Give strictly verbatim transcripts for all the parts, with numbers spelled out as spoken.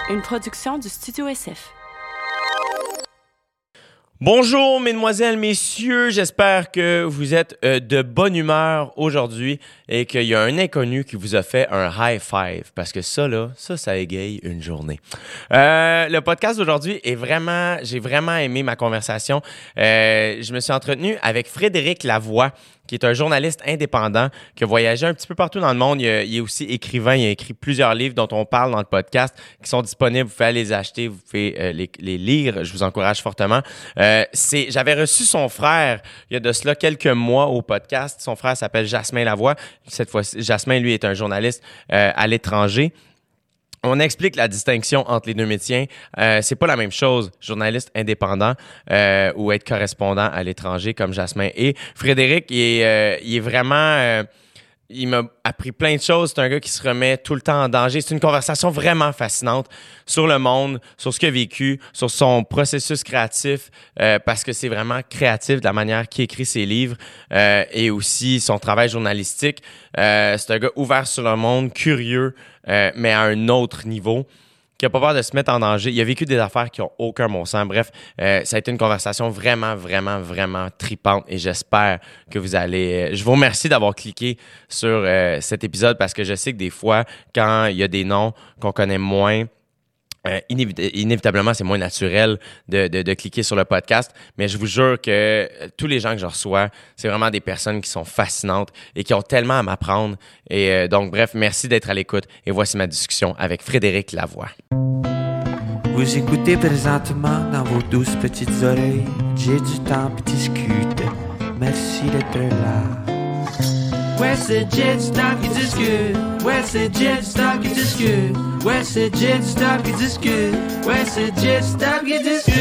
une production du Studio S F. Bonjour, mesdemoiselles, messieurs. J'espère que vous êtes euh, de bonne humeur aujourd'hui et qu'il y a un inconnu qui vous a fait un high five. Parce que ça, là, ça, ça égaye une journée. Euh, le podcast d'aujourd'hui est vraiment... J'ai vraiment aimé ma conversation. Euh, je me suis entretenu avec Frédéric Lavoie, qui est un journaliste indépendant, qui a voyagé un petit peu partout dans le monde. Il, a, il est aussi écrivain. Il a écrit plusieurs livres dont on parle dans le podcast, qui sont disponibles. Vous pouvez aller les acheter, vous pouvez euh, les, les lire. Je vous encourage fortement. Euh, c'est, j'avais reçu son frère il y a de cela quelques mois au podcast. Son frère s'appelle Jasmin Lavoie. Cette fois-ci, Jasmin, lui, est un journaliste euh, à l'étranger. On explique la distinction entre les deux métiers. Euh, c'est pas la même chose, journaliste indépendant euh, ou être correspondant à l'étranger comme Jasmin. Et Frédéric, il est, euh, il est vraiment... Euh, il m'a appris plein de choses. C'est un gars qui se remet tout le temps en danger. C'est une conversation vraiment fascinante sur le monde, sur ce qu'il a vécu, sur son processus créatif, euh, parce que c'est vraiment créatif de la manière qu'il écrit ses livres euh, et aussi son travail journalistique. Euh, c'est un gars ouvert sur le monde, curieux, euh, mais à un autre niveau, qui n'a pas peur de se mettre en danger. Il a vécu des affaires qui n'ont aucun bon sens. Bref, euh, ça a été une conversation vraiment, vraiment, vraiment tripante et j'espère que vous allez... Je vous remercie d'avoir cliqué sur euh, cet épisode parce que je sais que des fois, quand il y a des noms qu'on connaît moins, Euh, inévit- inévitablement, c'est moins naturel de, de, de cliquer sur le podcast, mais je vous jure que euh, tous les gens que je reçois, c'est vraiment des personnes qui sont fascinantes et qui ont tellement à m'apprendre. Et euh, donc, bref, merci d'être à l'écoute. Et voici ma discussion avec Frédéric Lavoie. Vous écoutez présentement dans vos douces petites oreilles. J'ai du temps pour discuter. Merci d'être là. Ouais, c'est Jet Stop qui discute. Ouais, c'est Jet Stop qui discute. Ouais, c'est Jet Stop qui discute. Ouais, c'est Jet Stop qui discute.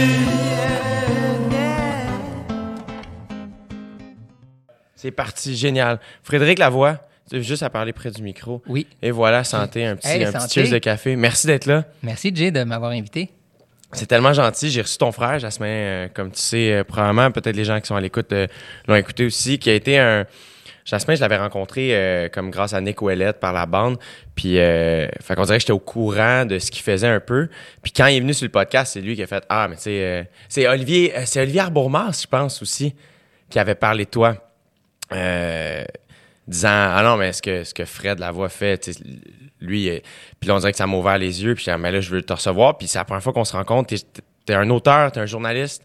C'est parti, génial. Frédéric Lavoie, tu as juste à parler près du micro. Oui. Et voilà, santé, un petit, Hey, un santé. petit cheers de café. Merci d'être là. Merci, Jay, de m'avoir invité. C'est tellement gentil. J'ai reçu ton frère, Jasmin, euh, comme tu sais, euh, probablement, peut-être les gens qui sont à l'écoute euh, l'ont écouté aussi, qui a été un... Jasmin, je l'avais rencontré euh, comme grâce à Nick Ouellette par la bande. Puis, euh, fait qu'on dirait que j'étais au courant de ce qu'il faisait un peu. Puis quand il est venu sur le podcast, c'est lui qui a fait « Ah, mais tu sais, euh, c'est Olivier euh, c'est Olivier Arbourmas, je pense aussi, qui avait parlé de toi. Euh, disant « Ah non, mais ce que, ce que Fred Lavoie fait, tu sais, lui... Euh, » Puis là, on dirait que ça m'a ouvert les yeux. Puis « Mais là, je veux te recevoir. » Puis c'est la première fois qu'on se rencontre. T'es, t'es un auteur, t'es un journaliste.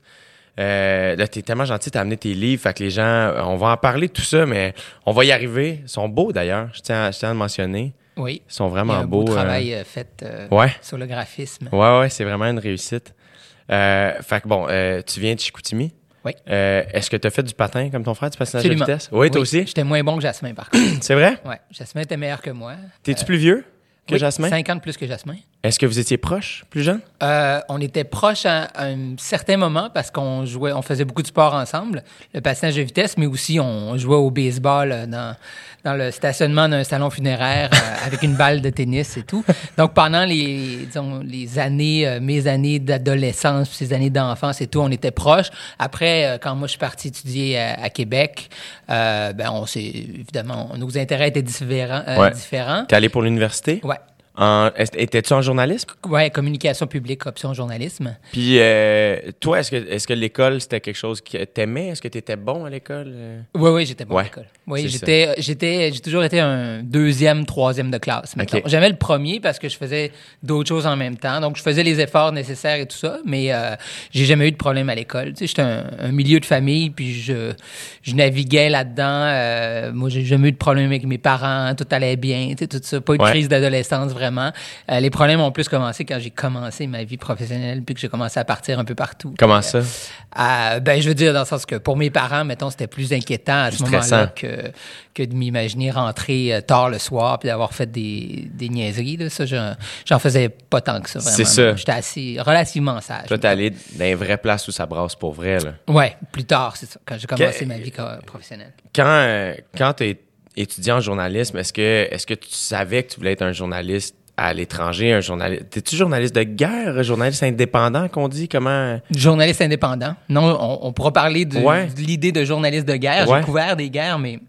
Euh, là, t'es tellement gentil, t'as amené tes livres, fait que les gens, on va en parler de tout ça, mais on va y arriver. Ils sont beaux d'ailleurs, je tiens à, je tiens à le mentionner. Oui. Ils sont vraiment Il y a un beaux. beau travail euh... euh, fait euh, ouais. sur le graphisme. Ouais, ouais, c'est vraiment une réussite. Euh, fait que bon, euh, tu viens de Chicoutimi. Oui. Euh, est-ce que t'as fait du patin comme ton frère, du patinage Absolument. de vitesse? Oui, toi aussi? J'étais moins bon que Jasmin, par contre. C'est vrai? Oui. Jasmin était meilleur que moi. T'es-tu Euh, plus vieux que oui, Jasmin? cinquante plus que Jasmin. Est-ce que vous étiez proches, plus jeune? Euh, on était proches à, à un certain moment parce qu'on jouait, on faisait beaucoup de sport ensemble, le patinage de vitesse, mais aussi on jouait au baseball euh, dans, dans le stationnement d'un salon funéraire euh, avec une balle de tennis et tout. Donc pendant les, disons, les années, euh, mes années d'adolescence, puis ces années d'enfance et tout, on était proches. Après, euh, quand moi je suis parti étudier à, à Québec, euh, ben on s'est évidemment, nos intérêts étaient différents. Euh, Ouais. différents. T'es allé pour l'université? Ouais. En, est- étais-tu en journalisme? Ouais, communication publique, option journalisme. Puis euh, toi, est-ce que, est-ce que l'école, c'était quelque chose que t'aimais? Est-ce que t'étais bon à l'école? Oui, oui, j'étais bon Ouais, à l'école. Oui, c'est j'étais, j'étais, j'ai toujours été un deuxième, troisième de classe. mettons. Ok. J'aimais le premier parce que je faisais d'autres choses en même temps. Donc, je faisais les efforts nécessaires et tout ça, mais euh, j'ai jamais eu de problème à l'école. Tu sais, j'étais un, un milieu de famille, puis je, je naviguais là-dedans. Euh, moi, j'ai jamais eu de problème avec mes parents. Tout allait bien, tu sais, tout ça. Pas eu de Ouais. crise d'adolescence, vraiment. Euh, les problèmes ont plus commencé quand j'ai commencé ma vie professionnelle, puis que j'ai commencé à partir un peu partout. Comment Puis, ça? euh, ben, je veux dire, dans le sens que pour mes parents, mettons, c'était plus inquiétant à Plus ce moment-là stressant. que, que de m'imaginer rentrer euh, tard le soir puis d'avoir fait des, des niaiseries. Là. Ça, j'en, j'en faisais pas tant que ça, vraiment. C'est ça. J'étais assez, relativement sage. Toi, t'es allé dans les vraies places où ça brasse pour vrai, là. Ouais, plus tard, c'est ça, quand j'ai commencé Que- ma vie co- professionnelle. Quand, euh, quand tu étudiant en journalisme, est-ce que, est-ce que tu savais que tu voulais être un journaliste à l'étranger, un journaliste... T'es-tu journaliste de guerre, journaliste indépendant qu'on dit? Comment... Journaliste indépendant. Non, on, on pourra parler de, Ouais. de l'idée de journaliste de guerre. Ouais. J'ai couvert des guerres, mais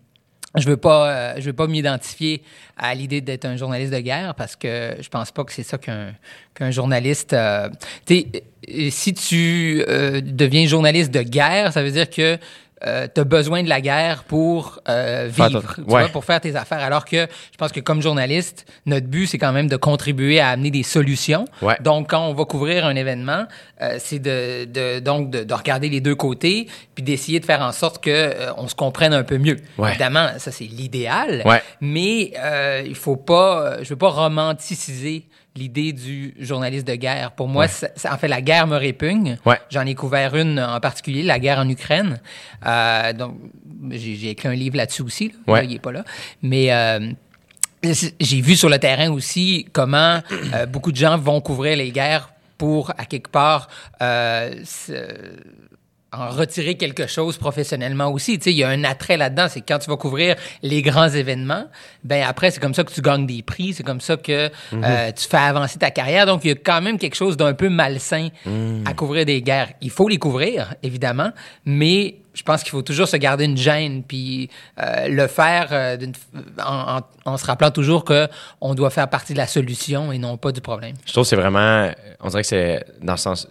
je veux pas, euh, je veux pas m'identifier à l'idée d'être un journaliste de guerre parce que je pense pas que c'est ça qu'un qu'un journaliste. Euh, tu sais, si tu euh, deviens journaliste de guerre, ça veut dire que Euh, tu as besoin de la guerre pour euh, vivre, Faire ton... tu ouais. vois, pour faire tes affaires. Alors que je pense que comme journaliste, notre but, c'est quand même de contribuer à amener des solutions. Ouais. Donc, quand on va couvrir un événement, euh, c'est de, de, donc de, de regarder les deux côtés puis d'essayer de faire en sorte qu'on euh, se comprenne un peu mieux. Ouais. Évidemment, ça, c'est l'idéal, ouais. mais euh, il faut pas... Je veux pas romanticiser l'idée du journaliste de guerre. Pour moi, ouais. ça, ça, en fait, la guerre me répugne. Ouais. J'en ai couvert une en particulier, la guerre en Ukraine. Euh, donc, j'ai, j'ai écrit un livre là-dessus aussi. Là. Ouais. Là, il n'est pas là. Mais euh, j'ai vu sur le terrain aussi comment euh, beaucoup de gens vont couvrir les guerres pour, à quelque part, euh, en retirer quelque chose professionnellement aussi. Tu sais, il y a un attrait là-dedans, c'est que quand tu vas couvrir les grands événements, ben après, c'est comme ça que tu gagnes des prix, c'est comme ça que mm-hmm. euh, tu fais avancer ta carrière. Donc, il y a quand même quelque chose d'un peu malsain mm. à couvrir des guerres. Il faut les couvrir, évidemment, mais je pense qu'il faut toujours se garder une gêne, puis euh, le faire euh, d'une, en, en, en se rappelant toujours qu'on doit faire partie de la solution et non pas du problème. Je trouve que c'est vraiment... On dirait que c'est dans le sens...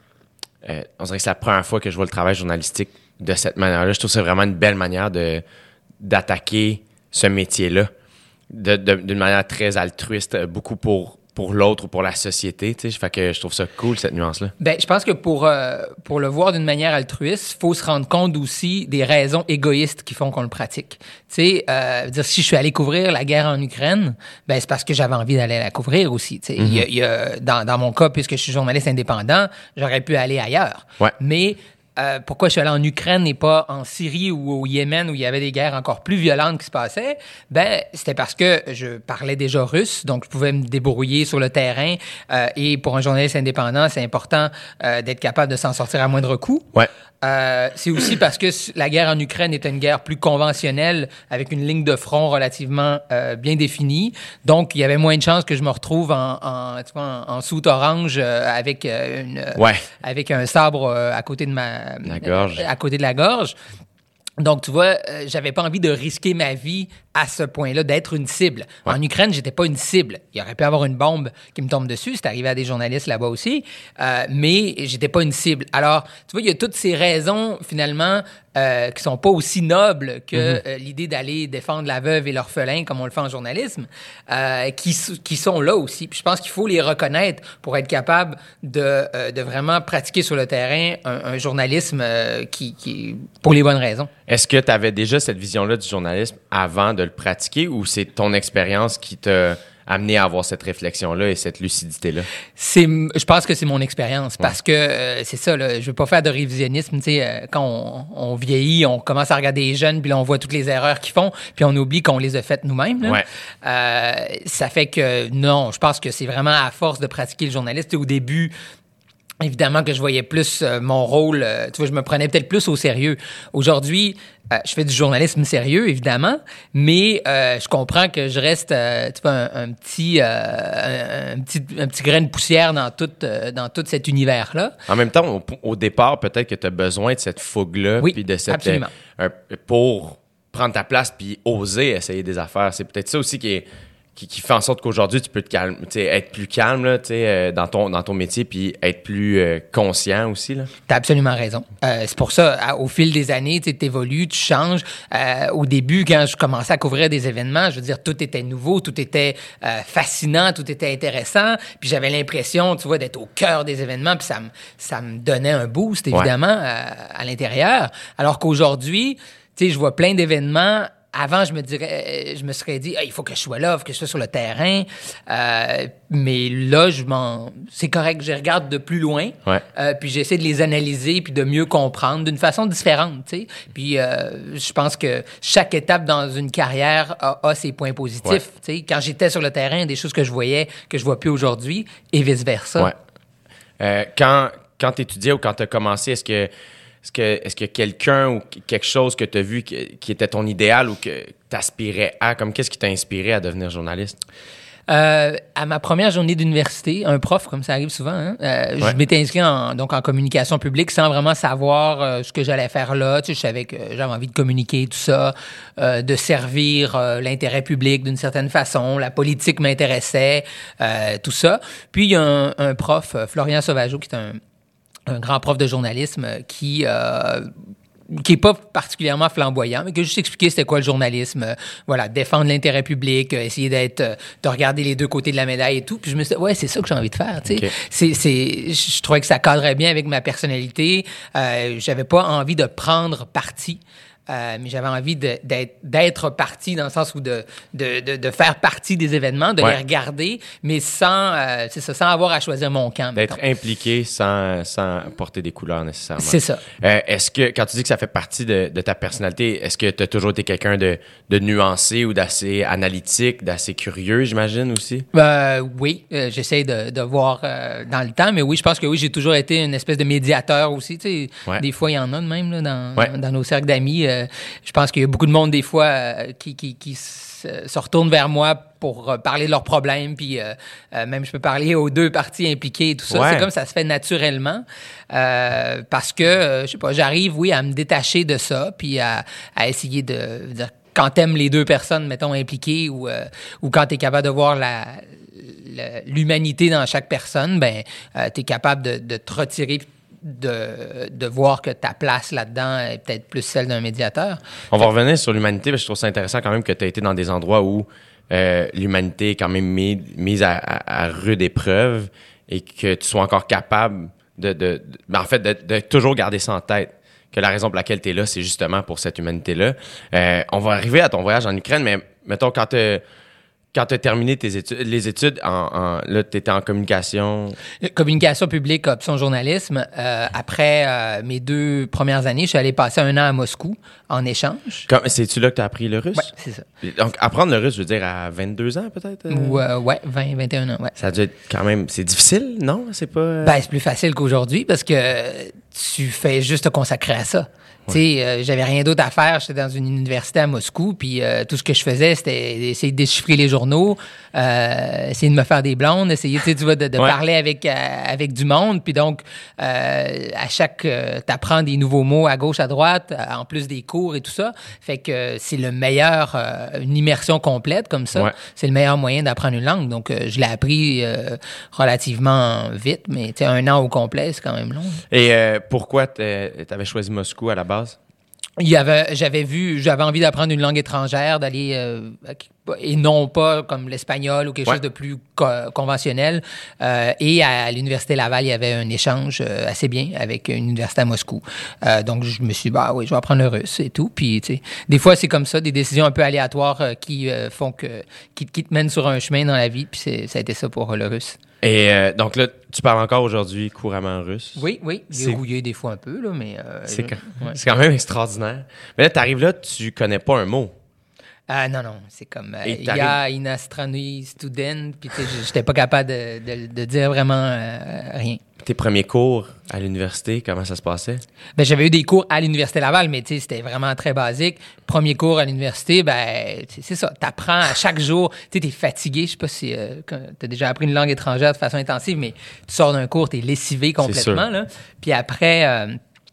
Euh, on dirait que c'est la première fois que je vois le travail journalistique de cette manière-là. Je trouve que c'est vraiment une belle manière de, d'attaquer ce métier-là de, de, d'une manière très altruiste, beaucoup pour, pour l'autre ou pour la société. Tu sais. Fait que je trouve ça cool, cette nuance-là. Ben, je pense que pour, euh, pour le voir d'une manière altruiste, il faut se rendre compte aussi des raisons égoïstes qui font qu'on le pratique. Tu sais, euh, dire si je suis allé couvrir la guerre en Ukraine, ben c'est parce que j'avais envie d'aller la couvrir aussi. Tu sais, mm-hmm. il y a, il y a, dans, dans mon cas, puisque je suis journaliste indépendant, j'aurais pu aller ailleurs. Ouais. Mais Euh, pourquoi je suis allé en Ukraine et pas en Syrie ou au Yémen où il y avait des guerres encore plus violentes qui se passaient? Ben, c'était parce que je parlais déjà russe, donc je pouvais me débrouiller sur le terrain. Euh, et pour un journaliste indépendant, c'est important euh, d'être capable de s'en sortir à moindre coût. Ouais. Euh, c'est aussi parce que la guerre en Ukraine est une guerre plus conventionnelle avec une ligne de front relativement euh, bien définie. Donc, il y avait moins de chances que je me retrouve en, en, tu vois, en, en soute orange euh, avec, euh, une, ouais. avec un sabre euh, à côté de ma la gorge. Euh, à côté de la gorge. Donc, tu vois, euh, j'avais pas envie de risquer ma vie à ce point-là, d'être une cible. Ouais. En Ukraine, j'étais pas une cible. Il aurait pu avoir une bombe qui me tombe dessus. C'est arrivé à des journalistes là-bas aussi. Euh, mais j'étais pas une cible. Alors, tu vois, il y a toutes ces raisons, finalement, euh, qui sont pas aussi nobles que mm-hmm. euh, l'idée d'aller défendre la veuve et l'orphelin, comme on le fait en journalisme, euh, qui, qui sont là aussi. Puis je pense qu'il faut les reconnaître pour être capable de, euh, de vraiment pratiquer sur le terrain un, un journalisme euh, qui, qui, pour les bonnes raisons. Est-ce que tu avais déjà cette vision-là du journalisme avant de le pratiquer ou c'est ton expérience qui t'a amené à avoir cette réflexion-là et cette lucidité-là? C'est, je pense que c'est mon expérience parce ouais. que euh, c'est ça, là, je veux pas faire de révisionnisme. Tu sais, euh, quand on, on vieillit, on commence à regarder les jeunes puis là, on voit toutes les erreurs qu'ils font puis on oublie qu'on les a faites nous-mêmes. Là. Ouais. Euh, ça fait que non, je pense que c'est vraiment à force de pratiquer le journaliste. Tu sais, au début, évidemment que je voyais plus euh, mon rôle, euh, tu vois, je me prenais peut-être plus au sérieux. Aujourd'hui, euh, je fais du journalisme sérieux, évidemment, mais euh, je comprends que je reste, euh, tu vois, un, un petit, euh, un, un petit, un petit grain de poussière dans tout, euh, dans tout cet univers-là. En même temps, au, au départ, peut-être que tu as besoin de cette fougue-là, oui, puis de cette, absolument. Euh, pour prendre ta place puis oser essayer des affaires. C'est peut-être ça aussi qui est Qui, qui fait en sorte qu'aujourd'hui, tu peux te calme, être plus calme là, euh, dans, ton, dans ton métier puis être plus euh, conscient aussi. Tu as absolument raison. Euh, c'est pour ça, à, au fil des années, tu évolues, tu changes. Euh, au début, quand je commençais à couvrir des événements, je veux dire, tout était nouveau, tout était euh, fascinant, tout était intéressant. Puis j'avais l'impression, tu vois, d'être au cœur des événements. Puis ça me, ça me donnait un boost, évidemment, ouais. à, à l'intérieur. Alors qu'aujourd'hui, tu sais, je vois plein d'événements. Avant, je me dirais, je me serais dit, ah, il faut que je sois là, il faut que je sois sur le terrain. Euh, mais là, je m'en, c'est correct, je regarde de plus loin. Ouais. Euh, puis j'essaie de les analyser puis de mieux comprendre d'une façon différente, tu sais. Puis euh, je pense que chaque étape dans une carrière a, a ses points positifs. Ouais. Tu sais, quand j'étais sur le terrain, il y a des choses que je voyais que je vois plus aujourd'hui et vice versa. Ouais. Euh, quand quand tu étudiais ou quand tu as commencé, est-ce que Est-ce, que, est-ce qu'il y a quelqu'un ou quelque chose que tu as vu qui, qui était ton idéal ou que tu aspirais à? Comme qu'est-ce qui t'a inspiré à devenir journaliste? Euh, à ma première journée d'université, un prof, comme ça arrive souvent, hein, euh, Ouais. je m'étais inscrit en, donc en communication publique sans vraiment savoir euh, ce que j'allais faire là. Tu sais, je savais que j'avais envie de communiquer, tout ça, euh, de servir euh, l'intérêt public d'une certaine façon. La politique m'intéressait, euh, tout ça. Puis, il y a un, un prof, euh, Florian Sauvageau, qui est un, un grand prof de journalisme, euh, qui... Euh, qui est pas particulièrement flamboyant, mais qui a juste expliqué c'était quoi le journalisme, euh, voilà, défendre l'intérêt public, euh, essayer d'être, euh, de regarder les deux côtés de la médaille et tout. Puis je me suis dit, ouais, c'est ça que j'ai envie de faire, tu sais. Okay. C'est, c'est, je trouvais que ça cadrait bien avec ma personnalité. Euh, j'avais pas envie de prendre parti. Euh, mais j'avais envie de, d'être, d'être partie dans le sens où de, de, de, de faire partie des événements, de ouais. les regarder, mais sans, euh, c'est ça, sans avoir à choisir mon camp. D'être mettons. impliqué sans, sans porter des couleurs nécessairement. C'est ça. Euh, est-ce que, quand tu dis que ça fait partie de, de ta personnalité, est-ce que tu as toujours été quelqu'un de, de nuancé ou d'assez analytique, d'assez curieux, j'imagine aussi? Euh, oui, euh, j'essaie de, de voir euh, dans le temps, mais oui, je pense que oui, j'ai toujours été une espèce de médiateur aussi. Tu sais, ouais. Des fois, il y en a de même là, dans, ouais. dans nos cercles d'amis. Euh, je pense qu'il y a beaucoup de monde, des fois, euh, qui, qui, qui se, se retourne vers moi pour euh, parler de leurs problèmes, puis euh, euh, même je peux parler aux deux parties impliquées et tout ça. Ouais. C'est comme ça se fait naturellement, euh, parce que, euh, je sais pas, j'arrive, oui, à me détacher de ça, puis à, à essayer de... de quand t'aimes les deux personnes, mettons, impliquées, ou, euh, ou quand t'es capable de voir la, la, l'humanité dans chaque personne, ben, euh, t'es capable de, de te retirer, de, de voir que ta place là-dedans est peut-être plus celle d'un médiateur. On va revenir sur l'humanité, parce que je trouve ça intéressant quand même que tu as été dans des endroits où euh, l'humanité est quand même mise, mise à, à, à rude épreuve et que tu sois encore capable de... de, de en fait, de, de toujours garder ça en tête. Que la raison pour laquelle tu es là, c'est justement pour cette humanité-là. Euh, on va arriver à ton voyage en Ukraine, mais mettons, quand tu Quand tu as terminé tes études, les études, en, en, là, tu étais en communication... Communication publique, option journalisme. Euh, après euh, mes deux premières années, je suis allé passer un an à Moscou en échange. Comme, c'est-tu là que tu as appris le russe? Oui, c'est ça. Donc, apprendre le russe, je veux dire, à vingt-deux ans, peut-être? Euh? Ou, euh, ouais, vingt, vingt et un ans, ouais. Ça a dû être quand même... C'est difficile, non? C'est pas... Euh... Ben, c'est plus facile qu'aujourd'hui parce que tu fais juste te consacrer à ça. Ouais. Tu sais, euh, j'avais rien d'autre à faire. J'étais dans une université à Moscou, puis euh, tout ce que je faisais, c'était essayer de déchiffrer les journaux, euh, essayer de me faire des blondes, essayer, tu vois, de, de ouais. parler avec euh, avec du monde. Puis donc, euh, à chaque, euh, t'apprends des nouveaux mots à gauche, à droite, euh, en plus des cours et tout ça. Fait que euh, c'est le meilleur, euh, une immersion complète comme ça. Ouais. C'est le meilleur moyen d'apprendre une langue. Donc, euh, je l'ai appris euh, relativement vite, mais tu sais, un an au complet, c'est quand même long. Et euh, pourquoi t'avais choisi Moscou à la base? Il y avait, j'avais vu, j'avais envie d'apprendre une langue étrangère, d'aller euh, et non pas comme l'espagnol ou quelque ouais. chose de plus co- conventionnel. Euh, et à, à l'université Laval, il y avait un échange euh, assez bien avec une université à Moscou. Euh, donc je me suis dit, bah oui, je vais apprendre le russe et tout. Puis tu sais, des fois c'est comme ça, des décisions un peu aléatoires euh, qui euh, font que qui, qui te mènent sur un chemin dans la vie. Puis c'est, ça a été ça pour le russe. Et euh, donc là, tu parles encore aujourd'hui couramment russe? Oui, oui. J'ai rouillé des fois un peu, là, mais... Euh, c'est, quand, ouais. c'est quand même extraordinaire. Mais là, tu arrives là, tu connais pas un mot. Ah non, non, c'est comme euh, « Ya inastrani student », puis tu sais, j'étais pas capable de, de, de dire vraiment euh, rien. Tes premiers cours à l'université, comment ça se passait? Ben, j'avais eu des cours à l'Université Laval, mais tu sais, c'était vraiment très basique. Premier cours à l'université, ben, c'est ça, t'apprends à chaque jour. Tu sais, t'es fatigué, je sais pas si euh, t'as déjà appris une langue étrangère de façon intensive, mais tu sors d'un cours, t'es lessivé complètement, là. Puis après... Euh,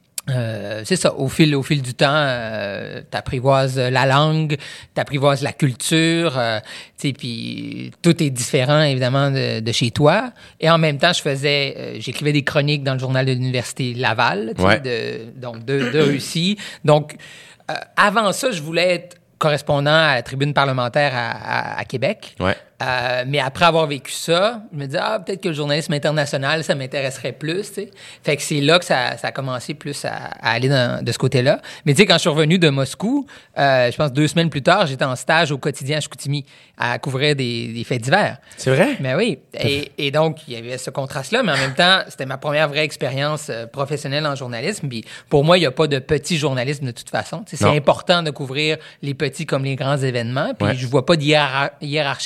Euh, c'est ça, au fil, au fil du temps, euh, t'apprivoises la langue, t'apprivoises la culture, euh, tu sais, puis tout est différent, évidemment, de, de chez toi. Et en même temps, je faisais, euh, j'écrivais des chroniques dans le journal de l'Université Laval, tu sais, ouais. de, donc de, de Russie. Donc, euh, avant ça, je voulais être correspondant à la tribune parlementaire à, à, à Québec. Ouais. Euh, mais après avoir vécu ça, je me disais, ah, peut-être que le journalisme international, ça m'intéresserait plus, tu sais. Fait que c'est là que ça, ça a commencé plus à, à aller dans, de ce côté-là. Mais tu sais, quand je suis revenu de Moscou, euh, je pense deux semaines plus tard, j'étais en stage au quotidien à Chicoutimi à couvrir des, des faits divers. C'est vrai? Mais oui. Et, et donc, il y avait ce contraste-là, mais en même temps, c'était ma première vraie expérience euh, professionnelle en journalisme. Puis pour moi, il n'y a pas de petit journalisme de toute façon. Tu sais, c'est non. important de couvrir les petits comme les grands événements. Puis ouais. je vois pas de hiérar- hiérarchie là-dedans.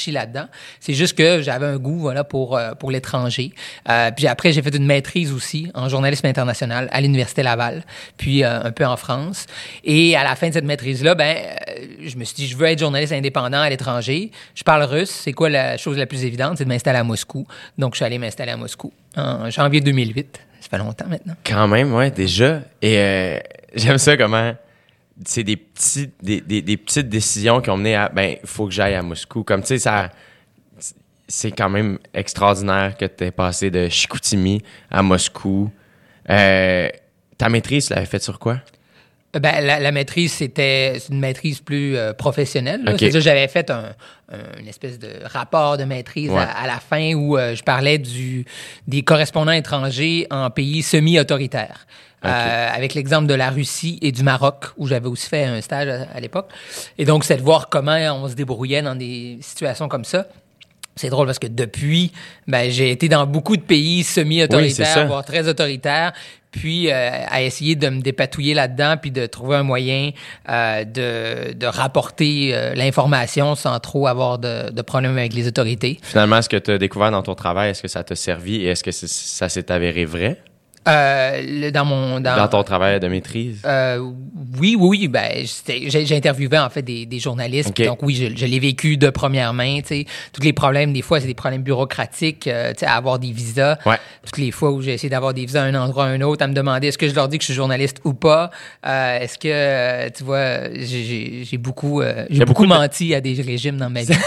temps. C'est juste que j'avais un goût, voilà, pour, euh, pour l'étranger. Euh, puis après, j'ai fait une maîtrise aussi en journalisme international à l'Université Laval, puis euh, un peu en France. Et à la fin de cette maîtrise-là, ben, euh, je me suis dit, je veux être journaliste indépendant à l'étranger. Je parle russe. C'est quoi la chose la plus évidente? C'est de m'installer à Moscou. Donc, je suis allé m'installer à Moscou en janvier deux mille huit. Ça fait longtemps maintenant. Quand même, ouais, déjà. Et euh, j'aime ça comment c'est des, petits, des, des, des petites décisions qui ont mené à, ben, il faut que j'aille à Moscou. Comme, tu sais, ça, c'est quand même extraordinaire que tu aies passé de Chicoutimi à Moscou. Euh, ta maîtrise, tu l'avais faite sur quoi? Ben, la, la maîtrise, c'était une maîtrise plus euh, professionnelle. Là. Okay. C'est-à-dire, j'avais fait un, un, une espèce de rapport de maîtrise ouais. à, à la fin où euh, je parlais du, des correspondants étrangers en pays semi-autoritaires. Okay. Euh, avec l'exemple de la Russie et du Maroc, où j'avais aussi fait un stage à, à l'époque. Et donc, c'est de voir comment on se débrouillait dans des situations comme ça. C'est drôle parce que depuis, ben, j'ai été dans beaucoup de pays semi-autoritaires, oui, voire très autoritaires, puis euh, à essayer de me dépatouiller là-dedans, puis de trouver un moyen euh, de, de rapporter euh, l'information sans trop avoir de, de problème avec les autorités. Finalement, ce que tu as découvert dans ton travail, est-ce que ça t'a servi et est-ce que c'est, ça s'est avéré vrai? Euh, le, dans mon dans, dans ton travail de maîtrise? Euh, oui, oui, oui. Ben, j'ai, j'ai interviewé en fait des, des journalistes. Okay. Donc oui, je, je l'ai vécu de première main. Tu sais, tous les problèmes, des fois, c'est des problèmes bureaucratiques. Euh, tu sais, à avoir des visas. Ouais. Toutes les fois où j'ai essayé d'avoir des visas à un endroit à un autre, à me demander est-ce que je leur dis que je suis journaliste ou pas. Euh, est-ce que euh, tu vois, j'ai, j'ai, j'ai beaucoup, euh, j'ai beaucoup, beaucoup de... menti à des régimes dans ma vie.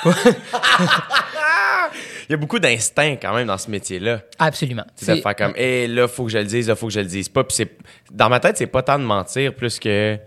Il y a beaucoup d'instinct quand même dans ce métier-là. Absolument. C'est de faire comme, hé, hey, là, il faut que je le dise, là, il faut que je le dise pas. Puis c'est, dans ma tête, c'est pas tant de mentir plus que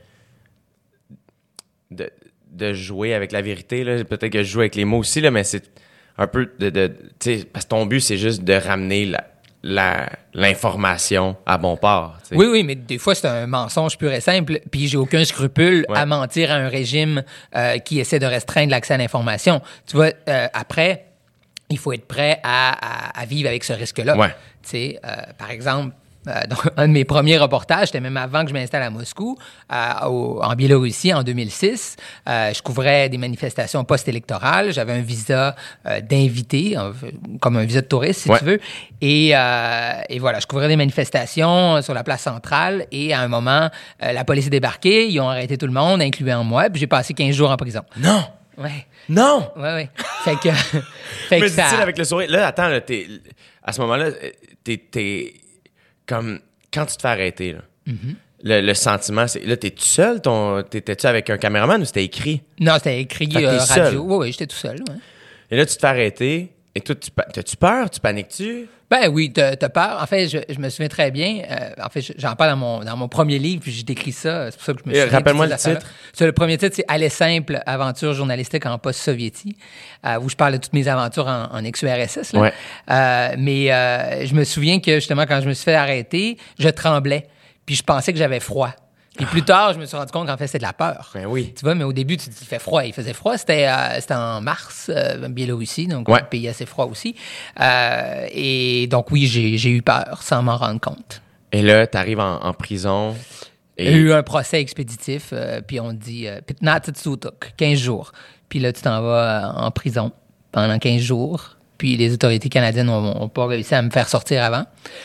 de, de jouer avec la vérité. Là. Peut-être que je joue avec les mots aussi, là, mais c'est un peu de. de tu sais, parce que ton but, c'est juste de ramener la, la, l'information à bon port. T'sais. Oui, oui, mais des fois, c'est un mensonge pur et simple. Puis j'ai aucun scrupule ouais. à mentir à un régime euh, qui essaie de restreindre l'accès à l'information. Tu vois, euh, après. Il faut être prêt à, à, à vivre avec ce risque-là. Ouais. Tu sais, euh, par exemple, euh, donc, un de mes premiers reportages, c'était même avant que je m'installe à Moscou, euh, au, en Biélorussie, en deux mille six. Euh, je couvrais des manifestations post-électorales. J'avais un visa euh, d'invité, euh, comme un visa de touriste, si ouais. tu veux. Et, euh, et voilà, je couvrais des manifestations sur la place centrale. Et à un moment, euh, la police est débarquée. Ils ont arrêté tout le monde, incluant moi. Puis j'ai passé quinze jours en prison. Non! Ouais. Non! Ouais, ouais. Fait que. fait Mais dis-tu avec le sourire. Là, attends, là, t'es, à ce moment-là, t'es, t'es comme. Quand tu te fais arrêter, là, mm-hmm. le, le sentiment, c'est. Là, t'es tout seul? Ton, t'étais-tu avec un caméraman ou c'était écrit? Non, c'était écrit euh, radio. Oui, oui, j'étais tout seul. Ouais. Et là, tu te fais arrêter. Et toi, tu, t'as-tu peur? Tu paniques-tu? Ben oui, t'as, t'as peur. En fait, je, je me souviens très bien. Euh, en fait, j'en parle dans mon, dans mon premier livre, puis j'ai décrit ça. C'est pour ça que je me souviens. Rappelle-moi le titre. C'est le premier titre, c'est « Aller simple, aventure journalistique en post-soviétique euh, », où je parle de toutes mes aventures en, en ex-U R S S. Là. Ouais. Euh, mais euh, je me souviens que, justement, quand je me suis fait arrêter, je tremblais, puis je pensais que j'avais froid. Puis plus tard, je me suis rendu compte qu'en fait, c'était de la peur. Ben oui. Tu vois, mais au début, tu te dis, il fait froid. Il faisait froid. C'était, euh, c'était en mars, euh, en Biélorussie, donc ouais. un pays assez froid aussi. Euh, et donc, oui, j'ai, j'ai eu peur sans m'en rendre compte. Et là, tu arrives en, en prison. Et... Il y a eu un procès expéditif, euh, puis on te dit euh, « quinze jours ». Puis là, tu t'en vas euh, en prison pendant quinze jours. Puis les autorités canadiennes n'ont pas réussi à me faire sortir avant.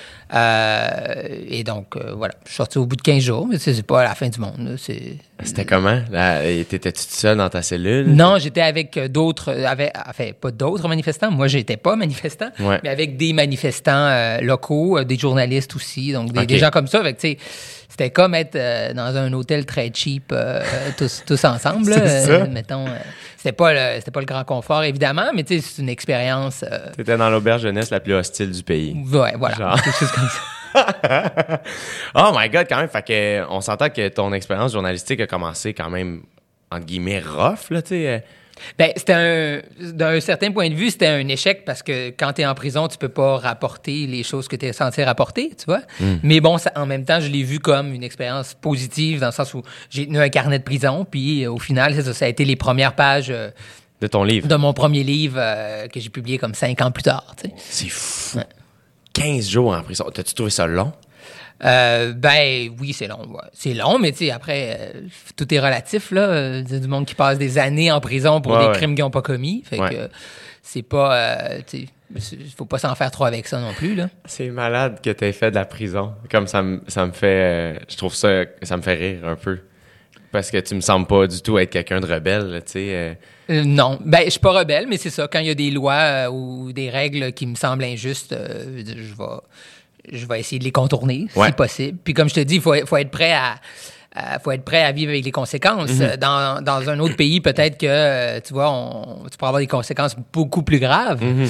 Euh, et donc, euh, voilà, je suis sorti au bout de quinze jours, mais c'est, c'est pas la fin du monde. Là, c'est... C'était comment? Là, t'étais-tu tout seul dans ta cellule? Non, j'étais avec d'autres, avec, enfin, pas d'autres manifestants. Moi, j'étais pas manifestant, ouais. mais avec des manifestants euh, locaux, euh, des journalistes aussi, donc des, okay. des gens comme ça. Avec, tu sais, c'était comme être euh, dans un hôtel très cheap, euh, tous, tous ensemble. Là, c'est ça? Euh, mettons, euh, c'était pas le, c'était pas le grand confort, évidemment, mais tu sais, c'est une expérience. Euh... T'étais dans l'auberge jeunesse la plus hostile du pays. Ouais, voilà, genre. Quelque chose comme ça. Oh my God, quand même. Fait que, on s'entend que ton expérience journalistique a commencé quand même, entre guillemets, rough, là, tu sais. Ben, c'était un, d'un certain point de vue, c'était un échec parce que quand t'es en prison, tu peux pas rapporter les choses que t'es censé rapporter, tu vois. Mm. Mais bon, ça, en même temps, je l'ai vu comme une expérience positive dans le sens où j'ai tenu un carnet de prison, puis au final, ça, ça a été les premières pages euh, de ton livre, de mon premier livre euh, que j'ai publié comme cinq ans plus tard, tu sais. C'est fou. Ouais. quinze jours en prison. T'as-tu trouvé ça long? Euh, ben oui, c'est long. Ouais. C'est long, mais tu sais, après, euh, tout est relatif, là. Euh, c'est du monde qui passe des années en prison pour ouais, des ouais. crimes qu'ils n'ont pas commis. Fait ouais. que c'est pas... Euh, tu sais, il faut pas s'en faire trop avec ça non plus, là. C'est malade que tu aies fait de la prison. Comme ça me ça me fait... Euh, je trouve ça... Ça me fait rire un peu. Parce que tu me sembles pas du tout être quelqu'un de rebelle, tu sais... Euh... Euh, non. Ben, je suis pas rebelle, mais c'est ça. Quand il y a des lois euh, ou des règles qui me semblent injustes, euh, je vais... Je vais essayer de les contourner, ouais. si possible. Puis comme je te dis, il faut, faut être prêt à... Euh, faut être prêt à vivre avec les conséquences. Mm-hmm. Dans, dans un autre pays, peut-être que, euh, tu vois, on, tu pourras avoir des conséquences beaucoup plus graves. Mm-hmm.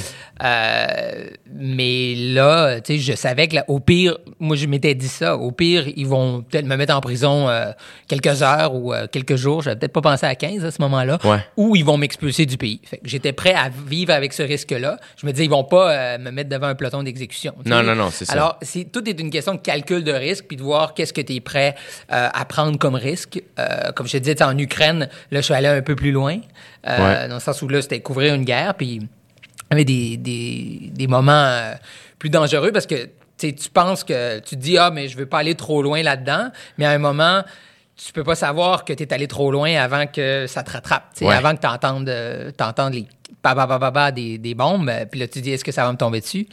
Euh, mais là, tu sais, je savais que, là, au pire, moi, je m'étais dit ça. Au pire, ils vont peut-être me mettre en prison euh, quelques heures ou euh, quelques jours. J'avais peut-être pas pensé à quinze à ce moment-là. Ouais. Ou ils vont m'expulser du pays. Fait que j'étais prêt à vivre avec ce risque-là. Je me disais, ils vont pas euh, me mettre devant un peloton d'exécution. Non, sais. non, non, c'est ça. Alors, c'est, tout est une question de calcul de risque puis de voir qu'est-ce que tu es prêt euh, à prendre comme risque. Euh, comme je te disais, en Ukraine, là, je suis allé un peu plus loin, euh, ouais. dans le sens où là, c'était couvrir une guerre, puis il y avait des, des, des moments euh, plus dangereux parce que tu penses que tu te dis, ah, mais je veux pas aller trop loin là-dedans, mais à un moment, tu peux pas savoir que tu es allé trop loin avant que ça te rattrape, ouais. avant que tu entendes, euh, les ba ba ba ba des, des bombes, puis là, tu te dis, est-ce que ça va me tomber dessus?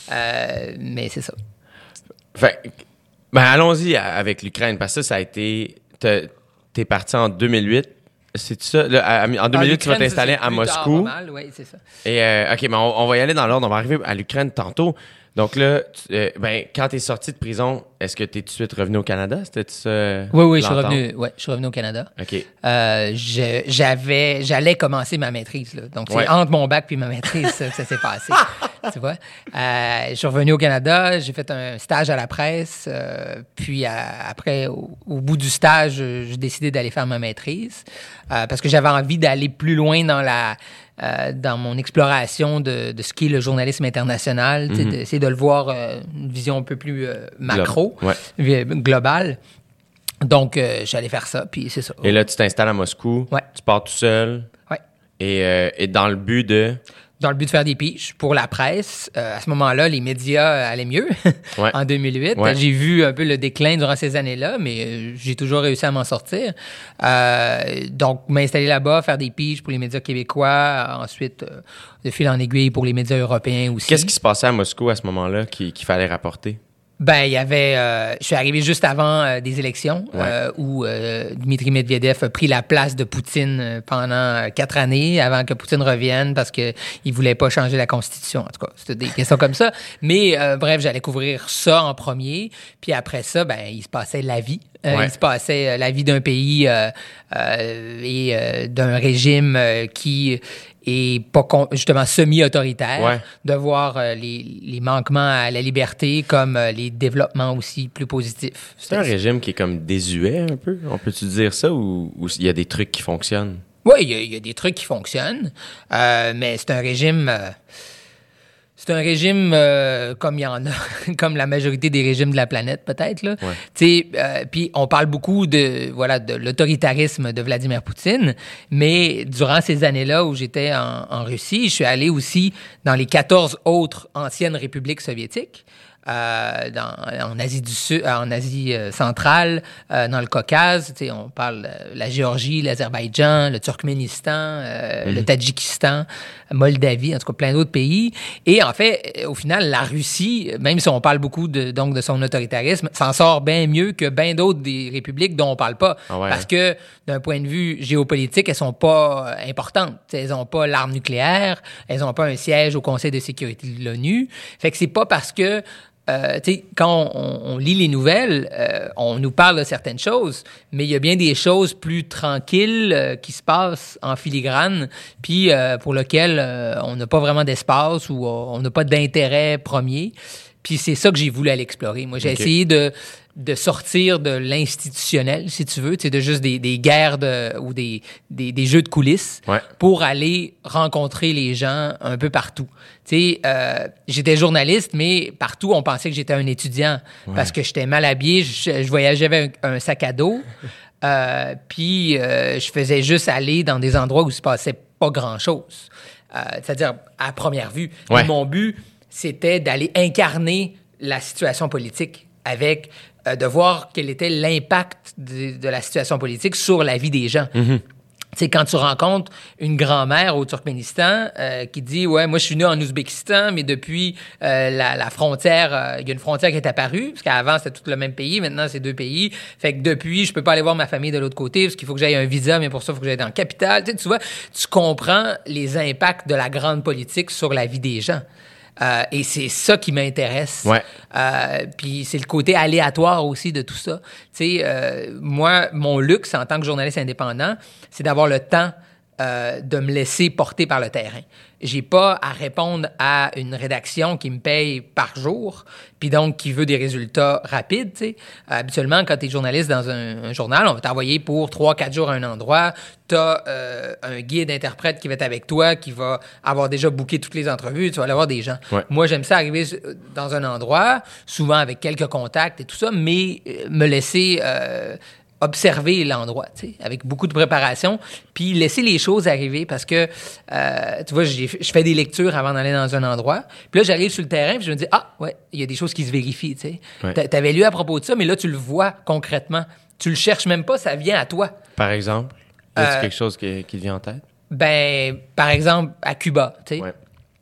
Euh, mais c'est ça. Fait, ben allons-y avec l'Ukraine, parce que ça, ça a été... T'es, t'es parti en deux mille huit, c'est ça? Là, à, en deux mille huit, tu vas t'installer à Moscou. Mal, oui, c'est ça. Et, euh, OK, mais on, on va y aller dans l'ordre. On va arriver à l'Ukraine tantôt. Donc là, tu, euh, ben, quand t'es sorti de prison, est-ce que t'es tout de suite revenu au Canada? C'était ça? Euh, oui, oui, je suis revenu, ouais, je suis revenu au Canada. OK. Euh, je, j'avais, j'allais commencer ma maîtrise, là. Donc, c'est ouais. entre mon bac puis ma maîtrise ça, que ça s'est passé. Tu vois? Euh, je suis revenu au Canada, j'ai fait un stage à la presse, euh, puis à, après, au, au bout du stage, j'ai décidé d'aller faire ma maîtrise euh, parce que j'avais envie d'aller plus loin dans la... Euh, dans mon exploration de, de ce qu'est le journalisme international, mm-hmm. d'essayer de le voir euh, une vision un peu plus euh, macro, Glo- ouais. globale. Donc, euh, j'allais faire ça, puis c'est ça. Et là, tu t'installes à Moscou, ouais. tu pars tout seul, ouais. et, euh, et dans le but de... Dans le but de faire des piges pour la presse. Euh, à ce moment-là, les médias allaient mieux. Ouais. En deux mille huit, ouais. j'ai vu un peu le déclin durant ces années-là, mais euh, j'ai toujours réussi à m'en sortir. Euh, donc, m'installer là-bas, faire des piges pour les médias québécois, ensuite, euh, de fil en aiguille pour les médias européens aussi. Qu'est-ce qui se passait à Moscou à ce moment-là qui, qu'il fallait rapporter? Ben, il y avait... Euh, je suis arrivé juste avant euh, des élections ouais. euh, où euh, Dmitri Medvedev a pris la place de Poutine pendant quatre années avant que Poutine revienne parce qu'il ne voulait pas changer la Constitution. En tout cas, c'était des questions comme ça. Mais euh, bref, j'allais couvrir ça en premier. Puis après ça, ben, il se passait la vie. Euh, ouais. Il se passait la vie d'un pays euh, euh, et euh, d'un régime euh, qui... et pas con- justement semi-autoritaire, ouais. de voir euh, les, les manquements à la liberté comme euh, les développements aussi plus positifs. C'est, c'est un régime qui est comme désuet un peu, on peut-tu dire ça, ou il y a des trucs qui fonctionnent? Oui, il y, y a des trucs qui fonctionnent, euh, mais c'est un régime... Euh, C'est un régime euh, comme il y en a, comme la majorité des régimes de la planète, peut-être. Là. Ouais. Tu sais, euh, puis on parle beaucoup de voilà de l'autoritarisme de Vladimir Poutine, mais durant ces années-là où j'étais en, en Russie, je suis allé aussi dans les quatorze autres anciennes républiques soviétiques. Euh, dans, en Asie du Sud, en Asie euh, centrale, euh, dans le Caucase, tu sais, on parle de la Géorgie, l'Azerbaïdjan, le Turkménistan, euh, mm-hmm. le Tadjikistan, Moldavie, en tout cas plein d'autres pays. Et en fait, au final, la Russie, même si on parle beaucoup de, donc de son autoritarisme, s'en sort bien mieux que bien d'autres des républiques dont on parle pas. Ah ouais, parce hein? que d'un point de vue géopolitique, elles sont pas importantes. T'sais, elles ont pas l'arme nucléaire, elles ont pas un siège au Conseil de sécurité de l'ONU. Fait que c'est pas parce que Euh, quand on, on lit les nouvelles, euh, on nous parle de certaines choses, mais il y a bien des choses plus tranquilles euh, qui se passent en filigrane, puis euh, pour lesquelles euh, on n'a pas vraiment d'espace ou on n'a pas d'intérêt premier. Puis c'est ça que j'ai voulu aller explorer. Moi, j'ai okay. essayé de, de sortir de l'institutionnel, si tu veux, tu sais, de juste des, des guerres de, ou des, des, des jeux de coulisses ouais. pour aller rencontrer les gens un peu partout. Tu sais, euh, j'étais journaliste, mais partout, on pensait que j'étais un étudiant ouais. parce que j'étais mal habillé, je, je voyageais avec un, un sac à dos, euh, puis euh, je faisais juste aller dans des endroits où il se passait pas grand-chose. Euh, c'est-à-dire, à première vue. Ouais. Mon but, c'était d'aller incarner la situation politique avec euh, de voir quel était l'impact de, de la situation politique sur la vie des gens. Mm-hmm. Tu sais, quand tu rencontres une grand-mère au Turkménistan euh, qui dit « Ouais, moi, je suis né en Ouzbékistan, mais depuis euh, la, la frontière, euh, il y a une frontière qui est apparue, parce qu'avant, c'était tout le même pays, maintenant, c'est deux pays. Fait que depuis, je peux pas aller voir ma famille de l'autre côté, parce qu'il faut que j'aille un visa, mais pour ça, il faut que j'aille dans la capitale. » Tu sais, tu vois, tu comprends les impacts de la grande politique sur la vie des gens. Euh, et c'est ça qui m'intéresse. Ouais. Euh, puis c'est le côté aléatoire aussi de tout ça. Tu sais, euh, moi, mon luxe en tant que journaliste indépendant, c'est d'avoir le temps euh, de me laisser porter par le terrain. J'ai pas à répondre à une rédaction qui me paye par jour, puis donc qui veut des résultats rapides. Tu sais. Euh, habituellement, quand tu es journaliste dans un, un journal, on va t'envoyer pour trois quatre jours à un endroit. Tu as euh, un guide interprète qui va être avec toi, qui va avoir déjà booké toutes les entrevues. Tu vas aller voir des gens. Ouais. Moi, j'aime ça arriver dans un endroit, souvent avec quelques contacts et tout ça, mais me laisser... Euh, observer l'endroit, tu sais, avec beaucoup de préparation, puis laisser les choses arriver parce que, euh, tu vois, j'ai, je fais des lectures avant d'aller dans un endroit, puis là, j'arrive sur le terrain, puis je me dis, ah, ouais, il y a des choses qui se vérifient, tu sais. Ouais. T'avais lu à propos de ça, mais là, tu le vois concrètement. Tu le cherches même pas, ça vient à toi. Par exemple? Y a-t-il euh, quelque chose qui, qui te vient en tête? Ben, par exemple, à Cuba, tu sais. Ouais.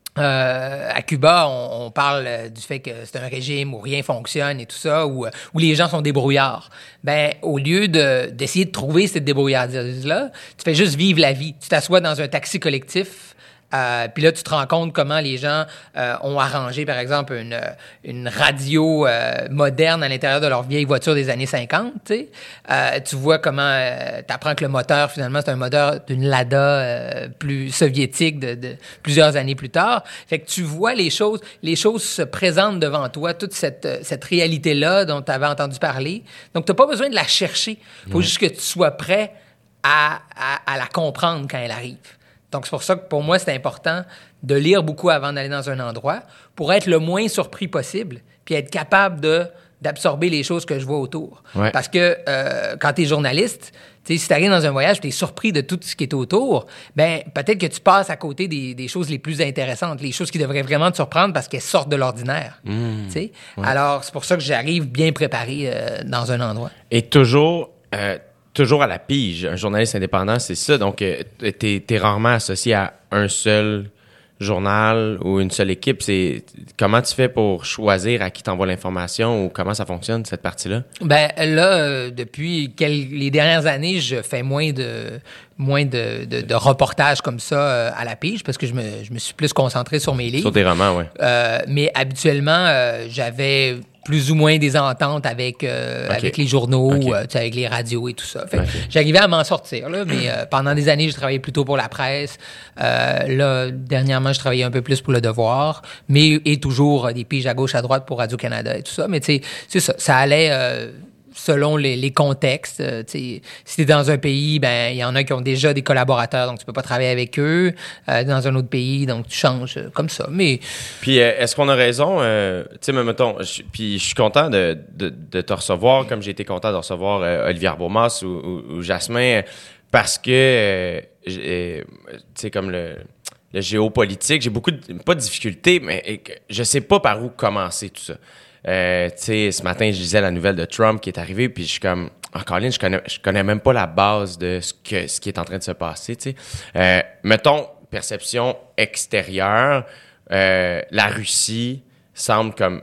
Euh, à Cuba, on, on parle du fait que c'est un régime où rien fonctionne et tout ça, où, où les gens sont débrouillards. Ben, au lieu de, d'essayer de trouver cette débrouillardise-là, tu fais juste vivre la vie. Tu t'assois dans un taxi collectif, euh, puis là, tu te rends compte comment les gens euh, ont arrangé, par exemple, une, une radio euh, moderne à l'intérieur de leur vieille voiture des années cinquante, tu sais. Euh, tu vois comment euh, tu apprends que le moteur, finalement, c'est un moteur d'une Lada euh, plus soviétique de, de plusieurs années plus tard. Fait que tu vois les choses, les choses se présentent devant toi, toute cette, cette réalité-là dont tu avais entendu parler. Donc, tu n'as pas besoin de la chercher. Il faut ouais. juste que tu sois prêt à, à, à la comprendre quand elle arrive. Donc, c'est pour ça que pour moi, c'est important de lire beaucoup avant d'aller dans un endroit pour être le moins surpris possible puis être capable de, d'absorber les choses que je vois autour. Ouais. Parce que euh, quand tu es journaliste, si tu arrives dans un voyage et tu es surpris de tout ce qui est autour, ben peut-être que tu passes à côté des, des choses les plus intéressantes, les choses qui devraient vraiment te surprendre parce qu'elles sortent de l'ordinaire. Mmh. Ouais. Alors, c'est pour ça que j'arrive bien préparé euh, dans un endroit. Et toujours... Euh, toujours à la pige. Un journaliste indépendant, c'est ça. Donc, euh, t'es, t'es rarement associé à un seul journal ou une seule équipe. C'est comment tu fais pour choisir à qui t'envoie l'information ou comment ça fonctionne, cette partie-là? Ben là, euh, depuis quel, les dernières années, je fais moins de moins de, de, de reportages comme ça euh, à la pige parce que je me, je me suis plus concentré sur mes livres. Sur tes romans, oui. Euh, mais habituellement, euh, j'avais... plus ou moins des ententes avec, euh, okay. avec les journaux, okay. euh, avec les radios et tout ça. Fait okay. J'arrivais à m'en sortir, là, mais euh, pendant des années, je travaillais plutôt pour la presse. Euh, là, dernièrement, je travaillais un peu plus pour Le Devoir, mais et toujours des piges à gauche, à droite pour Radio-Canada et tout ça. Mais tu sais, c'est ça, ça allait... Euh, selon les, les contextes. Euh, si tu es dans un pays, ben il y en a qui ont déjà des collaborateurs, donc tu peux pas travailler avec eux. Euh, dans un autre pays, donc tu changes euh, comme ça. Mais... Puis, euh, est-ce qu'on a raison? Euh, tu sais, mettons, puis je suis content de, de, de te recevoir, comme j'ai été content de recevoir euh, Olivier Bourmas ou, ou, ou Jasmin, parce que, euh, tu sais, comme le... le géopolitique, j'ai beaucoup de... pas de difficultés, mais je sais pas par où commencer tout ça. Euh, tu sais, ce matin, je lisais la nouvelle de Trump qui est arrivée, puis je suis comme, oh, Colin, je connais, je connais même pas la base de ce, que, ce qui est en train de se passer, tu sais. Euh, mettons, perception extérieure, euh, la Russie semble comme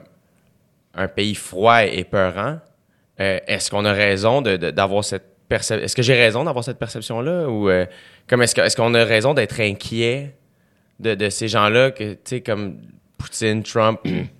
un pays froid et épeurant. Euh, est-ce qu'on a raison de, de, d'avoir cette perception? Est-ce que j'ai raison d'avoir cette perception-là? Ou euh, comme est-ce, que, est-ce qu'on a raison d'être inquiet de, de ces gens-là, que, tu sais, comme Poutine, Trump...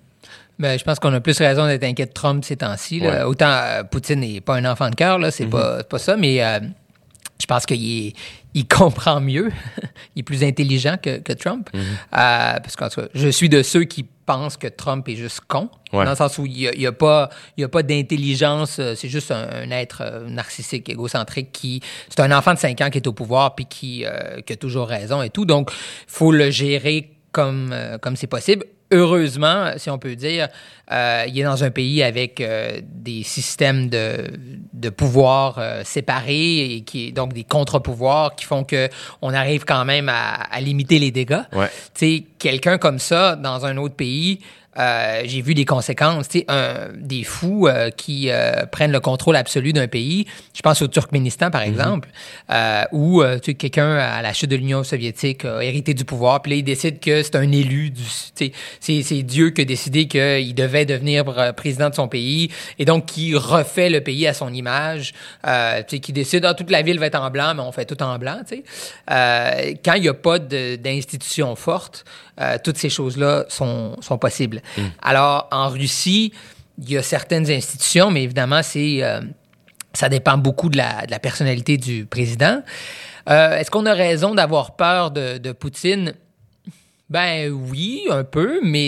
Ben, je pense qu'on a plus raison d'être inquiet de Trump ces temps-ci. Là. Ouais. Autant euh, Poutine n'est pas un enfant de cœur, là, c'est, mm-hmm. pas, c'est pas ça, mais euh, je pense qu'il est, il comprend mieux, il est plus intelligent que, que Trump. Mm-hmm. Euh, parce qu'en tout cas, je suis de ceux qui pensent que Trump est juste con, ouais. dans le sens où il n'y a, a, pas, a pas d'intelligence, c'est juste un, un être narcissique, égocentrique, qui c'est un enfant de cinq ans qui est au pouvoir puis qui, euh, qui a toujours raison et tout. Donc, il faut le gérer comme, euh, comme c'est possible. Heureusement, si on peut dire, euh, il est dans un pays avec euh, des systèmes de, de pouvoir euh, séparés et qui, donc des contre-pouvoirs qui font qu'on arrive quand même à, à limiter les dégâts. Ouais. Tu sais, quelqu'un comme ça, dans un autre pays, Euh, j'ai vu des conséquences, tu sais, un, des fous euh, qui euh, prennent le contrôle absolu d'un pays. Je pense au Turkménistan, par exemple, mm-hmm. euh, où euh, tu sais, quelqu'un, à la chute de l'Union soviétique, a hérité du pouvoir, puis là, il décide que c'est un élu, du, tu sais, c'est, c'est Dieu qui a décidé qu'il devait devenir président de son pays, et donc qui refait le pays à son image, euh, tu sais, qui décide, ah, toute la ville va être en blanc, mais on fait tout en blanc, tu sais. Euh, quand il n'y a pas de, d'institutions fortes, euh, toutes ces choses-là sont, sont possibles. Mm. Alors, en Russie, il y a certaines institutions, mais évidemment, c'est, euh, ça dépend beaucoup de la, de la personnalité du président. Euh, est-ce qu'on a raison d'avoir peur de, de Poutine? Ben oui, un peu, mais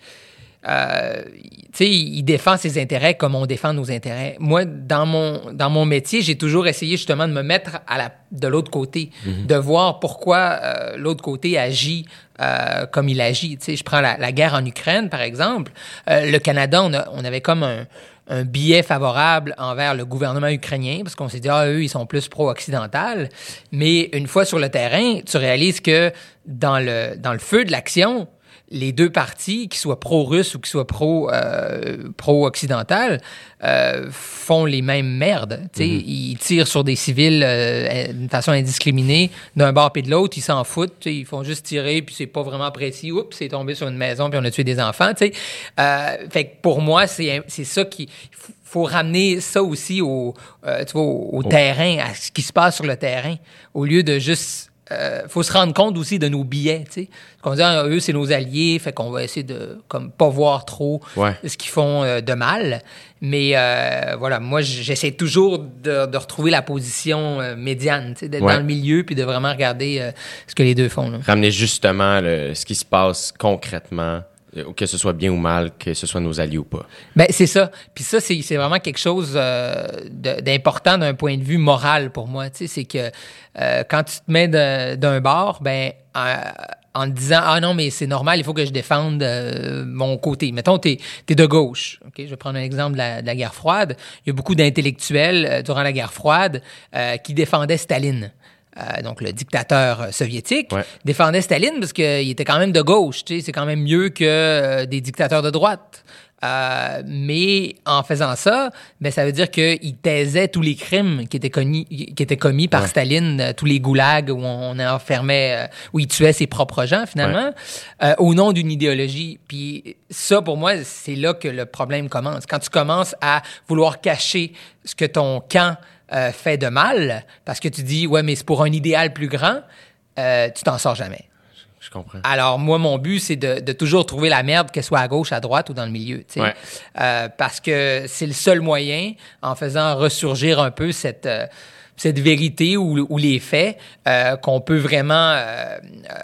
euh, tu sais, il défend ses intérêts comme on défend nos intérêts. Moi, dans mon, dans mon métier, j'ai toujours essayé justement de me mettre à la, de l'autre côté, mm-hmm. de voir pourquoi euh, l'autre côté agit euh, comme il agit. Tu sais, je prends la, la guerre en Ukraine, par exemple. Euh, le Canada, on, a, on avait comme un, un biais favorable envers le gouvernement ukrainien parce qu'on s'est dit, ah, eux, ils sont plus pro-occidental. Mais une fois sur le terrain, tu réalises que dans le, dans le feu de l'action, les deux partis, qu'ils soient pro-russes ou qu'ils soient pro, euh, pro-occidental, euh, font les mêmes merdes. Mm-hmm. Ils tirent sur des civils euh, d'une façon indiscriminée, d'un bord puis de l'autre, ils s'en foutent. Ils font juste tirer, puis c'est pas vraiment précis. Oups, c'est tombé sur une maison, puis on a tué des enfants. Euh, fait que pour moi, c'est, c'est ça qui... faut ramener ça aussi au, euh, tu vois, au, au oh. terrain, à ce qui se passe sur le terrain, au lieu de juste... Il euh, faut se rendre compte aussi de nos billets, tu sais. Qu'on dit, ah, eux, c'est nos alliés, fait qu'on va essayer de comme pas voir trop ouais. ce qu'ils font euh, de mal. Mais euh, voilà, moi, j'essaie toujours de, de retrouver la position euh, médiane, tu sais, d'être ouais. dans le milieu puis de vraiment regarder euh, ce que les deux font. Là. Ramener justement le, ce qui se passe concrètement, que ce soit bien ou mal, que ce soit nos alliés ou pas. Ben c'est ça. Puis ça, c'est, c'est vraiment quelque chose euh, de, d'important d'un point de vue moral pour moi. Tu sais, c'est que euh, quand tu te mets de, d'un bord, ben euh, en te disant « Ah non, mais c'est normal, il faut que je défende euh, mon côté. » Mettons, t'es, t'es de gauche. Okay? Je vais prendre un exemple de la, de la guerre froide. Il y a beaucoup d'intellectuels euh, durant la guerre froide euh, qui défendaient Staline. Euh, donc le dictateur soviétique, ouais. défendait Staline parce qu'il était quand même de gauche, tu sais, c'est quand même mieux que euh, des dictateurs de droite. Euh, mais en faisant ça, ben ça veut dire qu'il taisait tous les crimes qui étaient commis, qui étaient commis par ouais. Staline, euh, tous les goulags où on enfermait, euh, où il tuait ses propres gens finalement, ouais. euh, au nom d'une idéologie. Puis ça, pour moi, c'est là que le problème commence. Quand tu commences à vouloir cacher ce que ton camp Euh, fait de mal, parce que tu dis, ouais, mais c'est pour un idéal plus grand, euh, tu t'en sors jamais. Je, je comprends. Alors, moi, mon but, c'est de, de toujours trouver la merde, qu'elle soit à gauche, à droite ou dans le milieu, tu sais. Ouais. Euh, parce que c'est le seul moyen, en faisant ressurgir un peu cette... Euh, cette vérité ou, ou les faits euh, qu'on peut vraiment euh, euh,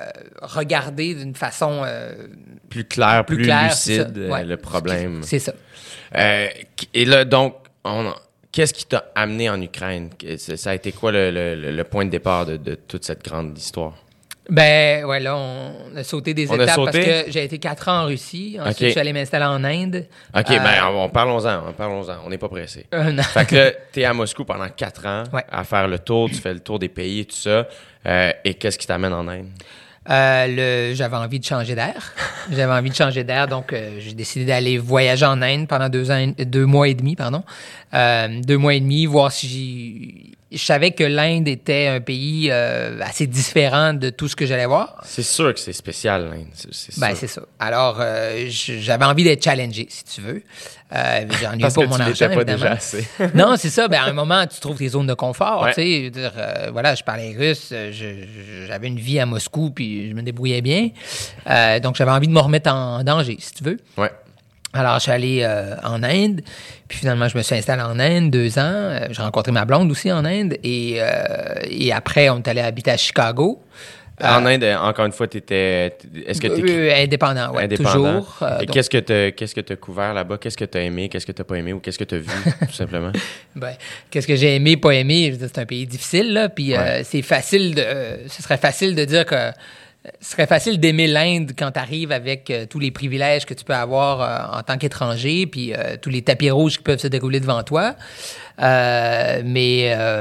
regarder d'une façon... Euh, plus claire, plus, plus claire, lucide, ouais. le problème. C'est ça. Euh, et là, donc, on... Qu'est-ce qui t'a amené en Ukraine? Ça a été quoi le, le, le point de départ de, de toute cette grande histoire? Ben, ouais, là, on a sauté des on étapes sauté? parce que j'ai été quatre ans en Russie. Ensuite, okay. je suis allé m'installer en Inde. OK, euh, ben, on, on, parlons-en, on, parlons-en. On n'est pas pressé. Euh, non. Fait que là, t'es à Moscou pendant quatre ans ouais. à faire le tour. Tu fais le tour des pays et tout ça. Euh, et qu'est-ce qui t'amène en Inde? Euh, le, j'avais envie de changer d'air. J'avais envie de changer d'air, donc euh, j'ai décidé d'aller voyager en Inde pendant deux ans, deux mois et demi, pardon. Euh, deux mois et demi, voir si j'ai... Je savais que l'Inde était un pays euh, assez différent de tout ce que j'allais voir. C'est sûr que c'est spécial, l'Inde. C'est, c'est ben, sûr. c'est ça. Alors, euh, j'avais envie d'être challengé, si tu veux. Euh, j'en ai eu pour mon argent, pas évidemment. Déjà assez. Non, c'est ça. Ben, à un moment, tu trouves tes zones de confort. Ouais. Tu sais, dire, euh, voilà, je parlais russe, je, je, j'avais une vie à Moscou, puis je me débrouillais bien. Euh, donc, j'avais envie de me remettre en danger, si tu veux. Ouais. Alors, je suis allé euh, en Inde, puis finalement, je me suis installé en Inde deux ans. Euh, j'ai rencontré ma blonde aussi en Inde, et, euh, et après, on est allé habiter à Chicago. En euh, Inde, encore une fois, tu étais... Est-ce que tu es... Indépendant, oui, toujours. Euh, et donc... qu'est-ce que tu qu'est-ce que as couvert là-bas? Qu'est-ce que tu as aimé? Qu'est-ce que tu n'as pas aimé? Ou qu'est-ce que tu as vu, tout simplement? Ben, qu'est-ce que j'ai aimé, pas aimé? Je veux dire, c'est un pays difficile, là, puis ouais. euh, c'est facile de... Euh, ce serait facile de dire que... Ce serait facile d'aimer l'Inde quand tu arrives avec euh, tous les privilèges que tu peux avoir euh, en tant qu'étranger, puis euh, tous les tapis rouges qui peuvent se dérouler devant toi. Euh, mais euh,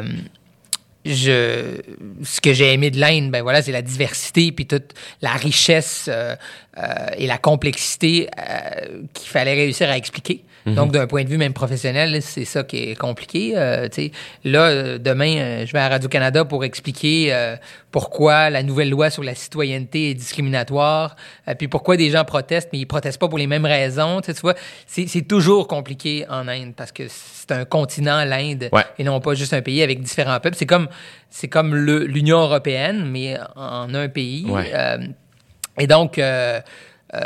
je, ce que j'ai aimé de l'Inde, ben voilà, c'est la diversité, puis toute la richesse euh, euh, et la complexité euh, qu'il fallait réussir à expliquer. Mm-hmm. Donc, d'un point de vue même professionnel, c'est ça qui est compliqué. Euh, tu sais, là, demain, euh, je vais à Radio-Canada pour expliquer euh, pourquoi la nouvelle loi sur la citoyenneté est discriminatoire, euh, puis pourquoi des gens protestent, mais ils protestent pas pour les mêmes raisons. Tu sais, tu vois, c'est, c'est toujours compliqué en Inde parce que c'est un continent, l'Inde, ouais. et non pas juste un pays avec différents peuples. C'est comme, c'est comme le, l'Union européenne, mais en un pays. Ouais. Euh, et donc, euh, euh,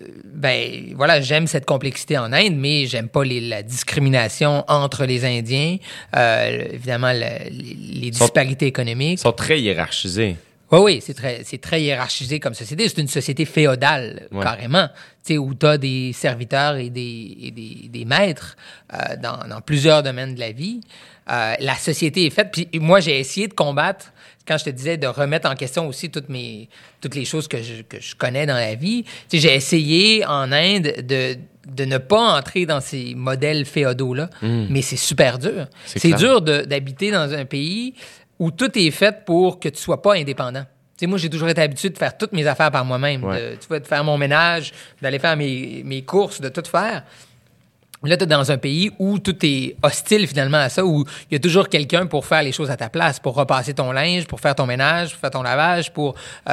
ben voilà, j'aime cette complexité en Inde, mais j'aime pas les, la discrimination entre les Indiens, euh, évidemment la, les, les disparités sont, économiques. Ils sont très hiérarchisés. Oui, oui, c'est très, c'est très hiérarchisé comme société. C'est une société féodale, ouais. carrément, tu sais, où tu as des serviteurs et des, et des, des maîtres euh, dans, dans plusieurs domaines de la vie. Euh, la société est faite. Puis moi, j'ai essayé de combattre, quand je te disais de remettre en question aussi toutes mes toutes les choses que je, que je connais dans la vie. Tu sais, j'ai essayé en Inde de de ne pas entrer dans ces modèles féodaux-là, mmh. mais c'est super dur. C'est, c'est dur de, d'habiter dans un pays où tout est fait pour que tu sois pas indépendant. Tu sais, moi, j'ai toujours été habitué de faire toutes mes affaires par moi-même, ouais. de, tu vois, de faire mon ménage, d'aller faire mes, mes courses, de tout faire. Là, tu es dans un pays où tout est hostile finalement à ça, où il y a toujours quelqu'un pour faire les choses à ta place, pour repasser ton linge, pour faire ton ménage, pour faire ton lavage, pour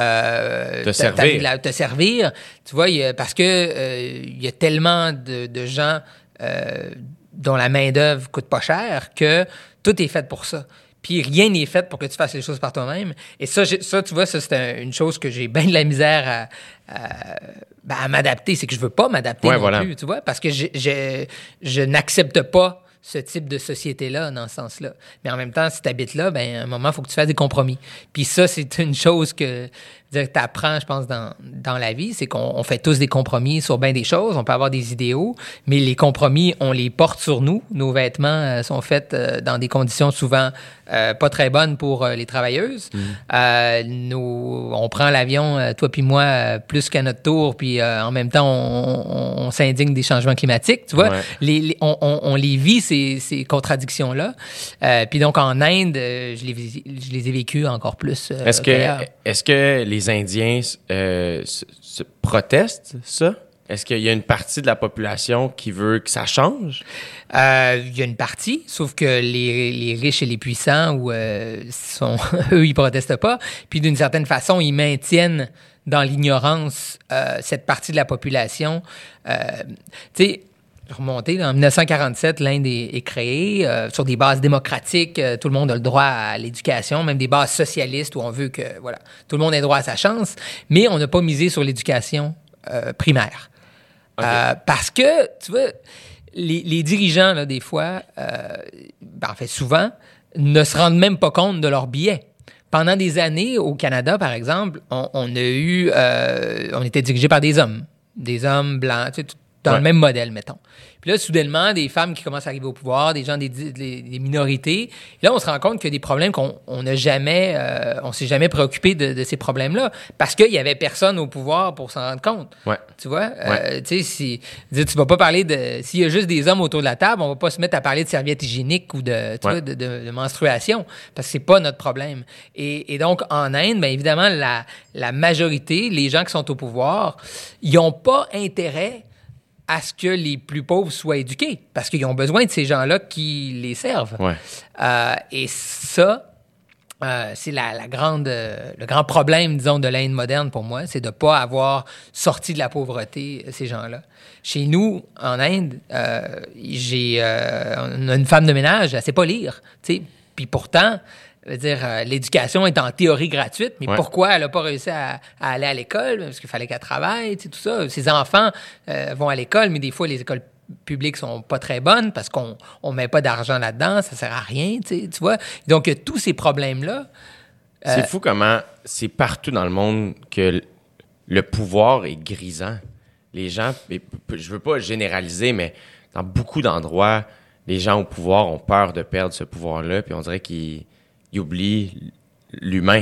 euh, te, servir. Ta, te servir. Tu vois, y a, parce que euh, il y a tellement de, de gens euh, dont la main-d'œuvre coûte pas cher que tout est fait pour ça. Puis rien n'est fait pour que tu fasses les choses par toi-même. Et ça, j'ai, ça tu vois, ça, c'est un, une chose que j'ai bien de la misère à, à, ben, à m'adapter. C'est que je veux pas m'adapter ouais, non voilà. plus, tu vois, parce que je, je, je n'accepte pas ce type de société-là, dans ce sens-là. Mais en même temps, si tu habites là, ben, à un moment, il faut que tu fasses des compromis. Puis ça, c'est une chose que tu apprends, je pense, dans, dans la vie, c'est qu'on on fait tous des compromis sur bien des choses. On peut avoir des idéaux, mais les compromis, on les porte sur nous. Nos vêtements euh, sont faits euh, dans des conditions souvent euh, pas très bonnes pour euh, les travailleuses. Mmh. Euh, nous, on prend l'avion, euh, toi puis moi, euh, plus qu'à notre tour, puis euh, en même temps, on, on, on s'indigne des changements climatiques. Tu vois, ouais. les, les, on, on, on les vit, ces, ces contradictions-là. Euh, puis donc, en Inde, euh, je, les, je les ai vécues encore plus euh, est-ce que, est-ce que les Indiens euh, se, se protestent, ça? Est-ce qu'il y a une partie de la population qui veut que ça change? Euh, il y a une partie, sauf que les, les riches et les puissants, où, euh, sont, eux, ils protestent pas. Puis d'une certaine façon, ils maintiennent dans l'ignorance euh, cette partie de la population. Euh, tu sais, remonter, en dix-neuf cent quarante-sept, l'Inde est, est créée euh, sur des bases démocratiques. Euh, tout le monde a le droit à l'éducation, même des bases socialistes où on veut que voilà, tout le monde ait droit à sa chance. Mais on n'a pas misé sur l'éducation euh, primaire. Okay. Euh, parce que, tu vois, les, les dirigeants, là, des fois, euh, ben, en fait, souvent, ne se rendent même pas compte de leurs billets. Pendant des années, au Canada, par exemple, on, on a eu... Euh, on était dirigé par des hommes. Des hommes blancs, tu sais, dans ouais. le même modèle, mettons. Puis là, soudainement, des femmes qui commencent à arriver au pouvoir, des gens des, des, des minorités. Et là, on se rend compte qu'il y a des problèmes qu'on on n'a jamais, euh, on s'est jamais préoccupé de, de ces problèmes-là, parce qu'il y avait personne au pouvoir pour s'en rendre compte. Ouais. Tu vois, ouais. euh, tu sais, si tu vas pas parler de, s'il y a juste des hommes autour de la table, on va pas se mettre à parler de serviettes hygiéniques ou de, tu ouais. vois, de, de, de menstruation, parce que c'est pas notre problème. Et, et donc, en Inde, bien évidemment, la, la majorité, les gens qui sont au pouvoir, ils ont pas intérêt à ce que les plus pauvres soient éduqués, parce qu'ils ont besoin de ces gens-là qui les servent. Ouais. Euh, et ça, euh, c'est la, la grande, euh, le grand problème, disons, de l'Inde moderne pour moi, c'est de ne pas avoir sorti de la pauvreté ces gens-là. Chez nous, en Inde, euh, j'ai euh, on a une femme de ménage, elle ne sait pas lire, tu sais, puis pourtant... Je veux dire, euh, l'éducation est en théorie gratuite, mais ouais. pourquoi elle n'a pas réussi à, à aller à l'école? Parce qu'il fallait qu'elle travaille, tu sais, tout ça. Ses enfants euh, vont à l'école, mais des fois, les écoles publiques sont pas très bonnes parce qu'on ne met pas d'argent là-dedans, ça sert à rien, tu sais, tu vois. Donc, tous ces problèmes-là... Euh... C'est fou comment c'est partout dans le monde que le pouvoir est grisant. Les gens, je veux pas généraliser, mais dans beaucoup d'endroits, les gens au pouvoir ont peur de perdre ce pouvoir-là, puis on dirait qu'ils... il oublie l'humain.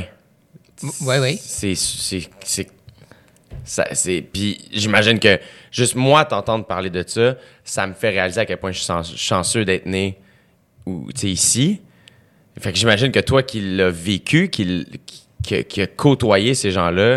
Oui, oui. C'est... c'est, c'est, ça, c'est puis j'imagine que juste moi, t'entendre parler de ça, ça me fait réaliser à quel point je suis chanceux d'être né ou, ici. Fait que j'imagine que toi qui l'as vécu, qui, qui, qui a côtoyé ces gens-là,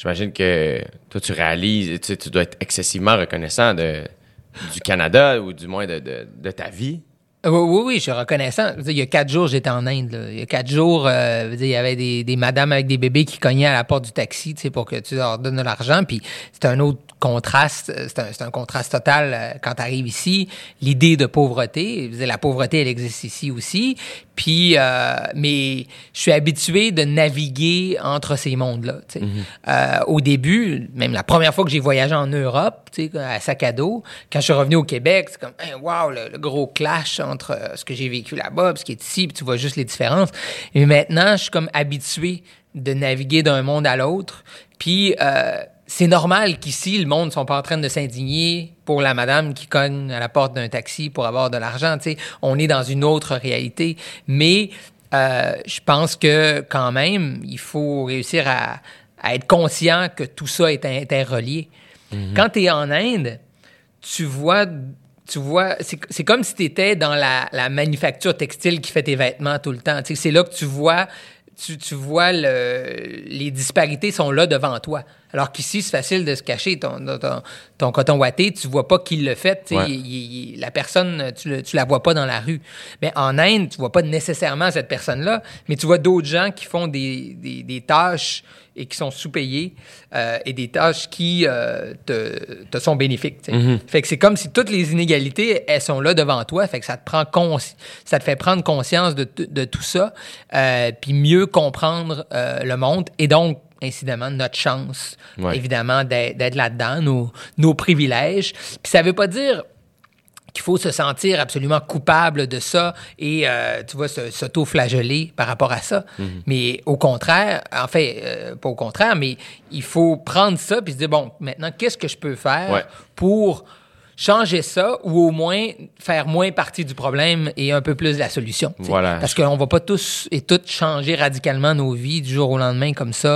j'imagine que toi, tu réalises, tu, sais, tu dois être excessivement reconnaissant de, du Canada ou du moins de, de, de ta vie. Oui, oui, oui, je suis reconnaissant. Je veux dire, il y a quatre jours, j'étais en Inde. Là. Il y a quatre jours, euh, je veux dire, il y avait des, des madames avec des bébés qui cognaient à la porte du taxi, tu sais, pour que tu leur donnes de l'argent. Puis c'est un autre contraste, c'est un, c'est un contraste total euh, quand tu arrives ici. L'idée de pauvreté, je veux dire, la pauvreté, elle existe ici aussi. Puis, euh, mais je suis habitué de naviguer entre ces mondes-là. Tu sais. Mm-hmm. Euh, au début, même la première fois que j'ai voyagé en Europe, tu sais, à sac à dos, quand je suis revenu au Québec, c'est comme, hey, wow, le, le gros clash entre euh, ce que j'ai vécu là-bas, et ce qui est ici, puis tu vois juste les différences. Et maintenant, je suis comme habitué de naviguer d'un monde à l'autre. Puis, euh, c'est normal qu'ici, le monde ne sont pas en train de s'indigner pour la madame qui cogne à la porte d'un taxi pour avoir de l'argent. Tu sais, on est dans une autre réalité. Mais euh, je pense que quand même, il faut réussir à, à être conscient que tout ça est interrelié. Mm-hmm. Quand tu es en Inde, tu vois... Tu vois, c'est, c'est comme si tu étais dans la, la manufacture textile qui fait tes vêtements tout le temps. Tu sais, c'est là que tu vois... Tu, tu vois, le, les disparités sont là devant toi. Alors qu'ici, c'est facile de se cacher. Ton, ton, ton coton ouaté, tu vois pas qui le fait. Ouais. Il, il, la personne, tu, tu la vois pas dans la rue. Mais en Inde, tu vois pas nécessairement cette personne-là, mais tu vois d'autres gens qui font des, des, des tâches et qui sont sous-payés euh, et des tâches qui euh, te, te sont bénéfiques. Mm-hmm. Fait que c'est comme si toutes les inégalités, elles sont là devant toi. Fait que ça te prend consci- ça te fait prendre conscience de, t- de tout ça, euh, puis mieux comprendre euh, le monde et donc incidemment, notre chance, ouais. évidemment, d'être, d'être là-dedans, nos, nos privilèges. Puis ça veut pas dire qu'il faut se sentir absolument coupable de ça et, euh, tu vois, se, s'auto-flageller par rapport à ça. Mm-hmm. Mais au contraire, en fait, euh, pas au contraire, mais il faut prendre ça puis se dire, bon, maintenant, qu'est-ce que je peux faire ouais. pour changer ça ou au moins faire moins partie du problème et un peu plus de la solution. Voilà. Parce qu'on va pas tous et toutes changer radicalement nos vies du jour au lendemain comme ça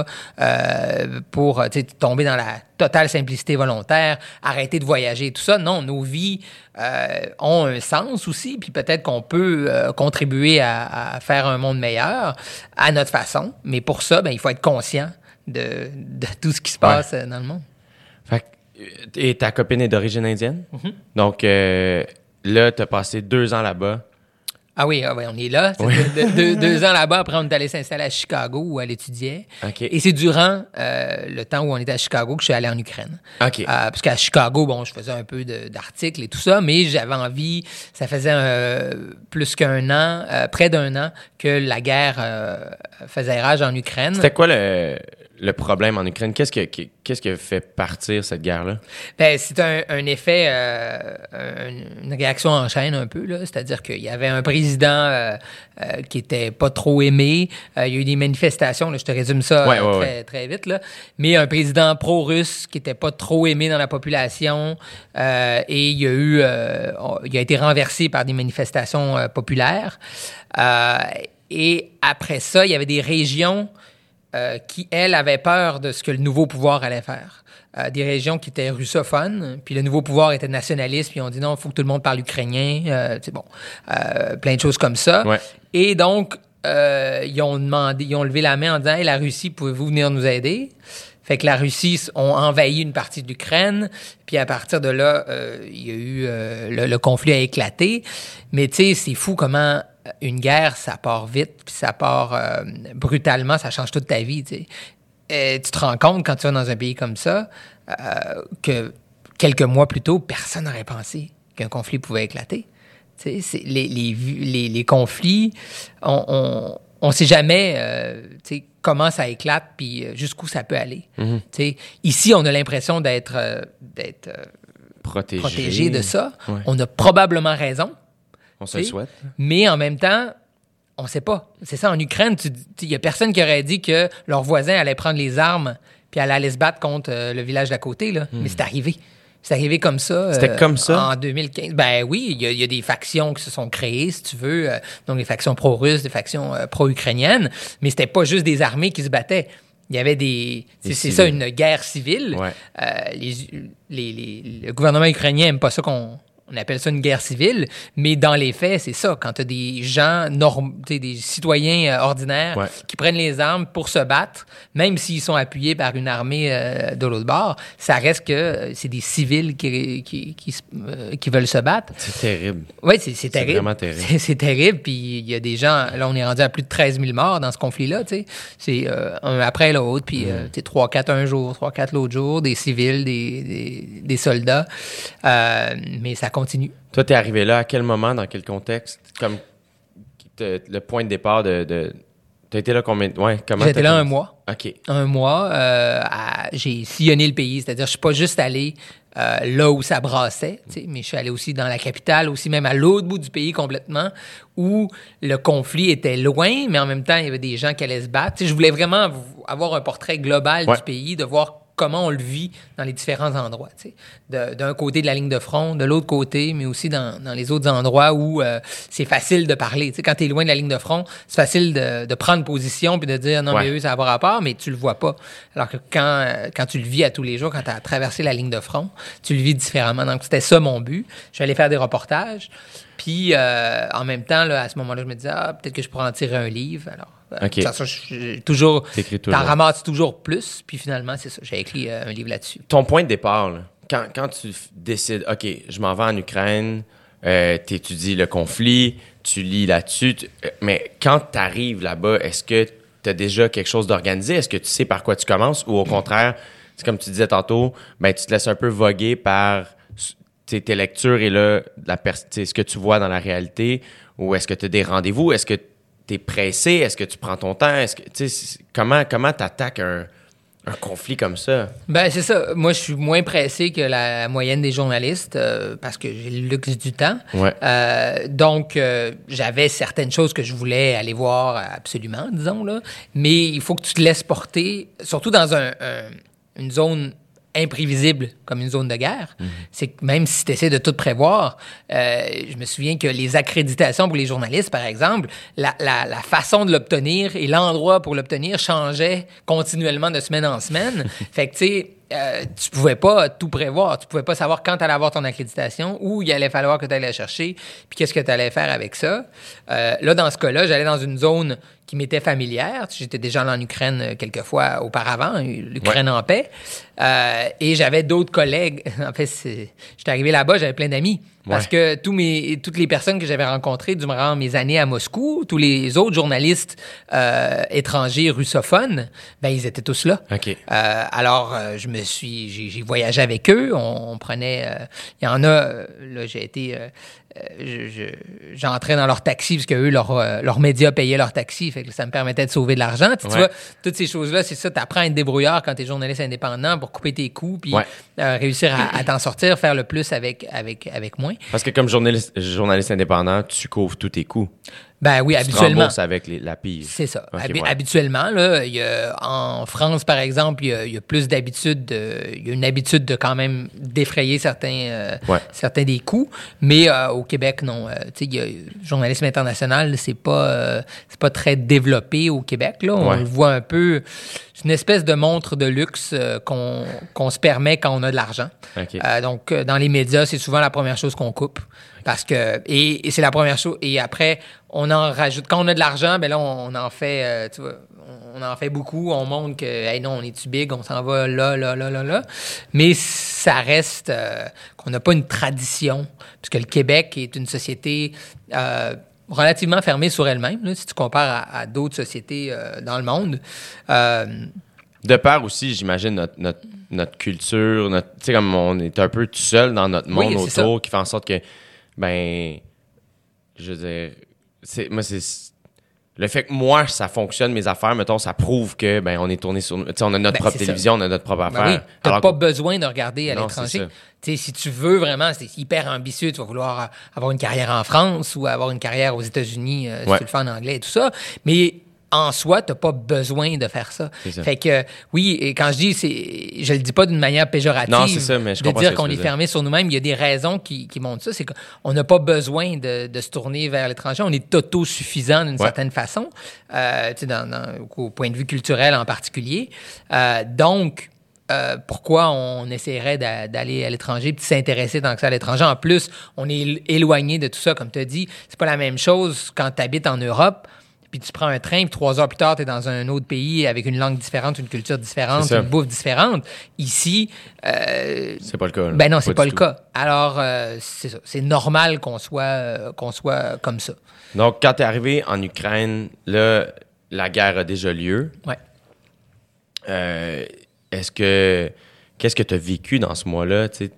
euh, pour tomber dans la totale simplicité volontaire, arrêter de voyager et tout ça. Non, nos vies euh, ont un sens aussi, puis peut-être qu'on peut euh, contribuer à, à faire un monde meilleur à notre façon. Mais pour ça, ben, il faut être conscient de, de tout ce qui se passe ouais. dans le monde. Fait et ta copine est d'origine indienne. Mm-hmm. Donc, euh, là, tu as passé deux ans là-bas. Ah oui, ah oui, on est là. Oui. Deux, deux, deux ans là-bas. Après, on est allé s'installer à Chicago où elle étudiait. Okay. Et c'est durant euh, le temps où on était à Chicago que je suis allé en Ukraine. Okay. Euh, parce qu'à Chicago, bon, je faisais un peu de, d'articles et tout ça, mais j'avais envie, ça faisait euh, plus qu'un an, euh, près d'un an, que la guerre euh, faisait rage en Ukraine. C'était quoi le... le problème en Ukraine? Qu'est-ce que, qu'est-ce qui fait partir cette guerre-là? Ben, c'est un, un effet, euh, une réaction en chaîne un peu, là. C'est-à-dire qu'il y avait un président euh, euh, qui était pas trop aimé. Euh, il y a eu des manifestations, là, je te résume ça ouais, euh, ouais, très, ouais. très vite, là. Mais un président pro-russe qui était pas trop aimé dans la population euh, et il y a eu, euh, il a été renversé par des manifestations euh, populaires. Euh, et après ça, il y avait des régions Euh, qui, elles, avaient peur de ce que le nouveau pouvoir allait faire. Euh, des régions qui étaient russophones, puis le nouveau pouvoir était nationaliste, puis on dit non, il faut que tout le monde parle ukrainien, euh, c'est bon, euh, plein de choses comme ça. Ouais. Et donc, euh, ils ont demandé, ils ont levé la main en disant hey, « la Russie, pouvez-vous venir nous aider? » Fait que la Russie ont envahi une partie de l'Ukraine, puis à partir de là, euh, il y a eu, euh, le, le conflit a éclaté. Mais tu sais, c'est fou comment une guerre, ça part vite, puis ça part euh, brutalement, ça change toute ta vie, tu sais. Et tu te rends compte, quand tu vas dans un pays comme ça, euh, que quelques mois plus tôt, personne n'aurait pensé qu'un conflit pouvait éclater. Tu sais, c'est, les, les, les, les conflits, on... on On ne sait jamais euh, comment ça éclate puis jusqu'où ça peut aller. Mm-hmm. Ici, on a l'impression d'être, euh, d'être euh, protégé. protégé de ça. Ouais. On a probablement raison. On se le souhaite. Mais en même temps, on ne sait pas. C'est ça, en Ukraine, il n'y a personne qui aurait dit que leur voisin allait prendre les armes puis allait se battre contre euh, le village d'à côté. Là. Mm. Mais c'est arrivé. C'est arrivé comme ça. C'était euh, comme ça? En deux mille quinze. Ben oui, il y, y a des factions qui se sont créées, si tu veux. Euh, donc, des factions pro-russes, des factions euh, pro-ukrainiennes. Mais c'était pas juste des armées qui se battaient. Il y avait des... des c'est, c'est ça, une guerre civile. Ouais. Euh, les, les, les, le gouvernement ukrainien n'aime pas ça qu'on, on appelle ça une guerre civile, mais dans les faits, c'est ça. Quand tu as des gens, norm... des citoyens euh, ordinaires ouais. qui prennent les armes pour se battre, même s'ils sont appuyés par une armée euh, de l'autre bord, ça reste que euh, c'est des civils qui, qui, qui, euh, qui veulent se battre. C'est terrible. Oui, c'est, c'est terrible. C'est vraiment terrible. C'est, c'est terrible, puis il y a des gens... Là, on est rendu à plus de treize mille morts dans ce conflit-là, tu sais. C'est euh, un après l'autre, puis mm. euh, tu sais, trois quatre un jour, trois quatre l'autre jour, des civils, des, des, des soldats. Euh, mais ça continue. Toi, t'es arrivé là à quel moment, dans quel contexte? Comme te, le point de départ de... de... T'as été là combien de... Ouais, comment J'étais là commencé? un mois. OK. Un mois. Euh, à... J'ai sillonné le pays. C'est-à-dire, je suis pas juste allé euh, là où ça brassait, mais je suis allé aussi dans la capitale, aussi même à l'autre bout du pays complètement, où le conflit était loin, mais en même temps, il y avait des gens qui allaient se battre. T'sais, je voulais vraiment avoir un portrait global ouais. du pays, de voir comment on le vit dans les différents endroits. De, d'un côté de la ligne de front, de l'autre côté, mais aussi dans, dans les autres endroits où euh, c'est facile de parler. T'sais, quand tu es loin de la ligne de front, c'est facile de, de prendre position puis de dire non, ouais. mais eux, ça n'a pas rapport, mais tu le vois pas. Alors que quand, euh, quand tu le vis à tous les jours, quand tu as traversé la ligne de front, tu le vis différemment. Donc, c'était ça mon but. Je suis allé faire des reportages. Puis, euh, en même temps, là, à ce moment-là, je me disais, ah, peut-être que je pourrais en tirer un livre. Alors, okay. ça, ça, je, toujours, toujours. T'en ramasses toujours plus. Puis finalement, c'est ça. J'ai écrit euh, un livre là-dessus. Ton point de départ, là, quand, quand tu décides, OK, je m'en vais en Ukraine, euh, tu étudies le conflit, tu lis là-dessus, tu, euh, mais quand tu arrives là-bas, est-ce que tu as déjà quelque chose d'organisé? Est-ce que tu sais par quoi tu commences? Ou au contraire, c'est comme tu disais tantôt, ben, tu te laisses un peu voguer par tes lectures et là, la pers- ce que tu vois dans la réalité? Ou est-ce que tu as des rendez-vous? Est-ce que tu es pressé? Est-ce que tu prends ton temps? Est-ce que, comment comment tu attaques un, un conflit comme ça? Ben c'est ça. Moi, je suis moins pressé que la moyenne des journalistes euh, parce que j'ai le luxe du temps. Ouais. Euh, donc, euh, j'avais certaines choses que je voulais aller voir absolument, disons, là. Mais il faut que tu te laisses porter, surtout dans un, un, une zone imprévisible comme une zone de guerre, mmh. c'est que même si tu essaies de tout prévoir, euh, je me souviens que les accréditations pour les journalistes, par exemple, la, la, la façon de l'obtenir et l'endroit pour l'obtenir changeait continuellement de semaine en semaine. Fait que, tu sais, Euh, tu pouvais pas tout prévoir. Tu pouvais pas savoir quand tu allais avoir ton accréditation, où il allait falloir que tu allais la chercher, puis qu'est-ce que tu allais faire avec ça. Euh, là, dans ce cas-là, j'allais dans une zone qui m'était familière. J'étais déjà allé en Ukraine quelques fois auparavant, l'Ukraine ouais. en paix. Euh, et j'avais d'autres collègues. En fait, c'est... j'étais arrivé là-bas, j'avais plein d'amis. Parce ouais. que tous mes, toutes les personnes que j'avais rencontrées durant mes années à Moscou, tous les autres journalistes euh, étrangers russophones, ben ils étaient tous là. Okay. Euh, alors, euh, je me suis, j'ai, j'ai voyagé avec eux. On, on prenait, il euh, y en a. Euh, là, j'ai été, euh, je, je, j'entrais dans leur taxi parce que eux, leur, euh, leurs médias payaient leur taxi, fait que ça me permettait de sauver de l'argent. Tu, ouais. tu vois, toutes ces choses-là, c'est ça. T'apprends à être débrouillard quand t'es journaliste indépendant pour couper tes coûts, puis ouais. euh, réussir à, à t'en sortir, faire le plus avec avec avec moins. Parce que comme journaliste, journaliste indépendant, tu couvres tous tes coûts. Ben oui, tu habituellement. Tu te rembourses avec les, la pige. C'est ça. Okay, Habi- ouais. Habituellement, là, il y a, en France, par exemple, il y a, il y a plus d'habitude, de, il y a une habitude de quand même défrayer certains, euh, ouais. certains des coûts. Mais euh, au Québec, non. Euh, tu sais, il y a le journalisme international, c'est pas, euh, c'est pas très développé au Québec. Là, on ouais. le voit un peu. C'est une espèce de montre de luxe euh, qu'on, qu'on se permet quand on a de l'argent. Okay. Euh, donc, euh, dans les médias, c'est souvent la première chose qu'on coupe. Parce que, et, et c'est la première chose. Et après, on en rajoute. Quand on a de l'argent, ben là, on, on en fait, euh, tu vois, on en fait beaucoup. On montre que, hey, non, on est too big, on s'en va là, là, là, là, là. Mais ça reste euh, qu'on n'a pas une tradition. Parce que le Québec est une société euh, relativement fermée sur elle-même, là, si tu compares à, à d'autres sociétés euh, dans le monde. Euh, De part aussi, j'imagine, notre, notre, notre culture, notre, tu sais, comme on est un peu tout seul dans notre monde oui, autour, ça. qui fait en sorte que, ben, je veux dire, c'est, moi, c'est le fait que moi, ça fonctionne, mes affaires, mettons, ça prouve que, ben, on est tourné sur, tu sais, on a notre ben, propre télévision, ça. On a notre propre affaire. Ben oui, t'as Alors pas que... besoin de regarder à non, l'étranger. Tu sais, si tu veux vraiment, c'est hyper ambitieux, tu vas vouloir avoir une carrière en France ou avoir une carrière aux États-Unis, euh, si ouais. tu le fais en anglais et tout ça, mais en soi, t'as pas besoin de faire ça. ça. Fait que, oui, et quand je dis, c'est, je le dis pas d'une manière péjorative. Non, c'est ça, mais je de comprends dire ce qu'on que est fermé sur nous-mêmes. Il y a des raisons qui, qui montrent ça. C'est qu'on n'a pas besoin de, de se tourner vers l'étranger. On est autosuffisant d'une ouais. certaine façon, euh, tu sais, dans, dans, au point de vue culturel en particulier. Euh, donc, euh, pourquoi on essaierait d'a- d'aller à l'étranger puis de s'intéresser tant que ça à l'étranger? En plus, on est él- éloigné de tout ça, comme tu as dit. C'est pas la même chose quand tu habites en Europe, puis tu prends un train, puis trois heures plus tard, tu es dans un autre pays avec une langue différente, une culture différente, une bouffe différente. Ici, euh, c'est pas le cas. Là. Ben non, c'est pas, pas le tout. cas. Alors, euh, c'est ça. C'est normal qu'on soit, euh, qu'on soit comme ça. Donc, quand tu es arrivé en Ukraine, là, la guerre a déjà lieu. Ouais. Euh, est-ce que... Qu'est-ce que tu as vécu dans ce mois-là? Tu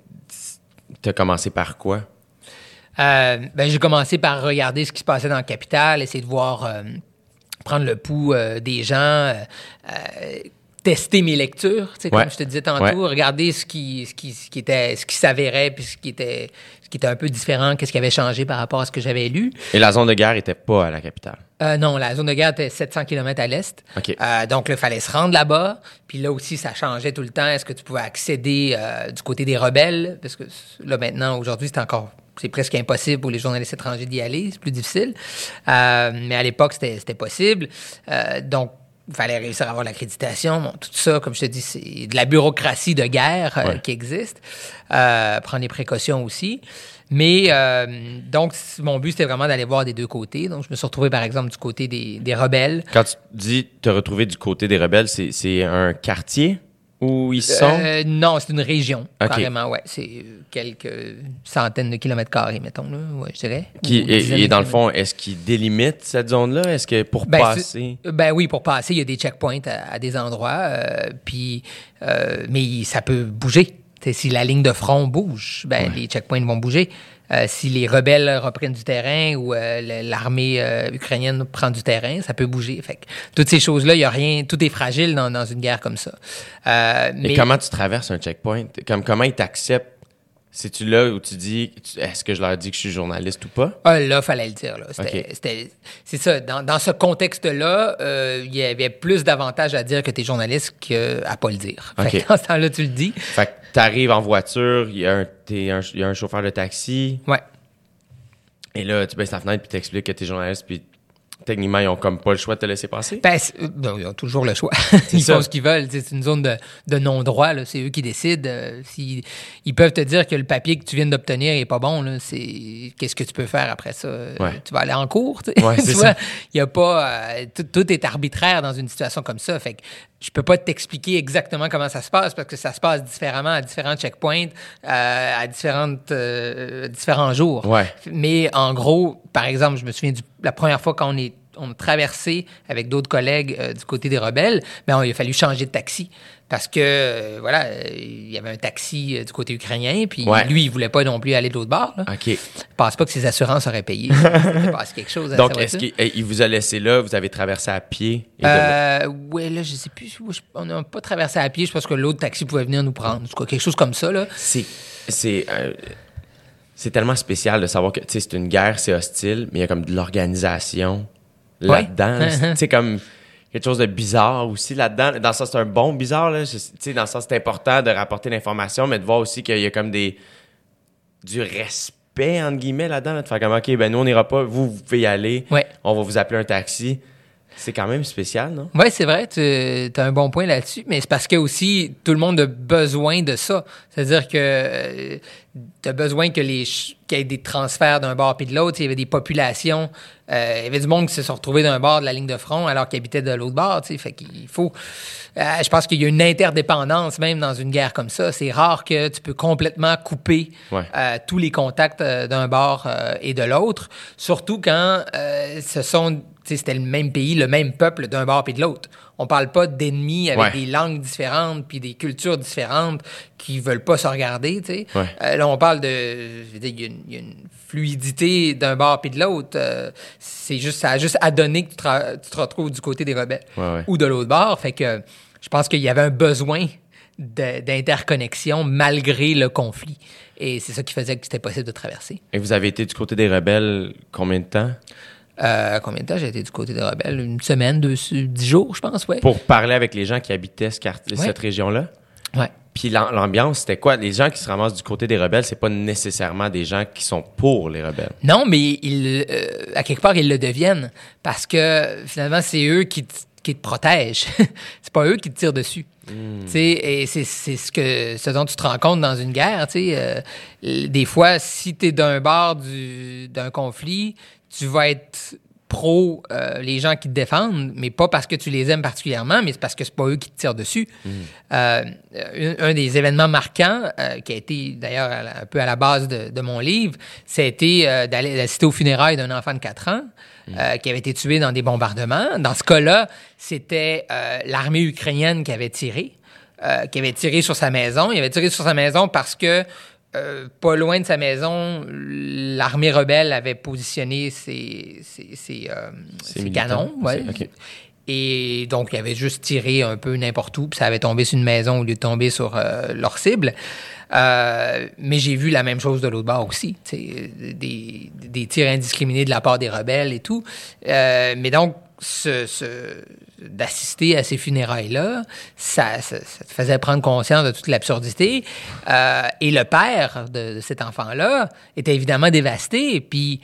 as commencé par quoi? Euh, ben, j'ai commencé par regarder ce qui se passait dans la capitale, essayer de voir, euh, prendre le pouls euh, des gens, euh, euh, tester mes lectures, tu sais, ouais. comme je te disais tantôt, ouais. regarder ce qui, ce qui, ce qui était, ce qui s'avérait, puis ce qui était, ce qui était un peu différent, qu'est-ce qui avait changé par rapport à ce que j'avais lu. Et la zone de guerre était pas à la capitale? Euh, non, la zone de guerre était sept cents kilomètres à l'est. Okay. Euh, donc, il fallait se rendre là-bas. Puis là aussi, ça changeait tout le temps. Est-ce que tu pouvais accéder euh, du côté des rebelles? Parce que là, maintenant, aujourd'hui, c'est encore... C'est presque impossible pour les journalistes étrangers d'y aller. C'est plus difficile. Euh, mais à l'époque, c'était, c'était possible. Euh, donc, il fallait réussir à avoir l'accréditation. Bon, tout ça, comme je te dis, c'est de la bureaucratie de guerre euh, ouais. qui existe. Euh, prendre des précautions aussi. Mais euh, donc, mon but, c'était vraiment d'aller voir des deux côtés. Donc, je me suis retrouvé, par exemple, du côté des, des rebelles. Quand tu dis te retrouver du côté des rebelles, c'est, c'est un quartier où ils sont? Euh, non, c'est une région, okay. carrément, ouais. C'est quelques centaines de kilomètres carrés, mettons, là, ouais, je dirais. Qui, et, et dans le fond, est-ce qu'ils délimitent cette zone-là? Est-ce que pour ben, passer? C'est, ben oui, pour passer, il y a des checkpoints à, à des endroits. Euh, puis, euh, mais ça peut bouger. T'sais, si la ligne de front bouge, ben, ouais. les checkpoints vont bouger. Euh, si les rebelles reprennent du terrain ou euh, l'armée euh, ukrainienne prend du terrain, ça peut bouger. Fait que, toutes ces choses-là, il y a rien, tout est fragile dans, dans une guerre comme ça. Euh, mais... Et comment tu traverses un checkpoint? Comme, comment ils t'acceptent? C'est-tu là où tu dis, est-ce que je leur dis que je suis journaliste ou pas? Ah, là, il fallait le dire. Là. C'était, okay. c'était, c'est ça. Dans, dans ce contexte-là, euh, il y avait plus d'avantages à dire que tu es journaliste qu'à pas le dire. Fait okay. que dans ce temps-là, tu le dis. Fait que t'arrives en voiture, il y, a un, t'es un, il y a un chauffeur de taxi. Ouais. Et là, tu baisses la fenêtre puis t'expliques que t'es journaliste puis techniquement, ils ont comme pas le choix de te laisser passer? Ben, non, ils ont toujours le choix. Ils ça. font ce qu'ils veulent. C'est une zone de, de non-droit. Là. C'est eux qui décident. Euh, si, ils peuvent te dire que le papier que tu viens d'obtenir n'est pas bon. Là. C'est, qu'est-ce que tu peux faire après ça? Ouais. Tu vas aller en cours? Ouais, tu c'est vois, ça. Il y a pas... Euh, tout, tout est arbitraire dans une situation comme ça. Fait que je peux pas t'expliquer exactement comment ça se passe parce que ça se passe différemment à différents checkpoints, euh, à différentes, euh, différents jours. Ouais. Mais en gros, par exemple, je me souviens de la première fois quand on est on a traversé avec d'autres collègues euh, du côté des rebelles, mais on, il a fallu changer de taxi parce que, euh, voilà, euh, il y avait un taxi euh, du côté ukrainien, puis ouais. lui, il voulait pas non plus aller de l'autre bord. Là. OK. Je pense pas que ses assurances auraient payé. Il passe quelque chose à Donc, sa est-ce qu'il il vous a laissé là, vous avez traversé à pied? Et euh, oui, là, je sais plus. On n'a pas traversé à pied, je pense que l'autre taxi pouvait venir nous prendre. En tout cas, quelque chose comme ça, là. C'est... c'est euh... C'est tellement spécial de savoir que, tu sais, c'est une guerre, c'est hostile, mais il y a comme de l'organisation là-dedans. Ouais. Tu sais, comme quelque chose de bizarre aussi là-dedans. Dans le sens, c'est un bon bizarre, là. Tu sais, dans le sens, c'est important de rapporter l'information, mais de voir aussi qu'il y a comme des... du respect, entre guillemets, là-dedans. Là, de faire comme, OK, ben nous, on n'ira pas. Vous, vous pouvez y aller. Ouais. On va vous appeler un taxi. C'est quand même spécial, non? Oui, c'est vrai, tu as un bon point là-dessus, mais c'est parce que aussi, tout le monde a besoin de ça. C'est-à-dire que euh, tu as besoin que les ch- qu'il y ait des transferts d'un bord puis de l'autre. Il y avait des populations, euh, il y avait du monde qui se sont retrouvés d'un bord de la ligne de front alors qu'ils habitaient de l'autre bord. T'sais. Fait qu'il faut... Euh, je pense qu'il y a une interdépendance même dans une guerre comme ça. C'est rare que tu peux complètement couper ouais. euh, tous les contacts euh, d'un bord euh, et de l'autre, surtout quand euh, ce sont... C'était le même pays, le même peuple d'un bord puis de l'autre. On parle pas d'ennemis avec ouais. des langues différentes puis des cultures différentes qui veulent pas se regarder, tu sais. Ouais. Euh, là, on parle de... Je veux dire, il y a une, il y a une fluidité d'un bord puis de l'autre. Euh, c'est juste, ça a juste à donner que tu te, tu te retrouves du côté des rebelles ouais, ouais. ou de l'autre bord. Fait que je pense qu'il y avait un besoin de, d'interconnexion malgré le conflit. Et c'est ça qui faisait que c'était possible de traverser. Et vous avez été du côté des rebelles combien de temps? Euh, combien de temps j'ai été du côté des rebelles? Une semaine, deux, dix jours, je pense, oui. Pour parler avec les gens qui habitaient ce quartier, ouais. cette région-là? Oui. Puis l'ambiance, c'était quoi? Les gens qui se ramassent du côté des rebelles, c'est pas nécessairement des gens qui sont pour les rebelles. Non, mais ils, euh, à quelque part, ils le deviennent. Parce que, finalement, c'est eux qui, t- qui te protègent. C'est pas eux qui te tirent dessus. Mm. Et c'est, c'est ce, que, ce dont tu te rends compte dans une guerre. Euh, des fois, si tu es d'un bord du, d'un conflit, tu vas être pro euh, les gens qui te défendent, mais pas parce que tu les aimes particulièrement, mais c'est parce que c'est pas eux qui te tirent dessus. Mm. Euh, un, un des événements marquants, euh, qui a été d'ailleurs un peu à la base de, de mon livre, c'était euh, d'aller d'assister aux funérailles d'un enfant de quatre ans mm. euh, qui avait été tué dans des bombardements. Dans ce cas-là, c'était euh, l'armée ukrainienne qui avait tiré, euh, qui avait tiré sur sa maison. Il avait tiré sur sa maison parce que Euh, pas loin de sa maison, l'armée rebelle avait positionné ses, ses, ses, euh, ses canons. Ouais. Okay. Et donc, il avait juste tiré un peu n'importe où, puis ça avait tombé sur une maison au lieu de tomber sur euh, leur cible. Euh, mais j'ai vu la même chose de l'autre bord aussi, des, des tirs indiscriminés de la part des rebelles et tout. Euh, mais donc, ce, ce, d'assister à ces funérailles-là, ça, ça, ça te faisait prendre conscience de toute l'absurdité. Euh, et le père de, de cet enfant-là était évidemment dévasté, puis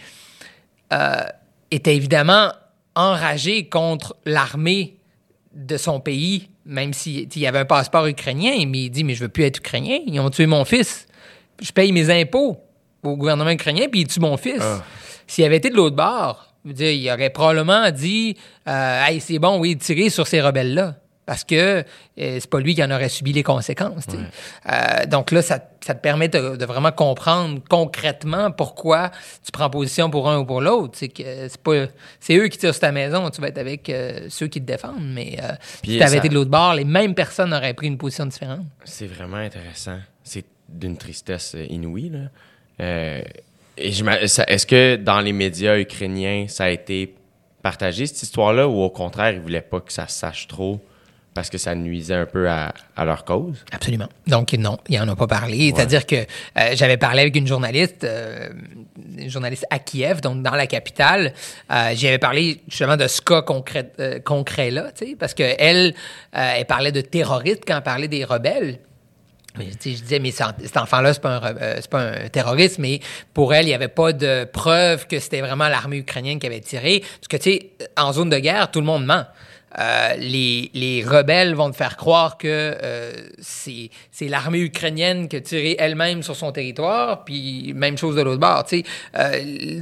euh, était évidemment enragé contre l'armée de son pays, même s'il y avait un passeport ukrainien, mais il dit « mais je veux plus être ukrainien, ils ont tué mon fils, je paye mes impôts au gouvernement ukrainien, puis ils tuent mon fils. Ah. » S'il avait été de l'autre bord, je veux dire, il aurait probablement dit euh, « Hey, c'est bon, oui, tirer sur ces rebelles-là. » Parce que euh, c'est pas lui qui en aurait subi les conséquences. Ouais. Euh, donc là, ça, ça te permet de, de vraiment comprendre concrètement pourquoi tu prends position pour un ou pour l'autre. C'est que c'est pas c'est eux qui tirent sur ta maison, tu vas être avec euh, ceux qui te défendent. Mais euh, si tu avais ça... été de l'autre bord, les mêmes personnes auraient pris une position différente. C'est vraiment intéressant. C'est d'une tristesse inouïe, là. Euh, et je, est-ce que dans les médias ukrainiens, ça a été partagé, cette histoire-là, ou au contraire, ils voulaient pas que ça se sache trop parce que ça nuisait un peu à, à leur cause? Absolument. Donc, non, il n'en a pas parlé. Ouais. C'est-à-dire que euh, j'avais parlé avec une journaliste, euh, une journaliste à Kiev, donc dans la capitale. Euh, j'y avais parlé justement de ce cas concret, euh, concret-là, tu sais, parce qu'elle, euh, elle parlait de terroristes quand elle parlait des rebelles. Mais, je disais, mais cet enfant-là, c'est pas, un, euh, c'est pas un terroriste, mais pour elle, il n'y avait pas de preuve que c'était vraiment l'armée ukrainienne qui avait tiré. Parce que, tu sais, en zone de guerre, tout le monde ment. Euh, les, les rebelles vont te faire croire que euh, c'est, c'est l'armée ukrainienne qui a tiré elle-même sur son territoire, puis même chose de l'autre bord, tu sais. Euh,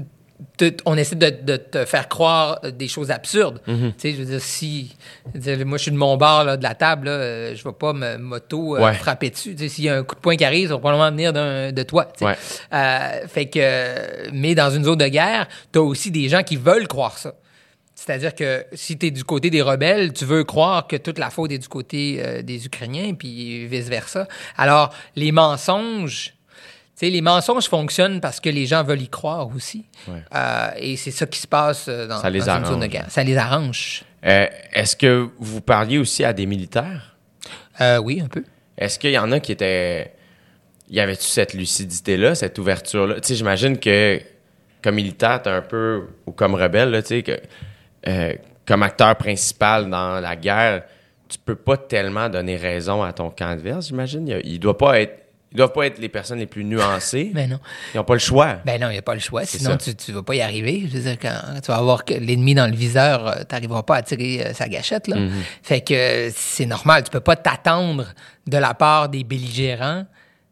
on essaie de, de te faire croire des choses absurdes. Mm-hmm. Tu sais, je veux dire, si... Je veux dire, moi, je suis de mon bord là, de la table, là, je ne vais pas me moto euh, ouais. frapper dessus. Tu sais, s'il y a un coup de poing qui arrive, ça va probablement venir d'un, de toi. Tu sais. Ouais. Euh, fait que... Mais dans une zone de guerre, tu as aussi des gens qui veulent croire ça. C'est-à-dire que si tu es du côté des rebelles, tu veux croire que toute la faute est du côté euh, des Ukrainiens, puis vice-versa. Alors, les mensonges... Tu sais, les mensonges fonctionnent parce que les gens veulent y croire aussi. Ouais. Euh, et c'est ça qui se passe dans, ça les dans une zone de guerre. Ça les arrange. Euh, est-ce que vous parliez aussi à des militaires? Euh, oui, un peu. Est-ce qu'il y en a qui étaient... Y avait-tu cette lucidité-là, cette ouverture-là? Tu sais, j'imagine que comme militaire, t'es un peu... Ou comme rebelle, là, tu sais, que, euh, comme acteur principal dans la guerre, tu peux pas tellement donner raison à ton camp adverse, j'imagine. Il, il doit pas être... Ils doivent pas être les personnes les plus nuancées. Ben non. Ils n'ont pas le choix. Ben non, il n'y a pas le choix. C'est Sinon, ça. tu ne vas pas y arriver. Je veux dire, quand tu vas avoir l'ennemi dans le viseur, euh, tu n'arriveras pas à tirer euh, sa gâchette, là. Mm-hmm. Fait que euh, c'est normal. Tu peux pas t'attendre de la part des belligérants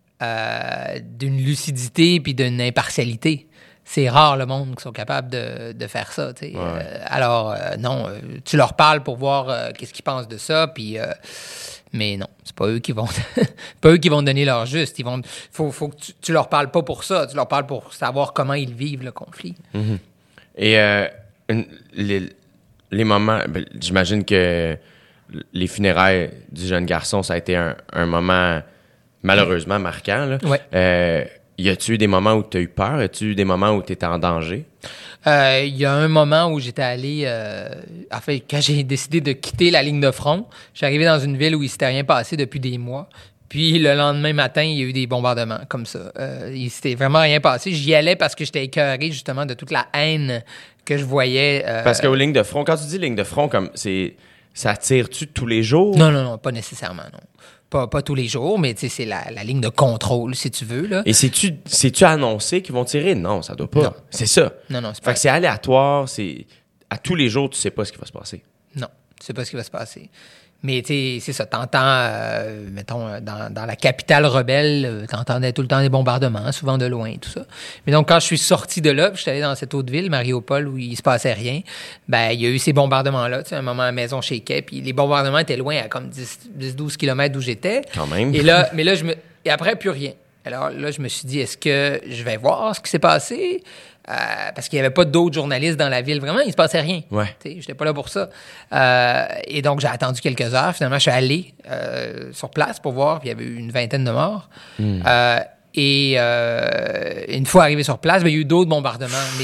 euh, d'une lucidité puis d'une impartialité. C'est rare le monde qui sont capables de, de faire ça, tu sais. Ouais. Euh, alors, euh, non, euh, tu leur parles pour voir euh, qu'est-ce qu'ils pensent de ça, puis... Euh, mais non, c'est pas eux qui vont pas eux qui vont donner leur juste. Ils vont faut faut que tu, tu leur parles pas pour ça, tu leur parles pour savoir comment ils vivent le conflit. Mm-hmm. Et euh, les, les moments, ben, j'imagine que les funérailles du jeune garçon, ça a été un, un moment malheureusement marquant là. Ouais. Euh, y a-tu eu des moments où tu as eu peur? Y a-tu eu des moments où tu étais en danger? Il euh, y a un moment où j'étais allé... Euh, en fait, quand j'ai décidé de quitter la ligne de front, je suis arrivé dans une ville où il ne s'était rien passé depuis des mois. Puis le lendemain matin, il y a eu des bombardements comme ça. Euh, il ne s'était vraiment rien passé. J'y allais parce que j'étais écœuré justement de toute la haine que je voyais. Euh, parce qu'aux lignes de front, quand tu dis ligne de front, comme c'est, ça tire-tu tous les jours? Non, non, non, pas nécessairement, non. Pas, pas tous les jours, mais c'est la, la ligne de contrôle, si tu veux. Là. Et c'est-tu, c'est-tu annoncé qu'ils vont tirer? Non, ça doit pas. Non. C'est ça. Non, non, c'est fait pas... que c'est aléatoire, c'est... À tous les jours, tu sais pas ce qui va se passer. Non, tu sais pas ce qui va se passer. Mais tu sais, c'est ça, t'entends, euh, mettons, dans, dans la capitale rebelle, euh, t'entendais tout le temps des bombardements, souvent de loin, tout ça. Mais donc, quand je suis sorti de là, puis je suis allé dans cette autre ville, Mariupol, où il se passait rien, ben il y a eu ces bombardements-là. Tu sais, à un moment, la maison shakeait, puis les bombardements étaient loin, à comme dix à douze kilomètres d'où j'étais. Quand même. Et là, mais là, je me... Et après, plus rien. Alors là, je me suis dit, est-ce que je vais voir ce qui s'est passé? Euh, parce qu'il n'y avait pas d'autres journalistes dans la ville. Vraiment, il ne se passait rien. Ouais. Je n'étais pas là pour ça. Euh, et donc, j'ai attendu quelques heures. Finalement, je suis allé euh, sur place pour voir. Puis il y avait eu une vingtaine de morts. Mm. Euh, et euh, une fois arrivé sur place, ben, il y a eu d'autres bombardements. Mais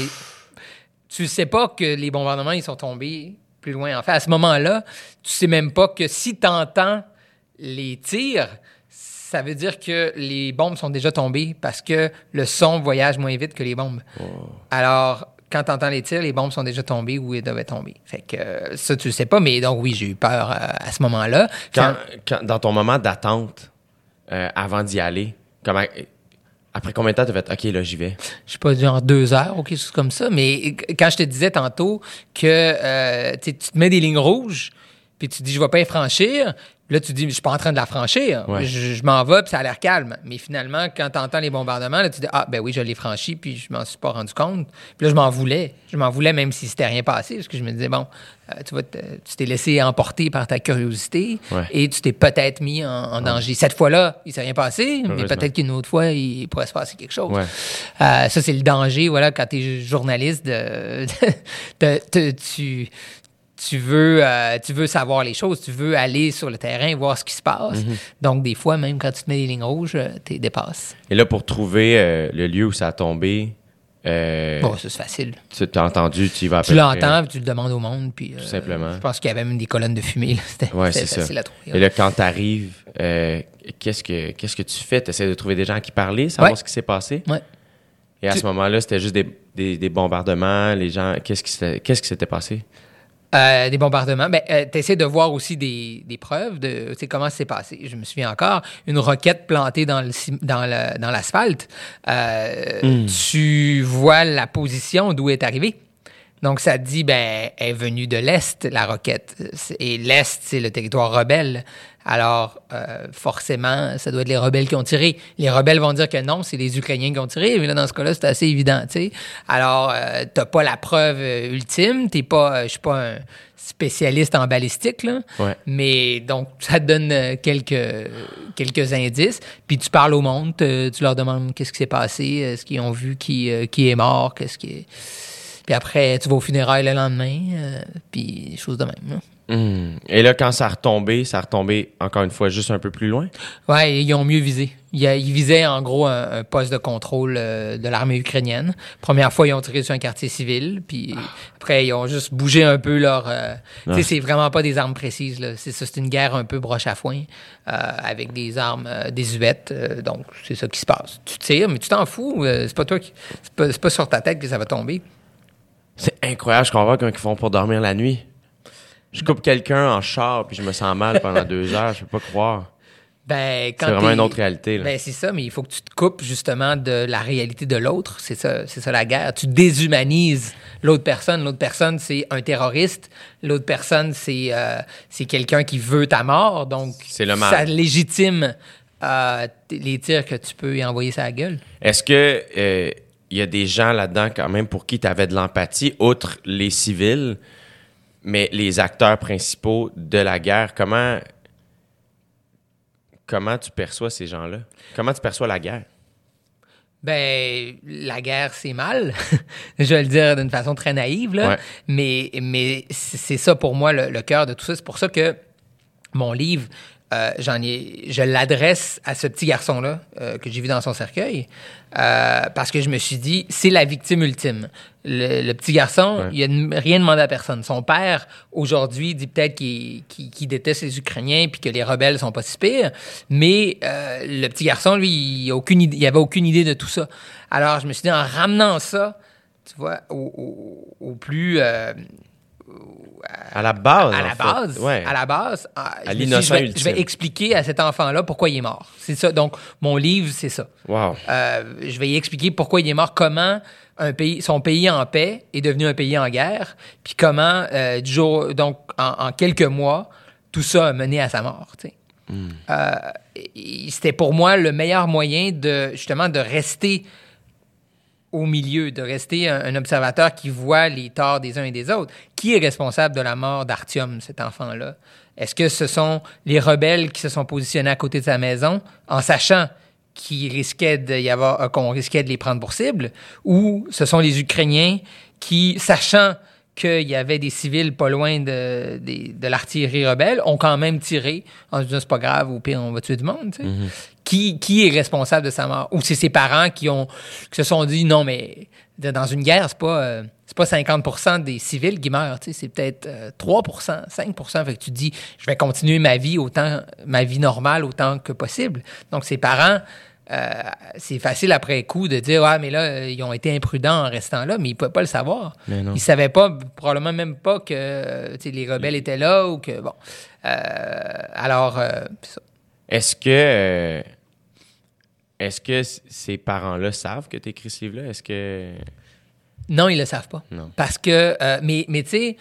tu ne sais pas que les bombardements, ils sont tombés plus loin. En fait, à ce moment-là, tu ne sais même pas que si tu entends les tirs, ça veut dire que les bombes sont déjà tombées parce que le son voyage moins vite que les bombes. Oh. Alors, quand tu entends les tirs, les bombes sont déjà tombées où elles devaient tomber. Fait que euh, ça, tu le sais pas, mais donc oui, j'ai eu peur euh, à ce moment-là. Quand, quand, dans ton moment d'attente, euh, avant d'y aller, comment, après combien de temps tu as fait « OK, là, j'y vais » ? Je sais pas, genre deux heures ou quelque chose comme ça. Mais quand je te disais tantôt que euh, tu te mets des lignes rouges, puis tu te dis « Je vais pas y franchir », là, tu dis, je suis pas en train de la franchir. Ouais. Je, je m'en vais, puis ça a l'air calme. Mais finalement, quand tu entends les bombardements, là, tu dis, ah, ben oui, je l'ai franchi, puis je m'en suis pas rendu compte. Puis là, je m'en voulais. Je m'en voulais même si c'était rien passé, parce que je me disais, bon, euh, tu vois, tu t'es laissé emporter par ta curiosité ouais. et tu t'es peut-être mis en, en danger. Ouais. Cette fois-là, il s'est rien passé, mais peut-être qu'une autre fois, il pourrait se passer quelque chose. Ouais. Euh, ça, c'est le danger, voilà, quand tu es journaliste, de, de, de, de tu... Tu veux, euh, tu veux savoir les choses, tu veux aller sur le terrain, voir ce qui se passe. Mm-hmm. Donc, des fois, même quand tu te mets des lignes rouges, tu dépasses. Et là, pour trouver euh, le lieu où ça a tombé... Euh, bon, ça, c'est facile. Tu as entendu, tu y vas à Tu l'entends, puis tu le demandes au monde. Puis, tout euh, simplement. Je pense qu'il y avait même des colonnes de fumée. Là. C'était, ouais, c'était c'est facile ça. à trouver. Et là, quand tu arrives, euh, qu'est-ce, que, qu'est-ce que tu fais? Tu essaies de trouver des gens à qui parler, savoir ouais. ce qui s'est passé? Oui. Et à tu... ce moment-là, c'était juste des, des, des bombardements, les gens... Qu'est-ce qui s'était, qu'est-ce qui s'était passé? Euh, des bombardements. Ben, euh, tu essaies de voir aussi des, des preuves de comment c'est passé. Je me souviens encore, une roquette plantée dans, le, dans, le, dans l'asphalte. Euh, mm. Tu vois la position d'où elle est arrivée. Donc, ça te dit, ben, elle est venue de l'Est, la roquette. Et l'Est, c'est le territoire rebelle. Alors, euh, forcément, ça doit être les rebelles qui ont tiré. Les rebelles vont dire que non, c'est les Ukrainiens qui ont tiré. Mais là, dans ce cas-là, c'est assez évident, tu sais. Alors, euh, t'as pas la preuve euh, ultime. T'es pas, euh, je suis pas un spécialiste en balistique, là. Ouais. Mais donc, ça te donne euh, quelques, quelques indices. Puis tu parles au monde, tu leur demandes qu'est-ce qui s'est passé, est-ce qu'ils ont vu qui, euh, qui est mort, qu'est-ce qui est... Puis après, tu vas aux funérailles le lendemain, euh, puis des choses de même. Mmh. Et là, quand ça a retombé, ça a retombé, encore une fois, juste un peu plus loin? Oui, ils ont mieux visé. Ils, ils visaient, en gros, un, un poste de contrôle euh, de l'armée ukrainienne. Première fois, ils ont tiré sur un quartier civil, puis ah. après, ils ont juste bougé un peu leur... Euh, tu sais, c'est vraiment pas des armes précises, là. C'est ça, c'est une guerre un peu broche à foin, euh, avec des armes euh, désuètes. Euh, donc, c'est ça qui se passe. Tu tires, mais tu t'en fous. Euh, c'est pas toi qui... C'est pas, c'est pas sur ta tête que ça va tomber. C'est incroyable, je comprends comment ils font pour dormir la nuit. Je coupe quelqu'un en char puis je me sens mal pendant deux heures, je peux pas croire. Ben, quand c'est vraiment t'es... une autre réalité. Là. Ben, c'est ça, mais il faut que tu te coupes justement de la réalité de l'autre. C'est ça, c'est ça la guerre. Tu déshumanises l'autre personne. L'autre personne, c'est un terroriste. L'autre personne, c'est, euh, c'est quelqu'un qui veut ta mort. Donc, c'est le mal. Ça légitime euh, les tirs que tu peux y envoyer sur la gueule. Est-ce que... Euh, il y a des gens là-dedans quand même pour qui tu avais de l'empathie, outre les civils, mais les acteurs principaux de la guerre, comment, comment tu perçois ces gens-là? Comment tu perçois la guerre? Ben, la guerre, c'est mal. Je vais le dire d'une façon très naïve, là. Ouais. Mais, mais c'est ça pour moi le, le cœur de tout ça. C'est pour ça que mon livre... Euh, j'en ai, je l'adresse à ce petit garçon-là euh, que j'ai vu dans son cercueil euh, parce que je me suis dit, c'est la victime ultime. Le, le petit garçon, ouais. il n'a rien demandé à personne. Son père, aujourd'hui, dit peut-être qu'il, qu'il, qu'il déteste les Ukrainiens puis que les rebelles sont pas si pires, mais euh, le petit garçon, lui, il n'avait aucune, aucune idée de tout ça. Alors, je me suis dit, en ramenant ça, tu vois, au, au, au plus... Euh, À la base, à la base, fait. Ouais. à la base, à je l'innocent suis, je, vais, ultime. je vais expliquer à cet enfant-là pourquoi il est mort. C'est ça. Donc, mon livre, c'est ça. Wow. Euh, je vais y expliquer pourquoi il est mort, comment un pays, son pays en paix est devenu un pays en guerre, puis comment, euh, du jour, donc, en, en quelques mois, tout ça a mené à sa mort, tu sais. Mm. Euh, c'était pour moi le meilleur moyen de, justement, de rester au milieu, de rester un, un observateur qui voit les torts des uns et des autres. Qui est responsable de la mort d'Artyom, cet enfant-là? Est-ce que ce sont les rebelles qui se sont positionnés à côté de sa maison en sachant qu'il risquait de y avoir, qu'on risquait de les prendre pour cible, ou ce sont les Ukrainiens qui, sachant qu'il y avait des civils pas loin de, de, de l'artillerie rebelle, ont quand même tiré en se disant c'est pas grave, au pire on va tuer du monde. Tu sais. Mm-hmm. Qui, qui est responsable de sa mort? Ou c'est ses parents qui ont qui se sont dit non, mais dans une guerre, c'est pas, euh, c'est pas cinquante pour cent des civils qui meurent, tu sais, c'est peut-être euh, trois pour cent, cinq pour cent. Fait que tu te dis je vais continuer ma vie autant, ma vie normale autant que possible. Donc ses parents, Euh, c'est facile après coup de dire « Ah, mais là, euh, ils ont été imprudents en restant là », mais ils ne pouvaient pas le savoir. Ils ne savaient pas, probablement même pas que euh, les rebelles étaient là ou que, bon. Euh, alors, euh, ça. Est-ce que, euh, est-ce que ces parents-là savent que tu écris ce livre-là? Est-ce que... Non, ils ne le savent pas. Non. Parce que, euh, mais, mais tu sais,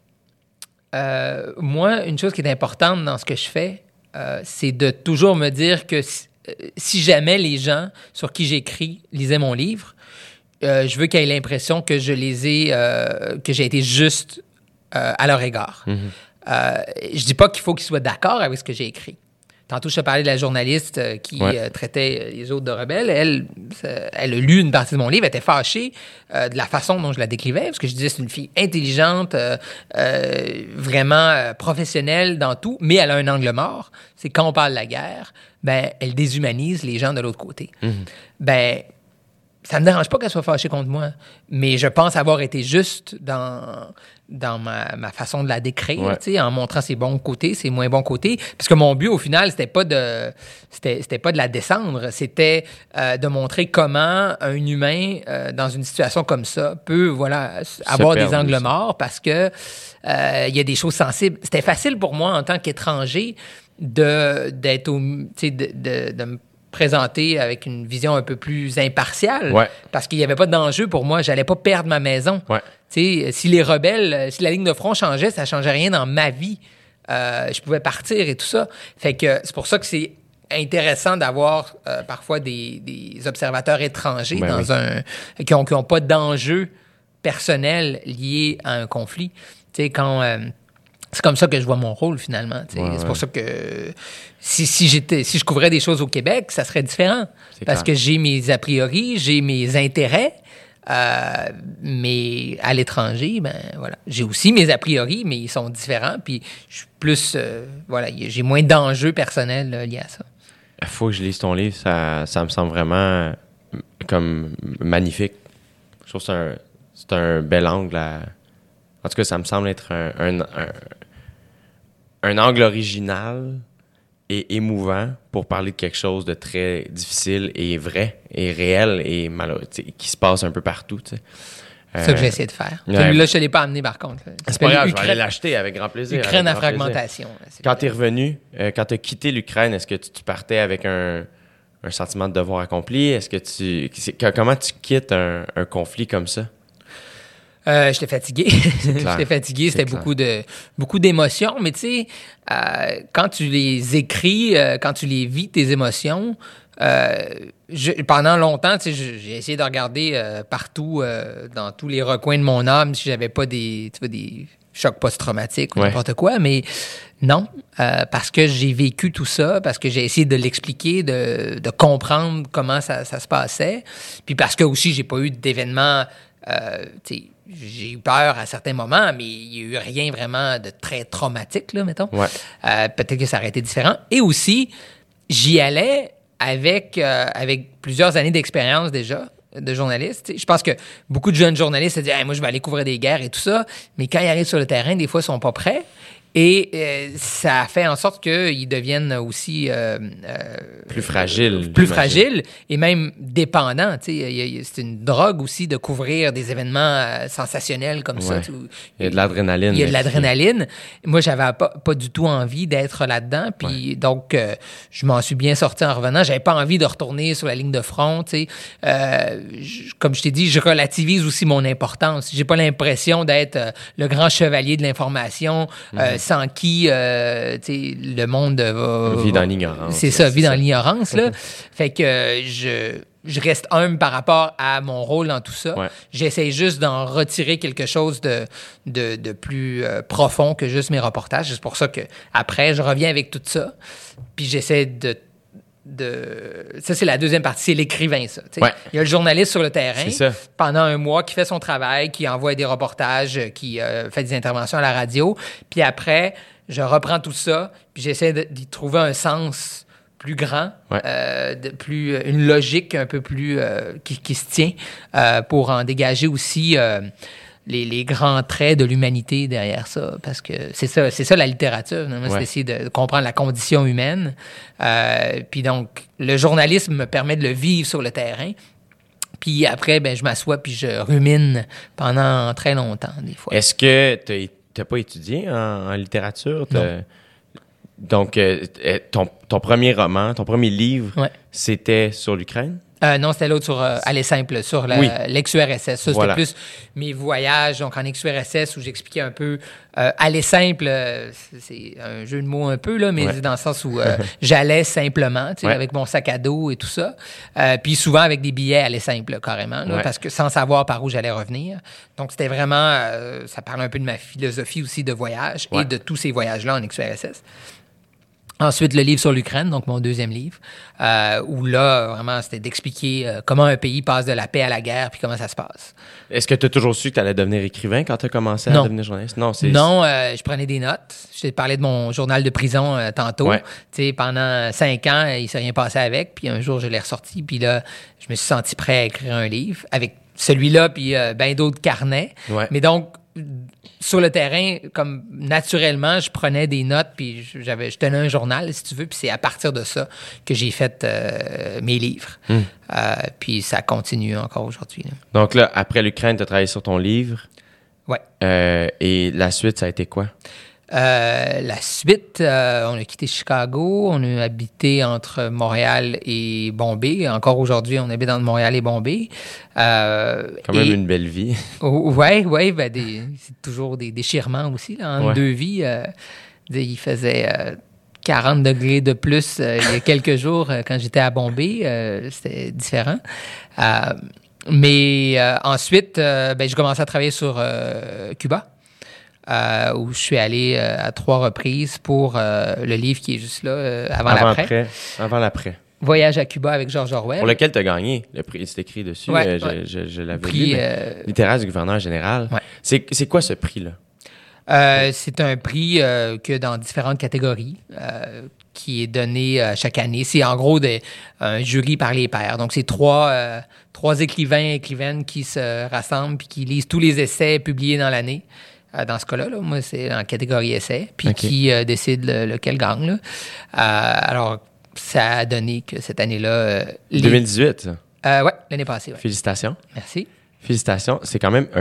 euh, moi, une chose qui est importante dans ce que je fais, euh, c'est de toujours me dire que... si jamais les gens sur qui j'écris lisaient mon livre, euh, je veux qu'ils aient l'impression que je les ai, euh, que j'ai été juste euh, à leur égard. Mm-hmm. Euh, je dis pas qu'il faut qu'ils soient d'accord avec ce que j'ai écrit. Tantôt, je te parlais de la journaliste euh, qui ouais. euh, traitait les autres de rebelles. Elle, euh, elle a lu une partie de mon livre, elle était fâchée euh, de la façon dont je la décrivais, parce que je disais c'est une fille intelligente, euh, euh, vraiment euh, professionnelle dans tout, mais elle a un angle mort. C'est quand on parle de la guerre, ben, elle déshumanise les gens de l'autre côté. Mm-hmm. Ben, ça ne me dérange pas qu'elle soit fâchée contre moi, mais je pense avoir été juste dans, dans ma, ma façon de la décrire, ouais. en montrant ses bons côtés, ses moins bons côtés. Parce que mon but, au final, c'était pas de, c'était, c'était pas de la descendre, c'était euh, de montrer comment un humain, euh, dans une situation comme ça, peut voilà, avoir des angles aussi. Morts parce que euh, il y a des choses sensibles. C'était facile pour moi, en tant qu'étranger, de, d'être au, tu sais, de, de, de me présenté avec une vision un peu plus impartiale, ouais. parce qu'il n'y avait pas d'enjeu pour moi. J'allais pas perdre ma maison. Ouais. Tu sais, si les rebelles, si la ligne de front changeait, ça ne changeait rien dans ma vie. Euh, je pouvais partir et tout ça. Fait que c'est pour ça que c'est intéressant d'avoir euh, parfois des, des observateurs étrangers ben dans oui. un qui n'ont qui ont pas d'enjeu personnel lié à un conflit. Tu sais, quand... Euh, c'est comme ça que je vois mon rôle, finalement. Ouais, c'est ouais. pour ça que si, si, j'étais, si je couvrais des choses au Québec, ça serait différent. C'est parce clair. Que j'ai mes a priori, j'ai mes intérêts, euh, mais à l'étranger, ben voilà. J'ai aussi mes a priori, mais ils sont différents. Puis je suis plus... Euh, voilà, j'ai moins d'enjeux personnels là, liés à ça. Il faut que je lise ton livre. Ça, ça me semble vraiment comme magnifique. Je trouve que c'est un, c'est un bel angle à... En tout cas, ça me semble être un, un, un, un angle original et émouvant pour parler de quelque chose de très difficile et vrai et réel et malheureux, qui se passe un peu partout. T'sais. C'est ça que j'ai essayé de faire. Ouais. Celui-là, je ne te l'ai pas amené, par contre. C'est pas grave, Ukraine, je vais aller l'acheter avec grand plaisir. Ukraine à fragmentation. Là, quand tu es revenu, euh, quand tu as quitté l'Ukraine, est-ce que tu, tu partais avec un, un sentiment de devoir accompli? Est-ce que tu... Comment tu quittes un, un conflit comme ça? Euh, j'étais fatigué. j'étais fatigué. C'était beaucoup de beaucoup d'émotions. Mais tu sais, euh, quand tu les écris, euh, quand tu les vis, tes émotions, euh, je, pendant longtemps, tu sais, j'ai essayé de regarder euh, partout, euh, dans tous les recoins de mon âme, si j'avais pas des, tu vois, des chocs post-traumatiques ou ouais. n'importe quoi. Mais non, euh, parce que j'ai vécu tout ça, parce que j'ai essayé de l'expliquer, de, de comprendre comment ça, ça se passait. Puis parce que aussi, j'ai pas eu d'événements, euh, tu sais, j'ai eu peur à certains moments, mais il n'y a eu rien vraiment de très traumatique, là, mettons. Ouais. Euh, peut-être que ça aurait été différent. Et aussi, j'y allais avec, euh, avec plusieurs années d'expérience déjà de journaliste. Je pense que beaucoup de jeunes journalistes se disent hey, « moi, je vais aller couvrir des guerres et tout ça », mais quand ils arrivent sur le terrain, des fois, ils ne sont pas prêts. Et euh, ça fait en sorte qu'ils deviennent aussi... Euh, euh, plus fragiles. Plus fragiles et même dépendants. C'est une drogue aussi de couvrir des événements euh, sensationnels comme ouais. ça. Où, il y a de l'adrénaline. Il y a de l'adrénaline. Moi, j'avais pas, pas du tout envie d'être là-dedans. Puis ouais. donc, euh, je m'en suis bien sorti en revenant. J'avais pas envie de retourner sur la ligne de front. Euh, je, comme je t'ai dit, je relativise aussi mon importance. J'ai pas l'impression d'être euh, le grand chevalier de l'information. Mm-hmm. Euh, sans qui euh, le monde va... Vit dans l'ignorance. C'est ça, vit dans l'ignorance. Là. Fait que euh, je, je reste humble par rapport à mon rôle dans tout ça. Ouais. J'essaie juste d'en retirer quelque chose de, de, de plus euh, profond que juste mes reportages. C'est pour ça que après je reviens avec tout ça. Puis j'essaie de De... Ça, c'est la deuxième partie, c'est l'écrivain, ça. Ouais. Il y a le journaliste sur le terrain ça. pendant un mois qui fait son travail, qui envoie des reportages, qui euh, fait des interventions à la radio. Puis après, je reprends tout ça, puis j'essaie de, d'y trouver un sens plus grand, ouais. euh, de plus, une logique un peu plus euh, qui, qui se tient euh, pour en dégager aussi... Euh, Les, les grands traits de l'humanité derrière ça, parce que c'est ça, c'est ça la littérature. Moi, ouais. C'est d'essayer de comprendre la condition humaine. Euh, puis donc, le journalisme me permet de le vivre sur le terrain. Puis après, ben, je m'assois puis je rumine pendant très longtemps, des fois. Est-ce que tu n'as pas étudié en, en littérature? Non. Donc, euh, ton, ton premier roman, ton premier livre, ouais. c'était sur l'Ukraine? Euh, non, c'était l'autre sur euh, Aller simple, sur la, oui. l'ex-U R S S. Ça, voilà. C'était plus mes voyages, donc en ex-U R S S, où j'expliquais un peu euh, Aller simple, euh, c'est un jeu de mots un peu, là, mais ouais. dans le sens où euh, j'allais simplement, tu sais, ouais. avec mon sac à dos et tout ça. Euh, puis souvent avec des billets Aller simple, là, carrément, là, ouais. parce que sans savoir par où j'allais revenir. Donc, c'était vraiment, euh, ça parle un peu de ma philosophie aussi de voyage ouais. et de tous ces voyages-là en ex-U R S S. Ensuite, le livre sur l'Ukraine, donc mon deuxième livre, euh, où là, vraiment, c'était d'expliquer euh, comment un pays passe de la paix à la guerre, puis comment ça se passe. Est-ce que tu as toujours su que tu allais devenir écrivain quand tu as commencé non. à devenir journaliste? Non, c'est... Non, euh, je prenais des notes. Je t'ai parlé de mon journal de prison euh, tantôt. Ouais. Tu sais, pendant cinq ans, il ne s'est rien passé avec, puis un jour, je l'ai ressorti, puis là, je me suis senti prêt à écrire un livre, avec celui-là, puis euh, bien d'autres carnets. Ouais. Mais donc, sur le terrain, comme naturellement, je prenais des notes, puis j'avais, je tenais un journal, si tu veux, puis c'est à partir de ça que j'ai fait euh, mes livres. Mm. Euh, puis ça continue encore aujourd'hui. Là. Donc là, après l'Ukraine, tu as travaillé sur ton livre. Oui. Euh, et la suite, ça a été quoi? Euh, la suite, euh, on a quitté Chicago, on a habité entre Montréal et Bombay. Encore aujourd'hui, on habite entre Montréal et Bombay. Euh, Quand même et, une belle vie. Oui, oui, ben des, c'est toujours des déchirements aussi, là, entre ouais. deux vies. Euh, il faisait euh, quarante degrés de plus euh, il y a quelques jours euh, quand j'étais à Bombay. Euh, c'était différent. Euh, mais euh, ensuite, euh, ben, j'ai commencé à travailler sur euh, Cuba. Euh, où je suis allé euh, à trois reprises pour euh, le livre qui est juste là, euh, avant, avant l'après. Après, avant l'après. Voyage à Cuba avec George Orwell. Pour lequel tu as gagné. Le prix, c'est écrit dessus. Ouais, euh, ouais. Je, je, je l'avais prix, lu. Euh... Littéraire du gouverneur général. Ouais. C'est, c'est quoi ce prix-là? Euh, c'est un prix euh, que dans différentes catégories euh, qui est donné euh, chaque année. C'est en gros des, un jury par les pairs. Donc, c'est trois, euh, trois écrivains et écrivaines qui se rassemblent puis qui lisent tous les essais publiés dans l'année. Dans ce cas-là, là, moi, c'est en catégorie essai, puis okay. qui euh, décide le, lequel gagne. Là. Euh, alors, ça a donné que cette année-là... Euh, les... deux mille dix-huit, ça? Euh, oui, l'année passée. Ouais. Félicitations. Merci. Félicitations. C'est quand même un...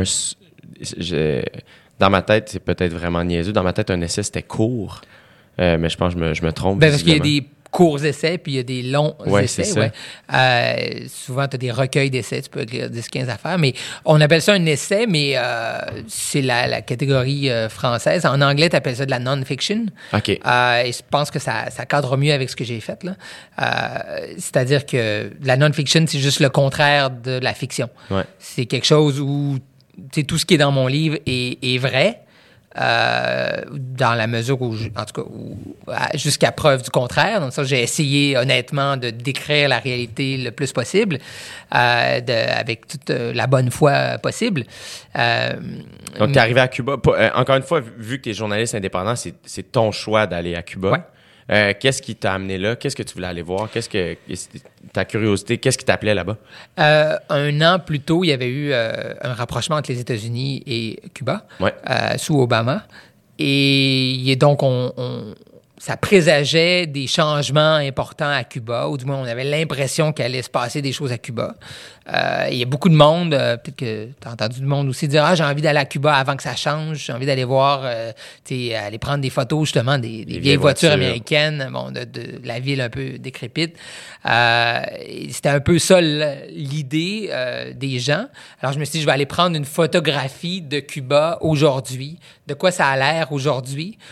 Je... Dans ma tête, c'est peut-être vraiment niaiseux. Dans ma tête, un essai, c'était court. Euh, mais je pense que je me, je me trompe. Ben, parce qu'il y a des courts essais, puis il y a des longs ouais, essais. C'est ça. Ouais. Euh, souvent, tu as des recueils d'essais, tu peux écrire dix quinze affaires, mais on appelle ça un essai, mais euh, c'est la, la catégorie euh, française. En anglais, tu appelles ça de la non-fiction. OK. Euh, et je pense que ça, ça cadre mieux avec ce que j'ai fait. Là. Euh, c'est-à-dire que la non-fiction, c'est juste le contraire de la fiction. Ouais. C'est quelque chose où tout ce qui est dans mon livre est, est vrai. Euh, dans la mesure où, je, en tout cas, où, jusqu'à preuve du contraire. Donc ça, j'ai essayé honnêtement de décrire la réalité le plus possible, euh, de, avec toute la bonne foi possible. Euh, Donc, tu es arrivé à Cuba. Euh, encore une fois, vu que tu es journaliste indépendant, c'est, c'est ton choix d'aller à Cuba. Ouais. Euh, qu'est-ce qui t'a amené là? Qu'est-ce que tu voulais aller voir? Qu'est-ce que ta curiosité? Qu'est-ce qui t'appelait là-bas? Euh, un an plus tôt, il y avait eu euh, un rapprochement entre les États-Unis et Cuba, ouais. euh, sous Obama. Et, et donc, on, on, ça présageait des changements importants à Cuba, ou du moins, on avait l'impression qu'il allait se passer des choses à Cuba. Euh, il y a beaucoup de monde, euh, peut-être que tu as entendu du monde aussi dire « Ah, j'ai envie d'aller à Cuba avant que ça change, j'ai envie d'aller voir, euh, tu sais, aller prendre des photos justement des, des vieilles, vieilles voitures, voitures américaines, bon, de, de la ville un peu décrépite. Euh, » C'était un peu ça l'idée euh, des gens. Alors, je me suis dit « Je vais aller prendre une photographie de Cuba aujourd'hui, de quoi ça a l'air aujourd'hui,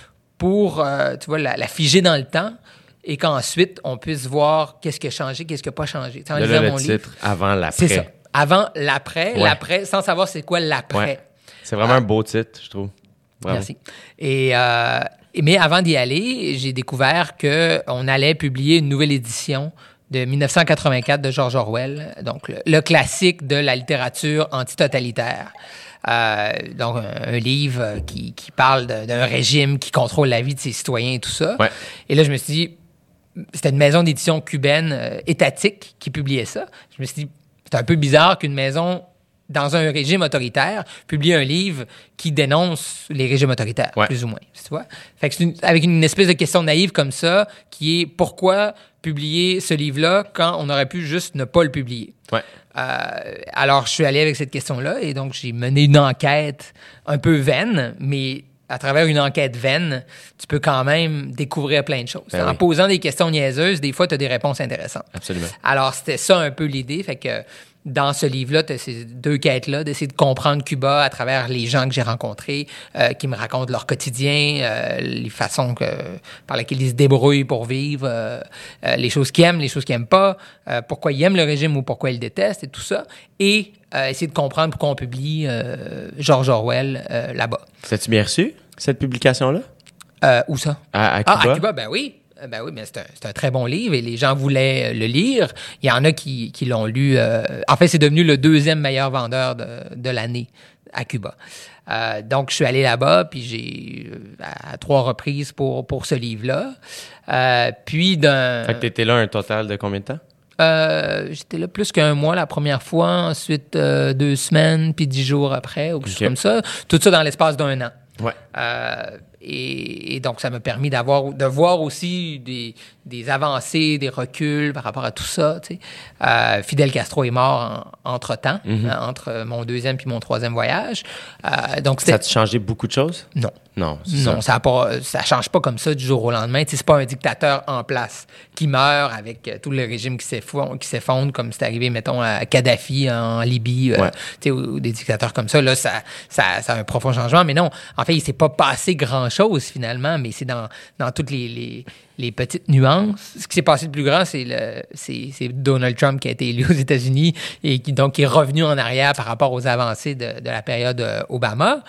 pour, euh, tu vois, la, la figer dans le temps et qu'ensuite, on puisse voir qu'est-ce qui a changé, qu'est-ce qui n'a pas changé. Tu sais, en De lisant là, mon le livre, titre, avant, l'après. c'est ça. Avant, l'après, Ouais. l'après, sans savoir c'est quoi l'après. Ouais. C'est vraiment Ah. un beau titre, je trouve. Bravo. Merci. Et, euh, mais avant d'y aller, j'ai découvert qu'on allait publier une nouvelle édition de dix-neuf cent quatre-vingt-quatre de George Orwell, donc le, le classique de la littérature antitotalitaire. Euh, donc, un, un livre qui, qui parle de, d'un régime qui contrôle la vie de ses citoyens et tout ça. Ouais. Et là, je me suis dit, c'était une maison d'édition cubaine euh, étatique qui publiait ça. Je me suis dit, c'est un peu bizarre qu'une maison dans un régime autoritaire publie un livre qui dénonce les régimes autoritaires, ouais. plus ou moins. Tu vois? Fait que c'est une, avec une espèce de question naïve comme ça, qui est pourquoi publier ce livre-là quand on aurait pu juste ne pas le publier? Ouais. Euh, alors, je suis allé avec cette question-là et donc j'ai mené une enquête un peu vaine, mais à travers une enquête vaine, tu peux quand même découvrir plein de choses. Ben en oui. posant des questions niaiseuses, des fois, tu as des réponses intéressantes. Absolument. Alors, c'était ça un peu l'idée. Fait que dans ce livre-là, tu as ces deux quêtes-là, d'essayer de comprendre Cuba à travers les gens que j'ai rencontrés, euh, qui me racontent leur quotidien, euh, les façons que, par lesquelles ils se débrouillent pour vivre, euh, euh, les choses qu'ils aiment, les choses qu'ils n'aiment pas, euh, pourquoi ils aiment le régime ou pourquoi ils le détestent et tout ça. Et euh, essayer de comprendre pourquoi on publie euh, George Orwell euh, là-bas. T'as-tu bien reçu, cette publication-là? Euh, où ça? À, à Ah, Cuba? à Cuba, ben oui. Ben oui, mais c'est un, c'est un très bon livre et les gens voulaient le lire. Il y en a qui, qui l'ont lu. Euh, en fait, c'est devenu le deuxième meilleur vendeur de, de l'année à Cuba. Euh, donc, je suis allé là-bas, puis j'ai à, à trois reprises pour, pour ce livre-là. Euh, puis, d'un... Fait que t'étais là un total de combien de temps? Euh, j'étais là plus qu'un mois la première fois, ensuite euh, deux semaines, puis dix jours après, ou quelque chose Ok. comme ça. Tout ça dans l'espace d'un an. Ouais. Euh, et, et donc, ça m'a permis d'avoir, de voir aussi des, des avancées, des reculs par rapport à tout ça. Tu sais. Euh, Fidel Castro est mort en- entre-temps, Mhm. hein, entre mon deuxième puis mon troisième voyage. Euh, donc, c'était... Ça a-tu changé beaucoup de choses? Non. Non, c'est Non, ça. ça, a pas, ça change pas comme ça du jour au lendemain. Tu sais, c'est pas un dictateur en place qui meurt avec euh, tout le régime qui s'effondre, qui s'effondre comme c'est arrivé, mettons, à Kadhafi en Libye, euh, Ouais. tu sais, ou, ou des dictateurs comme ça. Là, ça, ça, ça a un profond changement. Mais non, en fait, il s'est pas passé grand-chose finalement, mais c'est dans, dans toutes les, les, les petites nuances. Ce qui s'est passé de plus grand, c'est, le, c'est, c'est Donald Trump qui a été élu aux États-Unis et qui donc est revenu en arrière par rapport aux avancées de, de la période euh, Obama.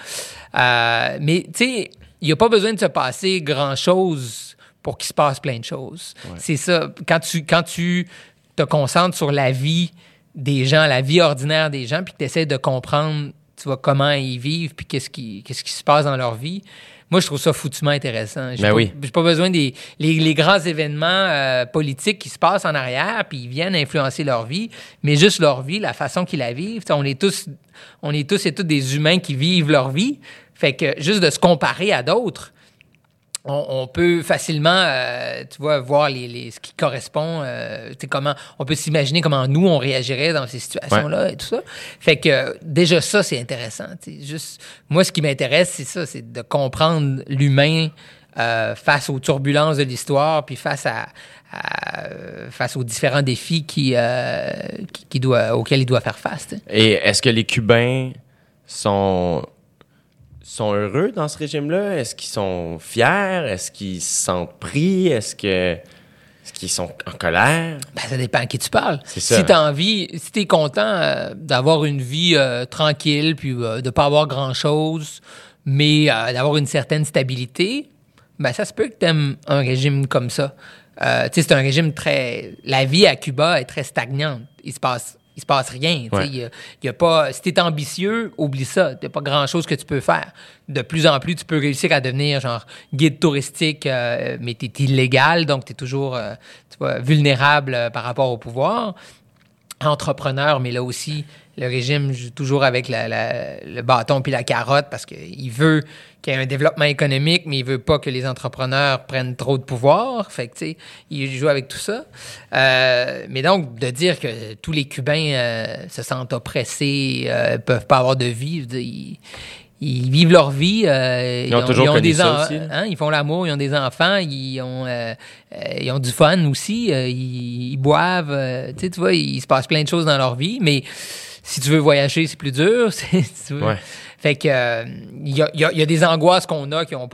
Euh, mais tu sais, il n'y a pas besoin de se passer grand-chose pour qu'il se passe plein de choses. Ouais. C'est ça. Quand tu, quand tu te concentres sur la vie des gens, la vie ordinaire des gens, puis que tu essaies de comprendre, tu vois, comment ils vivent, puis qu'est-ce qui, qu'est-ce qui se passe dans leur vie, moi, je trouve ça foutument intéressant. J'ai Ben pas, oui. j'ai pas besoin des les, les grands événements euh, politiques qui se passent en arrière, puis ils viennent influencer leur vie, mais juste leur vie, la façon qu'ils la vivent. Tu sais, on est tous, on est tous et toutes des humains qui vivent leur vie. Fait que juste de se comparer à d'autres, on, on peut facilement, euh, tu vois, voir les, les, ce qui correspond. Euh, tu sais, comment on peut s'imaginer comment nous on réagirait dans ces situations-là et tout ça. Fait que euh, déjà ça c'est intéressant. Tu sais, juste moi ce qui m'intéresse c'est ça, c'est de comprendre l'humain euh, face aux turbulences de l'histoire, puis face à, à euh, face aux différents défis qui, euh, qui, qui doit, auxquels il doit faire face. Tu sais. Et est-ce que les Cubains sont, sont heureux dans ce régime-là? Est-ce qu'ils sont fiers? Est-ce qu'ils se sentent pris? Est-ce que est-ce qu'ils sont en colère? Ben, ça dépend à qui tu parles. C'est ça. Si tu as envie, si tu es content euh, d'avoir une vie euh, tranquille, puis euh, de pas avoir grand-chose, mais euh, d'avoir une certaine stabilité, ben ça se peut que tu aimes un régime comme ça. Euh, tu sais, c'est un régime très... La vie à Cuba est très stagnante. Il se passe... Il se passe rien. Ouais. Il y a, il y a pas, si tu es ambitieux, oublie ça. Il n'y a pas grand-chose que tu peux faire. De plus en plus, tu peux réussir à devenir genre guide touristique, euh, mais tu es illégal, donc tu es toujours euh, tu vois, vulnérable euh, par rapport au pouvoir. Entrepreneur, mais là aussi, le régime joue toujours avec la, la, le bâton puis la carotte parce qu'il veut qu'il y ait un développement économique, mais il veut pas que les entrepreneurs prennent trop de pouvoir. Fait que, tu sais, il joue avec tout ça. Euh, mais donc, de dire que tous les Cubains euh, se sentent oppressés, euh, peuvent pas avoir de vie, je veux dire, ils, ils vivent leur vie. Euh, Ils ont toujours connu des ça en- aussi, là. hein, ils font l'amour, ils ont des enfants, ils ont, euh, euh, ils ont du fun aussi, euh, ils, ils boivent, euh, tu sais, tu vois, il se passe plein de choses dans leur vie, mais si tu veux voyager, c'est plus dur. c'est- si tu veux. Ouais. Fait que il euh, y, a, y, a, y a des angoisses qu'on a qu'ils n'ont pas. Tu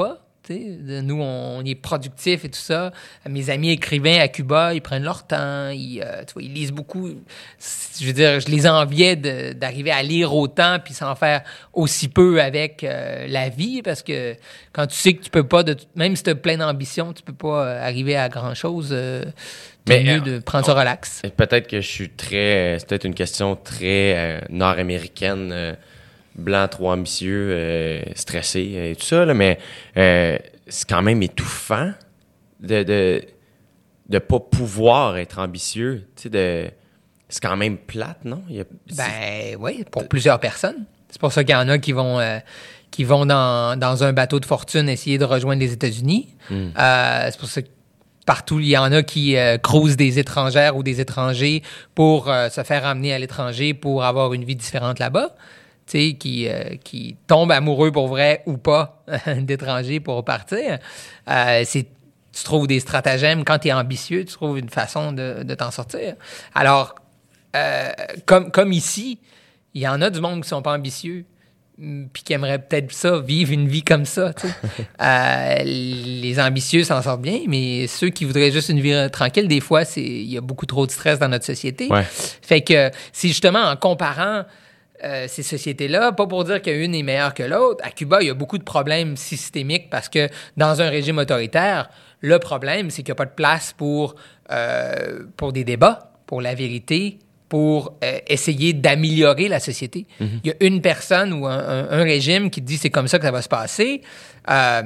De, nous, on, on est productifs et tout ça. Mes amis écrivains à Cuba, ils prennent leur temps, ils, euh, tu vois, ils lisent beaucoup. Je veux dire, je les enviais de, d'arriver à lire autant puis sans faire aussi peu avec euh, la vie, parce que quand tu sais que tu peux pas, de, même si tu as plein d'ambition, tu peux pas euh, arriver à grand-chose. Euh, c'est mieux de prendre ça relax. Peut-être que je suis très... C'est peut-être une question très euh, nord-américaine, euh, blanc, trop ambitieux, euh, stressé euh, et tout ça, là, mais euh, c'est quand même étouffant de de de pas pouvoir être ambitieux. Tu sais, de... C'est quand même plate, non? Il y a... Ben oui, pour plusieurs personnes. C'est pour ça qu'il y en a qui vont... Euh, qui vont dans, dans un bateau de fortune essayer de rejoindre les États-Unis. Mm. Euh, c'est pour ça que partout, il y en a qui euh, croisent des étrangères ou des étrangers pour euh, se faire amener à l'étranger pour avoir une vie différente là-bas. Tu sais, qui, euh, qui tombent amoureux pour vrai ou pas d'étrangers pour partir. Euh, c'est, tu trouves des stratagèmes. Quand tu es ambitieux, tu trouves une façon de, de t'en sortir. Alors, euh, comme, comme ici, il y en a du monde qui sont pas ambitieux puis qui aimeraient peut-être ça, vivre une vie comme ça. Tu sais. euh, les ambitieux s'en sortent bien, mais ceux qui voudraient juste une vie tranquille, des fois, c'est il y a beaucoup trop de stress dans notre société. Ouais. Fait que c'est justement en comparant euh, ces sociétés-là, pas pour dire qu'une est meilleure que l'autre. À Cuba, il y a beaucoup de problèmes systémiques parce que dans un régime autoritaire, le problème, c'est qu'il n'y a pas de place pour, euh, pour des débats, pour la vérité, pour euh, essayer d'améliorer la société. Mm-hmm. Il y a une personne ou un, un, un régime qui dit c'est comme ça que ça va se passer. Euh,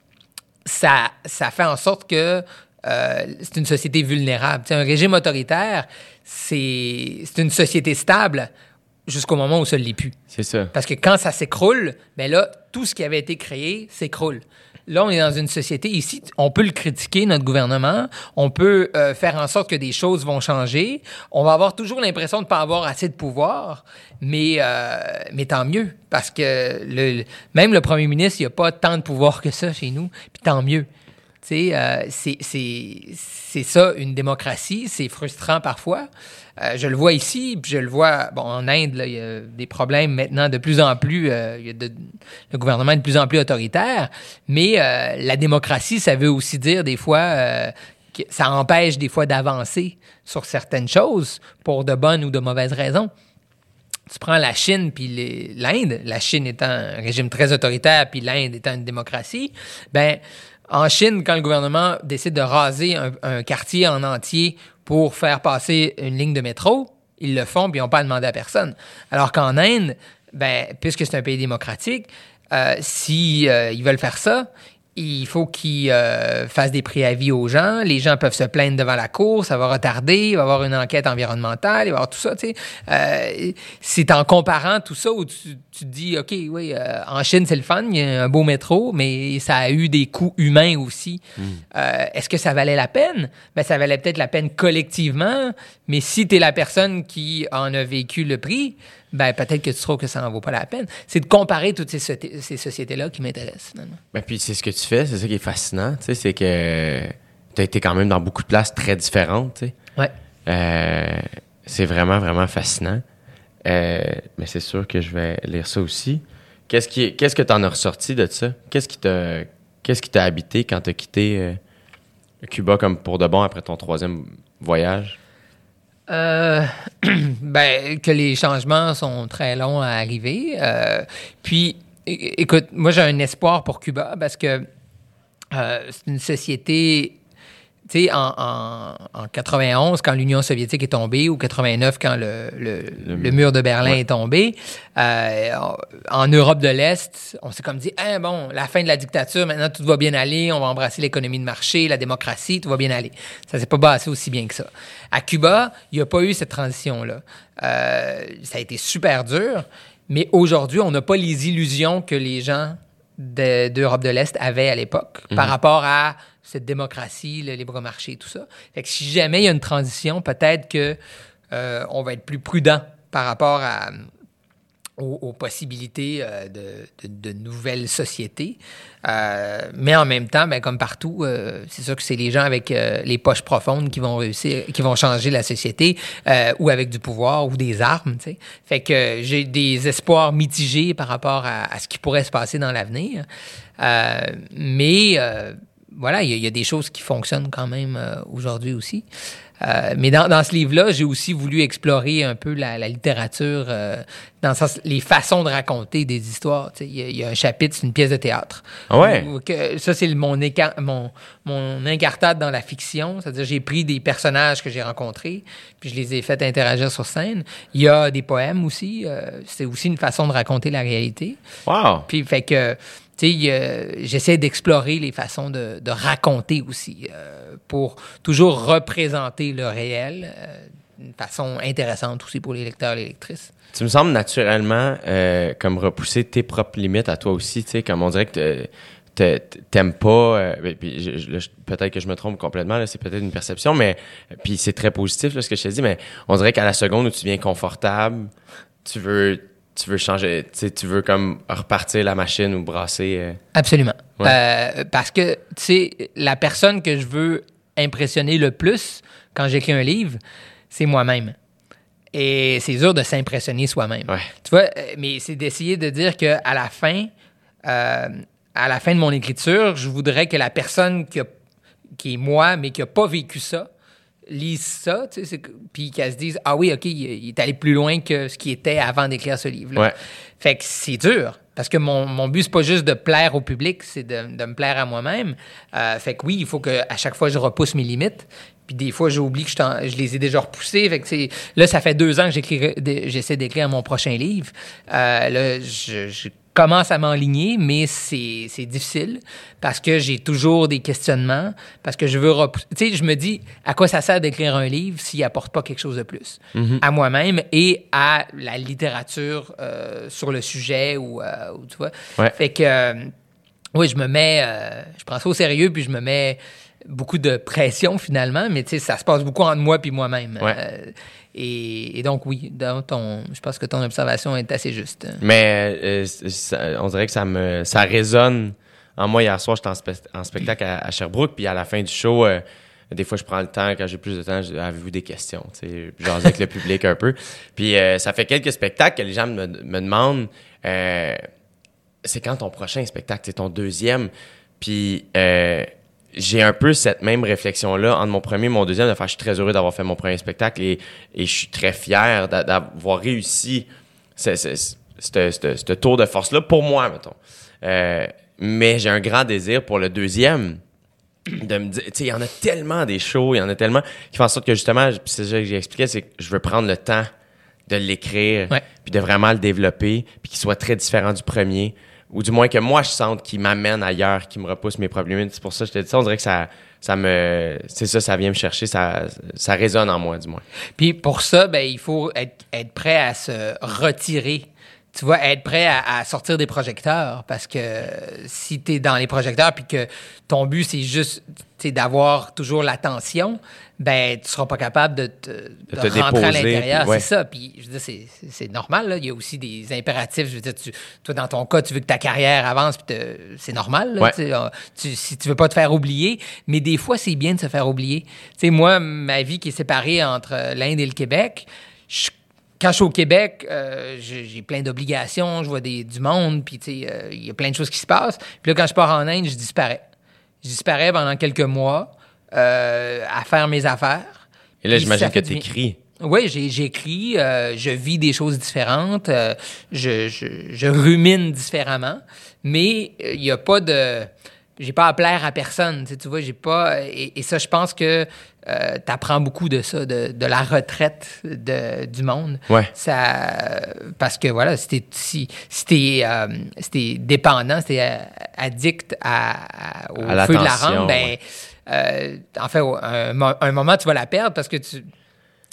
ça, ça fait en sorte que euh, c'est une société vulnérable. T'sais, un régime autoritaire, c'est, c'est une société stable jusqu'au moment où ça ne l'est plus. C'est ça. Parce que quand ça s'écroule, bien là, tout ce qui avait été créé s'écroule. Là, on est dans une société, ici, on peut le critiquer, notre gouvernement, on peut euh, faire en sorte que des choses vont changer, on va avoir toujours l'impression de ne pas avoir assez de pouvoir, mais, euh, mais tant mieux, parce que le, même le premier ministre, il n'y a pas tant de pouvoir que ça chez nous, puis tant mieux. Tu sais, euh, c'est, c'est, c'est ça, une démocratie, c'est frustrant parfois. Euh, je le vois ici, puis je le vois, bon, en Inde, là, il y a des problèmes maintenant de plus en plus, euh, il y a de, le gouvernement est de plus en plus autoritaire, mais euh, la démocratie, ça veut aussi dire des fois euh, que ça empêche des fois d'avancer sur certaines choses pour de bonnes ou de mauvaises raisons. Tu prends la Chine puis les, l'Inde, la Chine étant un régime très autoritaire puis l'Inde étant une démocratie, ben en Chine, quand le gouvernement décide de raser un, un quartier en entier pour faire passer une ligne de métro, ils le font puis ils n'ont pas à demander à personne. Alors qu'en Inde, ben, puisque c'est un pays démocratique, euh, si euh, ils veulent faire ça, il faut qu'ils euh, fassent des préavis aux gens. Les gens peuvent se plaindre devant la cour, ça va retarder, il va y avoir une enquête environnementale, il va y avoir tout ça, tu sais. Euh, c'est en comparant tout ça où tu, tu te dis, OK, oui, euh, en Chine, c'est le fun, il y a un beau métro, mais ça a eu des coûts humains aussi. Mm. Euh, est-ce que ça valait la peine? Ben, ça valait peut-être la peine collectivement, mais si tu es la personne qui en a vécu le prix, ben peut-être que tu trouves que ça n'en vaut pas la peine. C'est de comparer toutes ces, ces sociétés-là qui m'intéressent, finalement. Ben, puis c'est ce que tu fais, c'est ça qui est fascinant, tu sais, c'est que tu as été quand même dans beaucoup de places très différentes, tu sais. Ouais. Euh, c'est vraiment, vraiment fascinant. Euh, mais c'est sûr que je vais lire ça aussi. Qu'est-ce, qui, qu'est-ce que tu en as ressorti de ça? Qu'est-ce qui t'a, qu'est-ce qui t'a habité quand tu as quitté euh, Cuba comme pour de bon après ton troisième voyage? Euh, ben, que les changements sont très longs à arriver. Euh, puis, é- écoute, moi, j'ai un espoir pour Cuba parce que euh, c'est une société... Tu sais, en, en, en quatre-vingt-onze, quand l'Union soviétique est tombée, ou quatre-vingt-neuf, quand le, le, le, le mur de Berlin ouais. est tombé, euh, en Europe de l'Est, on s'est comme dit, eh, bon, la fin de la dictature, maintenant tout va bien aller, on va embrasser l'économie de marché, la démocratie, tout va bien aller. Ça s'est pas passé aussi bien que ça. À Cuba, il n'y a pas eu cette transition-là. Euh, ça a été super dur, mais aujourd'hui, on n'a pas les illusions que les gens de, d'Europe de l'Est avaient à l'époque mm-hmm. par rapport à cette démocratie, le libre-marché, tout ça. Fait que si jamais il y a une transition, peut-être que euh, on va être plus prudent par rapport à, aux, aux possibilités euh, de, de, de nouvelles sociétés. Euh, mais en même temps, ben, comme partout, euh, c'est sûr que c'est les gens avec euh, les poches profondes qui vont réussir, qui vont changer la société, euh, ou avec du pouvoir ou des armes. Tu sais. Fait que euh, j'ai des espoirs mitigés par rapport à, à ce qui pourrait se passer dans l'avenir. Euh, mais euh, voilà, il y, y a des choses qui fonctionnent quand même euh, aujourd'hui aussi. Euh, mais dans, dans ce livre-là, j'ai aussi voulu explorer un peu la, la littérature, euh, dans le sens, les façons de raconter des histoires. Il y, y a un chapitre, c'est une pièce de théâtre. Ah ouais? Où, où que, ça, c'est mon, éca- mon, mon incartade dans la fiction. C'est-à-dire, j'ai pris des personnages que j'ai rencontrés, puis je les ai fait interagir sur scène. Il y a des poèmes aussi. Euh, c'est aussi une façon de raconter la réalité. Wow! Puis, fait que... Tu sais, euh, j'essaie d'explorer les façons de, de raconter aussi, euh, pour toujours représenter le réel euh, d'une façon intéressante aussi pour les lecteurs et les lectrices. Tu me sembles naturellement euh, comme repousser tes propres limites à toi aussi, tu sais, comme on dirait que te, te, t'aimes pas, euh, puis je, je, là, peut-être que je me trompe complètement, là, c'est peut-être une perception, mais puis c'est très positif là, ce que je te dis, mais on dirait qu'à la seconde où tu deviens confortable, tu veux... Tu veux changer, tu sais, tu veux comme repartir la machine ou brasser. Euh... Absolument. Ouais. Euh, parce que, tu sais, la personne que je veux impressionner le plus quand j'écris un livre, c'est moi-même. Et c'est dur de s'impressionner soi-même. Ouais. Tu vois, mais c'est d'essayer de dire qu'à la fin, euh, à la fin de mon écriture, je voudrais que la personne qui, a, qui est moi, mais qui n'a pas vécu ça, lise ça, tu sais, puis qu'elle se dise « Ah oui, OK, il, il est allé plus loin que ce qui était avant d'écrire ce livre-là. Ouais. » Fait que c'est dur, parce que mon, mon but, c'est pas juste de plaire au public, c'est de, de me plaire à moi-même. Euh, fait que oui, il faut qu'à chaque fois, je repousse mes limites. Puis des fois, j'oublie que je, je les ai déjà repoussées. Fait que c'est, là, ça fait deux ans que j'écris, j'essaie d'écrire mon prochain livre. Euh, là, je... je commence à m'enligner, mais c'est, c'est difficile parce que j'ai toujours des questionnements, parce que je veux repousser. Tu sais, je me dis, à quoi ça sert d'écrire un livre s'il apporte pas quelque chose de plus mm-hmm. à moi-même et à la littérature euh, sur le sujet ou, euh, ou tu vois. Ouais. Fait que, euh, oui, je me mets, euh, je prends ça au sérieux puis je me mets beaucoup de pression finalement, mais tu sais, ça se passe beaucoup entre moi puis moi-même. Ouais. Euh, Et, et donc, oui, dans ton, je pense que ton observation est assez juste. Mais euh, ça, on dirait que ça me ça résonne en moi. Hier soir, j'étais en, spe- en spectacle à, à Sherbrooke, puis à la fin du show, euh, des fois, je prends le temps, quand j'ai plus de temps, je, avez-vous des questions? Tu sais, j'en avec le public un peu. Puis euh, ça fait quelques spectacles que les gens me, me demandent, euh, c'est quand ton prochain spectacle? C'est ton deuxième? Puis... Euh, j'ai un peu cette même réflexion-là entre mon premier et mon deuxième, de faire, je suis très heureux d'avoir fait mon premier spectacle et, et je suis très fier d'a, d'avoir réussi ce, ce, ce, ce, ce, ce tour de force-là pour moi, mettons. Euh, mais j'ai un grand désir pour le deuxième de me dire, tu sais, il y en a tellement des shows, il y en a tellement qui font en sorte que justement, puis c'est ça que j'ai expliqué, c'est que je veux prendre le temps de l'écrire, ouais. puis de vraiment le développer, puis qu'il soit très différent du premier. Ou du moins que moi, je sente qu'il m'amène ailleurs, qu'il me repousse mes problèmes. C'est pour ça que je te dis ça. On dirait que ça, ça me... C'est ça, ça vient me chercher. Ça, ça résonne en moi, du moins. Puis pour ça, ben il faut être, être prêt à se retirer. Tu vois, être prêt à, à sortir des projecteurs. Parce que si tu es dans les projecteurs puis que ton but, c'est juste d'avoir toujours l'attention, ben tu seras pas capable de, te, de, de te rentrer déposer, à l'intérieur. Puis, ouais. C'est ça. Puis je veux dire, c'est, c'est, c'est normal. Là. Il y a aussi des impératifs. Je veux dire, tu, toi, dans ton cas, tu veux que ta carrière avance. Puis te, c'est normal. Là, ouais. tu, si tu veux pas te faire oublier. Mais des fois, c'est bien de se faire oublier. Tu sais, moi, ma vie qui est séparée entre l'Inde et le Québec, je Quand je suis au Québec, euh, j'ai, j'ai plein d'obligations, je vois des, du monde, puis tu sais, euh, il y a plein de choses qui se passent. Puis là, quand je pars en Inde, je disparais. Je disparais pendant quelques mois euh, à faire mes affaires. Et là, puis j'imagine que tu écris. Oui, j'ai, j'écris, euh, je vis des choses différentes, euh, je, je, je rumine différemment, mais il n'y a pas de... J'ai pas à plaire à personne, tu vois, j'ai pas... Et, et ça, je pense que euh, t'apprends beaucoup de ça, de, de la retraite de, du monde. Ouais. Ça, parce que, voilà, si t'es, si, si t'es, euh, si t'es dépendant, si t'es addict à, à, au à feu de la rampe, ben, ouais. euh, en fait, un, un moment, tu vas la perdre parce que tu...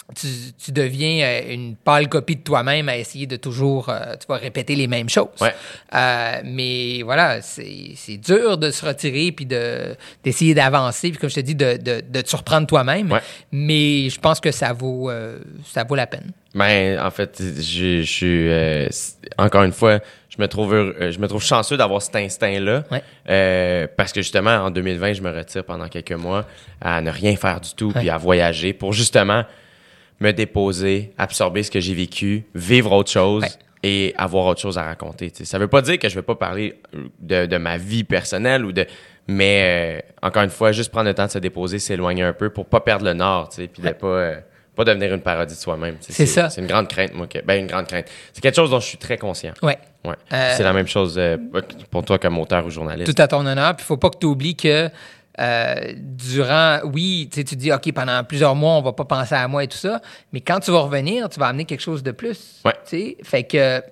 tu, tu deviens euh, une pâle copie de toi-même à essayer de toujours, euh, tu vas répéter les mêmes choses. Ouais. Euh, mais voilà, c'est, c'est dur de se retirer puis de, d'essayer d'avancer, puis comme je te dis, de, de, de te surprendre toi-même. Ouais. Mais je pense que ça vaut, euh, ça vaut la peine. Ben, en fait, je, je suis... Euh, encore une fois, je me trouve heureux- je me trouve chanceux d'avoir cet instinct-là. Ouais. Euh, parce que justement, en deux mille vingt, je me retire pendant quelques mois à ne rien faire du tout, Ouais. puis à voyager pour justement me déposer, absorber ce que j'ai vécu, vivre autre chose. Ouais. Et avoir autre chose à raconter. T'sais. Ça veut pas dire que je vais pas parler de, de ma vie personnelle ou de... Mais euh, encore une fois, juste prendre le temps de se déposer, s'éloigner un peu pour pas perdre le nord, tu sais, puis de pas, euh, pas devenir une parodie de soi-même. t'sais. C'est ça. C'est une grande crainte, moi. Que, ben, une grande crainte. C'est quelque chose dont je suis très conscient. Ouais. Ouais. Euh, C'est la même chose euh, pour toi comme auteur ou journaliste. Tout à ton honneur. Puis il faut pas que tu oublies que euh, durant, oui, tu sais, tu dis, OK, pendant plusieurs mois, on va pas penser à moi et tout ça, mais quand tu vas revenir, tu vas amener quelque chose de plus. Ouais. Tu sais, fait que euh,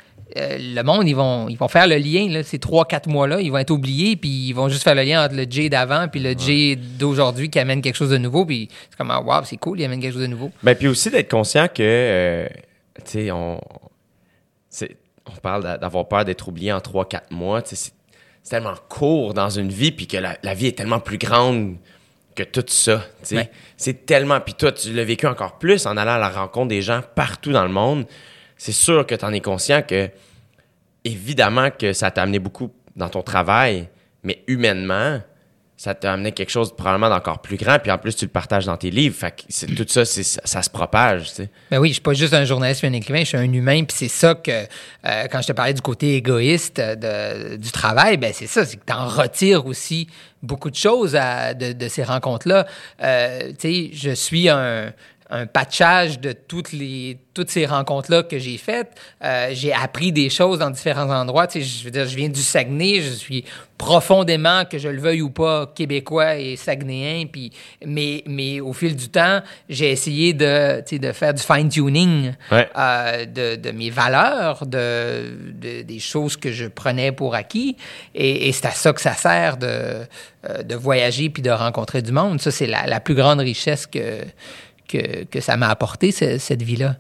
le monde, ils vont, ils vont faire le lien, là, ces trois, quatre mois-là, ils vont être oubliés, puis ils vont juste faire le lien entre le Jay d'avant puis le Jay d'aujourd'hui qui amène quelque chose de nouveau, puis c'est comme, ah, wow, c'est cool, il amène quelque chose de nouveau. Ben, puis aussi d'être conscient que, euh, tu sais, on, c'est- on parle d'a- d'avoir peur d'être oublié en trois quatre mois. Tu sais, c'est c'est tellement court dans une vie, puis que la, la vie est tellement plus grande que tout ça. Tu sais. Ouais. C'est tellement... Puis toi, tu l'as vécu encore plus en allant à la rencontre des gens partout dans le monde. C'est sûr que tu en es conscient que, évidemment, que ça t'a amené beaucoup dans ton travail, mais humainement, ça t'a amené quelque chose probablement d'encore plus grand, puis en plus, tu le partages dans tes livres. Fait que c'est, tout ça, c'est, ça, ça se propage, tu sais. Ben oui, je suis pas juste un journaliste puis un écrivain, je suis un humain, puis c'est ça que, euh, quand je te parlais du côté égoïste de, du travail, ben c'est ça, c'est que tu en retires aussi beaucoup de choses à- de, de ces rencontres-là. Euh, tu sais, je suis un, un patchage de toutes les toutes ces rencontres-là que j'ai faites. Euh, j'ai appris des choses dans différents endroits. Tu sais, je veux dire, je viens du Saguenay, je suis profondément, que je le veuille ou pas, québécois et saguenéen. Puis, mais, mais au fil du temps, j'ai essayé de, tu sais, de faire du fine-tuning Ouais. euh, de, de mes valeurs, de, de- des choses que je prenais pour acquis. Et, et c'est à ça que ça sert de, euh, de voyager puis de rencontrer du monde. Ça, c'est la, la plus grande richesse que, que, que ça m'a apporté, ce- cette vie-là.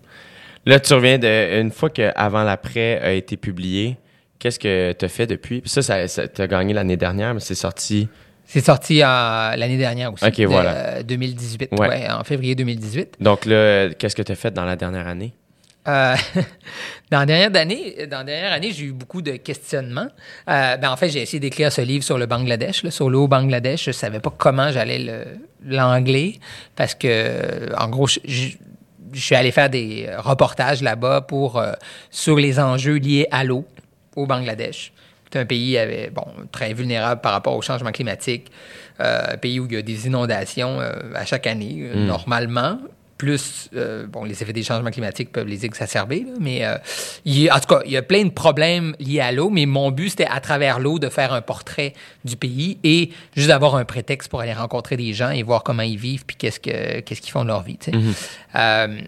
Là, tu reviens de, une fois que Avant l'après a été publié, qu'est-ce que tu as fait depuis? Puis ça, ça, ça tu as gagné l'année dernière, mais c'est sorti... C'est sorti en- l'année dernière aussi. Ok, de, voilà. euh, deux mille dix-huit, Ouais. ouais, en février deux mille dix-huit. Donc là, qu'est-ce que tu as fait dans la dernière année? Euh, dans la dernière année, dans la dernière année, j'ai eu beaucoup de questionnements. Euh, ben, en fait, j'ai essayé d'écrire ce livre sur le Bangladesh, là, sur le Haut-Bangladesh. Je savais pas comment j'allais le, l'anglais parce que, en gros, je, je, je suis allé faire des reportages là-bas pour, euh, sur les enjeux liés à l'eau au Bangladesh. C'est un pays avait, bon, très vulnérable par rapport au changement climatique, euh, un pays où il y a des inondations euh, à chaque année, euh, Mm. normalement. Plus, euh, bon, les effets des changements climatiques peuvent les exacerber, là, mais euh, il y a- en tout cas, il y a plein de problèmes liés à l'eau, mais mon but, c'était à travers l'eau de faire un portrait du pays et juste d'avoir un prétexte pour aller rencontrer des gens et voir comment ils vivent puis qu'est-ce, que, qu'est-ce qu'ils font de leur vie. Tu sais. Euh,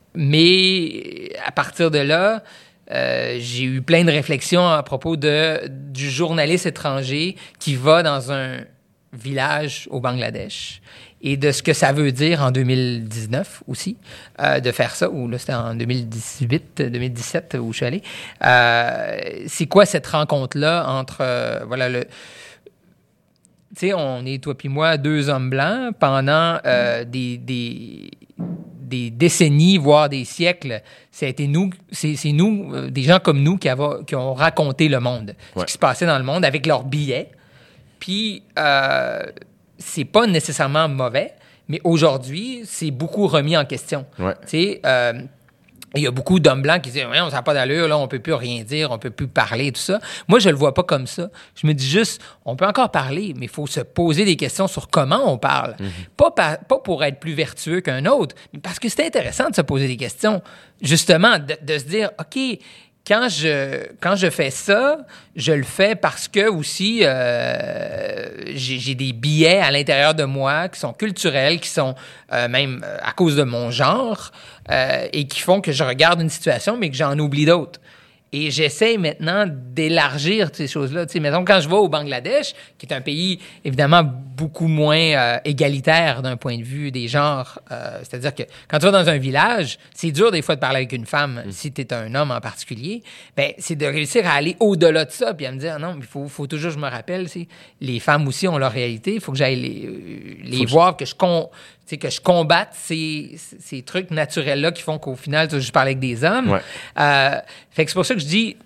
mais à partir de là, euh, j'ai eu plein de réflexions à propos de, du journaliste étranger qui va dans un village au Bangladesh et de ce que ça veut dire en deux mille dix-neuf aussi, euh, de faire ça, ou là c'était en deux mille dix-huit, deux mille dix-sept où je suis allé. Euh, c'est quoi cette rencontre-là entre, euh, voilà, le... Tu sais, on est, toi puis moi, deux hommes blancs pendant euh, des, des, des décennies, voire des siècles. Ça a été nous, c'est, c'est nous, euh, des gens comme nous, qui, ava- qui ont raconté le monde, Ouais. ce qui se passait dans le monde avec leurs billets. Puis, euh, c'est pas nécessairement mauvais, mais aujourd'hui, c'est beaucoup remis en question. Ouais. Tu sais, euh, il y a beaucoup d'hommes blancs qui disent « on n'a pas d'allure, là, on peut plus rien dire, on peut plus parler, tout ça. » Moi, je le vois pas comme ça. Je me dis juste, on peut encore parler, mais il faut se poser des questions sur comment on parle. Mm-hmm. Pas, par, pas pour être plus vertueux qu'un autre, mais parce que c'est intéressant de se poser des questions. Justement, de, de se dire « OK, quand je, quand je fais ça, je le fais parce que aussi euh, j'ai, j'ai des billets à l'intérieur de moi qui sont culturels, qui sont euh, même euh, à cause de mon genre euh, et qui font que je regarde une situation mais que j'en oublie d'autres. » Et j'essaie maintenant d'élargir ces choses-là. Tu sais, mettons, quand je vais au Bangladesh, qui est un pays, évidemment, beaucoup moins euh, égalitaire d'un point de vue des genres, euh, c'est-à-dire que quand tu vas dans un village, c'est dur des fois de parler avec une femme, mm. si tu es un homme en particulier, ben c'est de réussir à aller au-delà de ça, puis à me dire, non, il faut, faut toujours, je me rappelle, c'est, les femmes aussi ont leur réalité, il faut que j'aille les, euh, les faut voir, que je, con, que je combatte ces, ces trucs naturels-là qui font qu'au final, tu vas juste parler avec des hommes. Ouais. Euh, fait que c'est pour ça que je dis,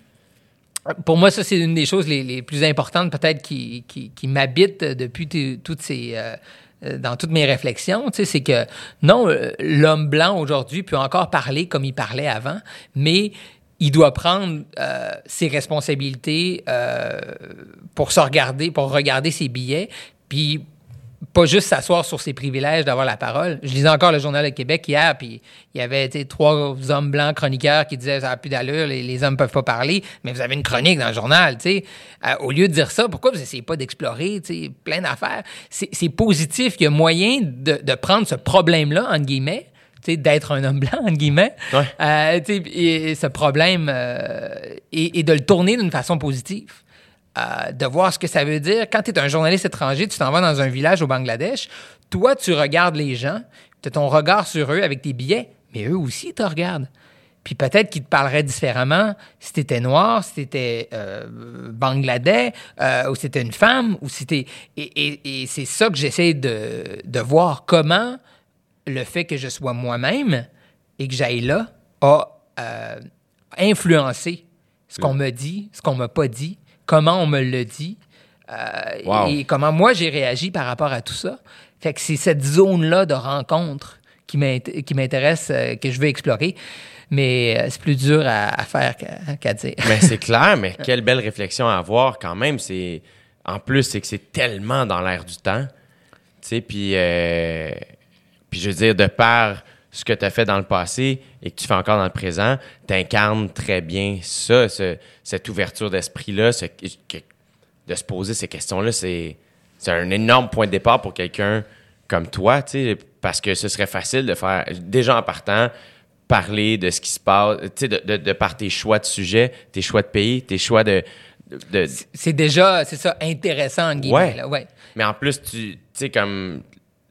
pour moi, ça, c'est une des choses les, les plus importantes peut-être qui, qui, qui m'habitent depuis t- toutes ces... Euh, dans toutes mes réflexions, tu sais, c'est que non, l'homme blanc aujourd'hui peut encore parler comme il parlait avant, mais il doit prendre euh, ses responsabilités euh, pour se regarder, pour regarder ses billets, puis pas juste s'asseoir sur ses privilèges d'avoir la parole. Je lisais encore le Journal de Québec hier, puis il y avait trois hommes blancs chroniqueurs qui disaient « ça n'a plus d'allure, les, les hommes ne peuvent pas parler », mais vous avez une chronique dans le journal, tu sais. Euh, au lieu de dire ça, pourquoi vous n'essayez pas d'explorer, tu sais, plein d'affaires? C'est, c'est positif, il y a moyen de, de prendre ce problème-là, entre guillemets, tu sais, d'être un homme blanc, entre guillemets, ouais. euh, tu sais, et, et ce problème, euh, et, et de le tourner d'une façon positive. Euh, de voir ce que ça veut dire. Quand tu es un journaliste étranger, tu t'en vas dans un village au Bangladesh, toi, tu regardes les gens, tu as ton regard sur eux avec tes billets, mais eux aussi te regardent. Puis peut-être qu'ils te parleraient différemment si tu étais noir, si tu étais euh, bangladais, euh, ou si tu étais une femme, ou si t'es... Et, et, et c'est ça que j'essaie de, de voir, comment le fait que je sois moi-même et que j'aille là a euh, influencé ce qu'on me dit, ce qu'on m'a pas dit, comment on me le dit, euh, wow. et comment moi j'ai réagi par rapport à tout ça. Fait que c'est cette zone-là de rencontre qui, m'int- qui m'intéresse, euh, que je veux explorer. Mais euh, c'est plus dur à, à faire qu'à, qu'à dire. Mais c'est clair, mais quelle belle réflexion à avoir quand même. C'est, en plus, c'est que c'est tellement dans l'air du temps. Tu sais, puis, euh, puis je veux dire, de par ce que tu as fait dans le passé et que tu fais encore dans le présent, tu incarnes très bien ça, ce, cette ouverture d'esprit-là, ce, que, de se poser ces questions-là, c'est, c'est un énorme point de départ pour quelqu'un comme toi, tu sais, parce que ce serait facile de faire, déjà en partant, parler de ce qui se passe, tu sais, de, de, de par tes choix de sujet, tes choix de pays, tes choix de... de, de... C'est, c'est déjà, c'est ça, intéressant, en guillemets. Ouais. Là, ouais. Mais en plus, tu sais, comme...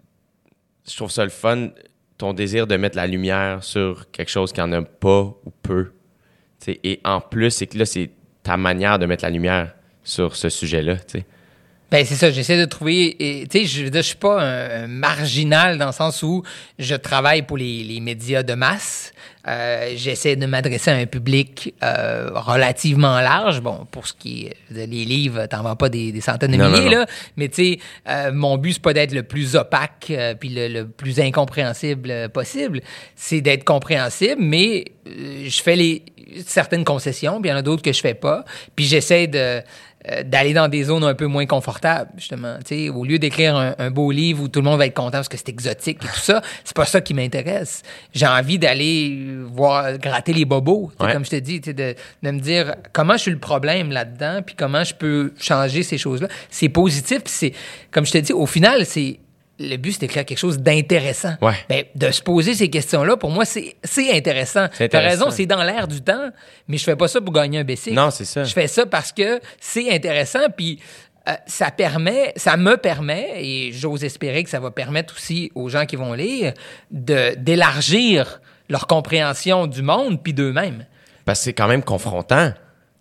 Je trouve ça le fun, ton désir de mettre la lumière sur quelque chose qui n'en a pas ou peu. T'sais, et en plus, c'est que là, c'est ta manière de mettre la lumière sur ce sujet-là. T'sais. Ben c'est ça, j'essaie de trouver... Tu sais, je veux dire, je suis pas un, un marginal dans le sens où je travaille pour les, les médias de masse. Euh, j'essaie de m'adresser à un public euh, relativement large. Bon, pour ce qui est des livres, t'en vends pas des, des centaines de non, milliers, non, non. là. Mais tu sais, euh, mon but, c'est pas d'être le plus opaque euh, puis le, le plus incompréhensible euh, possible. C'est d'être compréhensible, mais euh, je fais les certaines concessions, puis il y en a d'autres que je fais pas. Puis j'essaie de... d'aller dans des zones un peu moins confortables, justement. T'sais, au lieu d'écrire un, un beau livre où tout le monde va être content parce que c'est exotique et tout ça, c'est pas ça qui m'intéresse. J'ai envie d'aller voir, gratter les bobos, ouais. Comme je te dis, de, de me dire comment je suis le problème là-dedans, puis comment je peux changer ces choses-là. C'est positif, puis c'est, comme je te dis, au final, c'est le but, c'est d'écrire quelque chose d'intéressant. Ouais. Ben, de se poser ces questions-là, pour moi, c'est, c'est intéressant. C'est T'as intéressant. raison, c'est dans l'air du temps, mais je fais pas ça pour gagner un B C. Non, c'est ça. Je fais ça parce que c'est intéressant, puis euh, ça permet, ça me permet, et j'ose espérer que ça va permettre aussi aux gens qui vont lire, de, d'élargir leur compréhension du monde, puis d'eux-mêmes. Parce que c'est quand même confrontant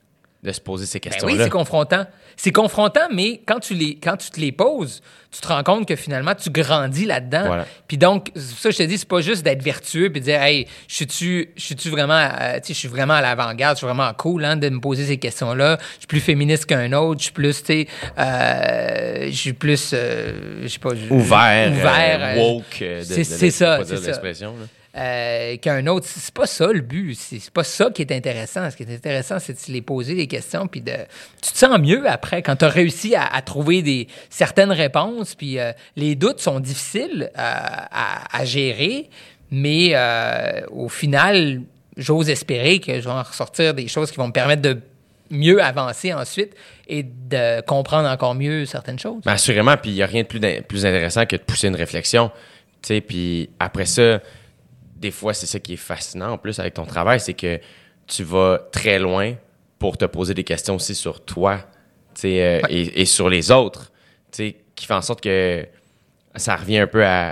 de se poser ces questions-là. Ben oui, c'est confrontant. C'est confrontant, mais quand tu, les, quand tu te les poses, tu te rends compte que finalement, tu grandis là-dedans. Voilà. Puis donc, ça, je te dis, c'est pas juste d'être vertueux puis de dire, hey, je suis-tu, je suis-tu vraiment, euh, tu sais, je suis vraiment à l'avant-garde, je suis vraiment cool, hein, de me poser ces questions-là. Je suis plus féministe qu'un autre, je suis plus, tu sais, euh, je suis plus, euh, je sais pas, ouvert, ouvert euh, woke. Euh, de, c'est, de, c'est de, ça, pas c'est dire ça. l'expression, là. Euh, qu'un autre. C'est pas ça le but. C'est, c'est pas ça qui est intéressant. Ce qui est intéressant, c'est de se les poser des questions. Puis de, tu te sens mieux après quand tu as réussi à, à trouver des, certaines réponses. Puis euh, les doutes sont difficiles à, à, à gérer. Mais euh, au final, j'ose espérer que je vais en ressortir des choses qui vont me permettre de mieux avancer ensuite et de comprendre encore mieux certaines choses. Ben assurément. Puis il n'y a rien de plus, plus intéressant que de pousser une réflexion. Tu sais, puis après ça, des fois, c'est ça qui est fascinant en plus avec ton travail, c'est que tu vas très loin pour te poser des questions aussi sur toi, tu sais, euh, Ouais. et, et sur les autres, tu sais, qui fait en sorte que ça revient un peu à,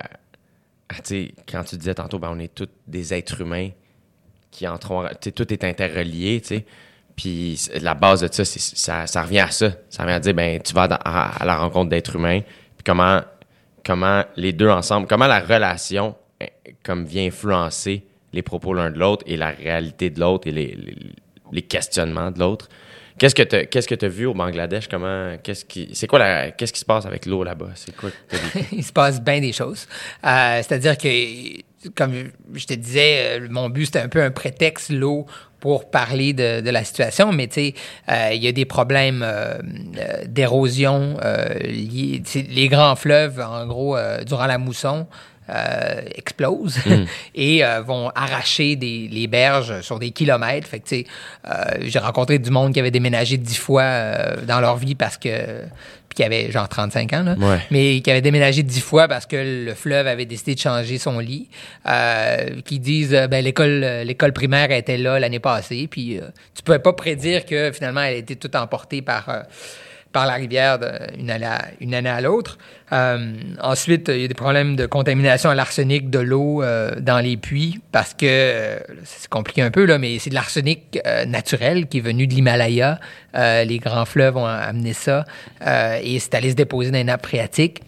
à tu sais, quand tu disais tantôt, ben, on est tous des êtres humains qui entrent, tu sais, tout est interrelié, tu sais. Puis la base de ça, c'est, ça, ça revient à ça. Ça revient à dire, ben, tu vas dans- à, à la rencontre d'êtres humains, puis comment, comment les deux ensemble, comment la relation eh, comme vient influencer les propos l'un de l'autre et la réalité de l'autre et les, les, les questionnements de l'autre. Qu'est-ce que tu qu'est-ce que tu as vu au Bangladesh? Comment, qu'est-ce qui, c'est quoi la, qu'est-ce qui se passe avec l'eau là-bas? C'est quoi que t'as vécu? Il se passe bien des choses. Euh, c'est-à-dire que, comme je te disais, euh, mon but, c'était un peu un prétexte, l'eau, pour parler de, de la situation, mais tu sais, euh, il y a des problèmes euh, euh, d'érosion euh, liés... tu sais, les grands fleuves, en gros, euh, durant la mousson, euh, explosent Mm. et euh, vont arracher des, les berges sur des kilomètres. Fait que, tu sais, euh, j'ai rencontré du monde qui avait déménagé dix fois euh, dans leur vie parce que... puis qui avait genre trente-cinq ans, là, Ouais. mais qui avait déménagé dix fois parce que le fleuve avait décidé de changer son lit. Euh, qui disent, euh, ben, l'école, euh, l'école primaire était là l'année passée, puis euh, tu pouvais pas prédire que finalement elle a été toute emportée par... euh, par la rivière d'une année à, une année à l'autre. Euh, ensuite, il y a des problèmes de contamination à l'arsenic de l'eau euh, dans les puits parce que, euh, c'est compliqué un peu, là, mais c'est de l'arsenic euh, naturel qui est venu de l'Himalaya. Euh, les grands fleuves ont amené ça euh, et c'est allé se déposer dans les nappes phréatiques.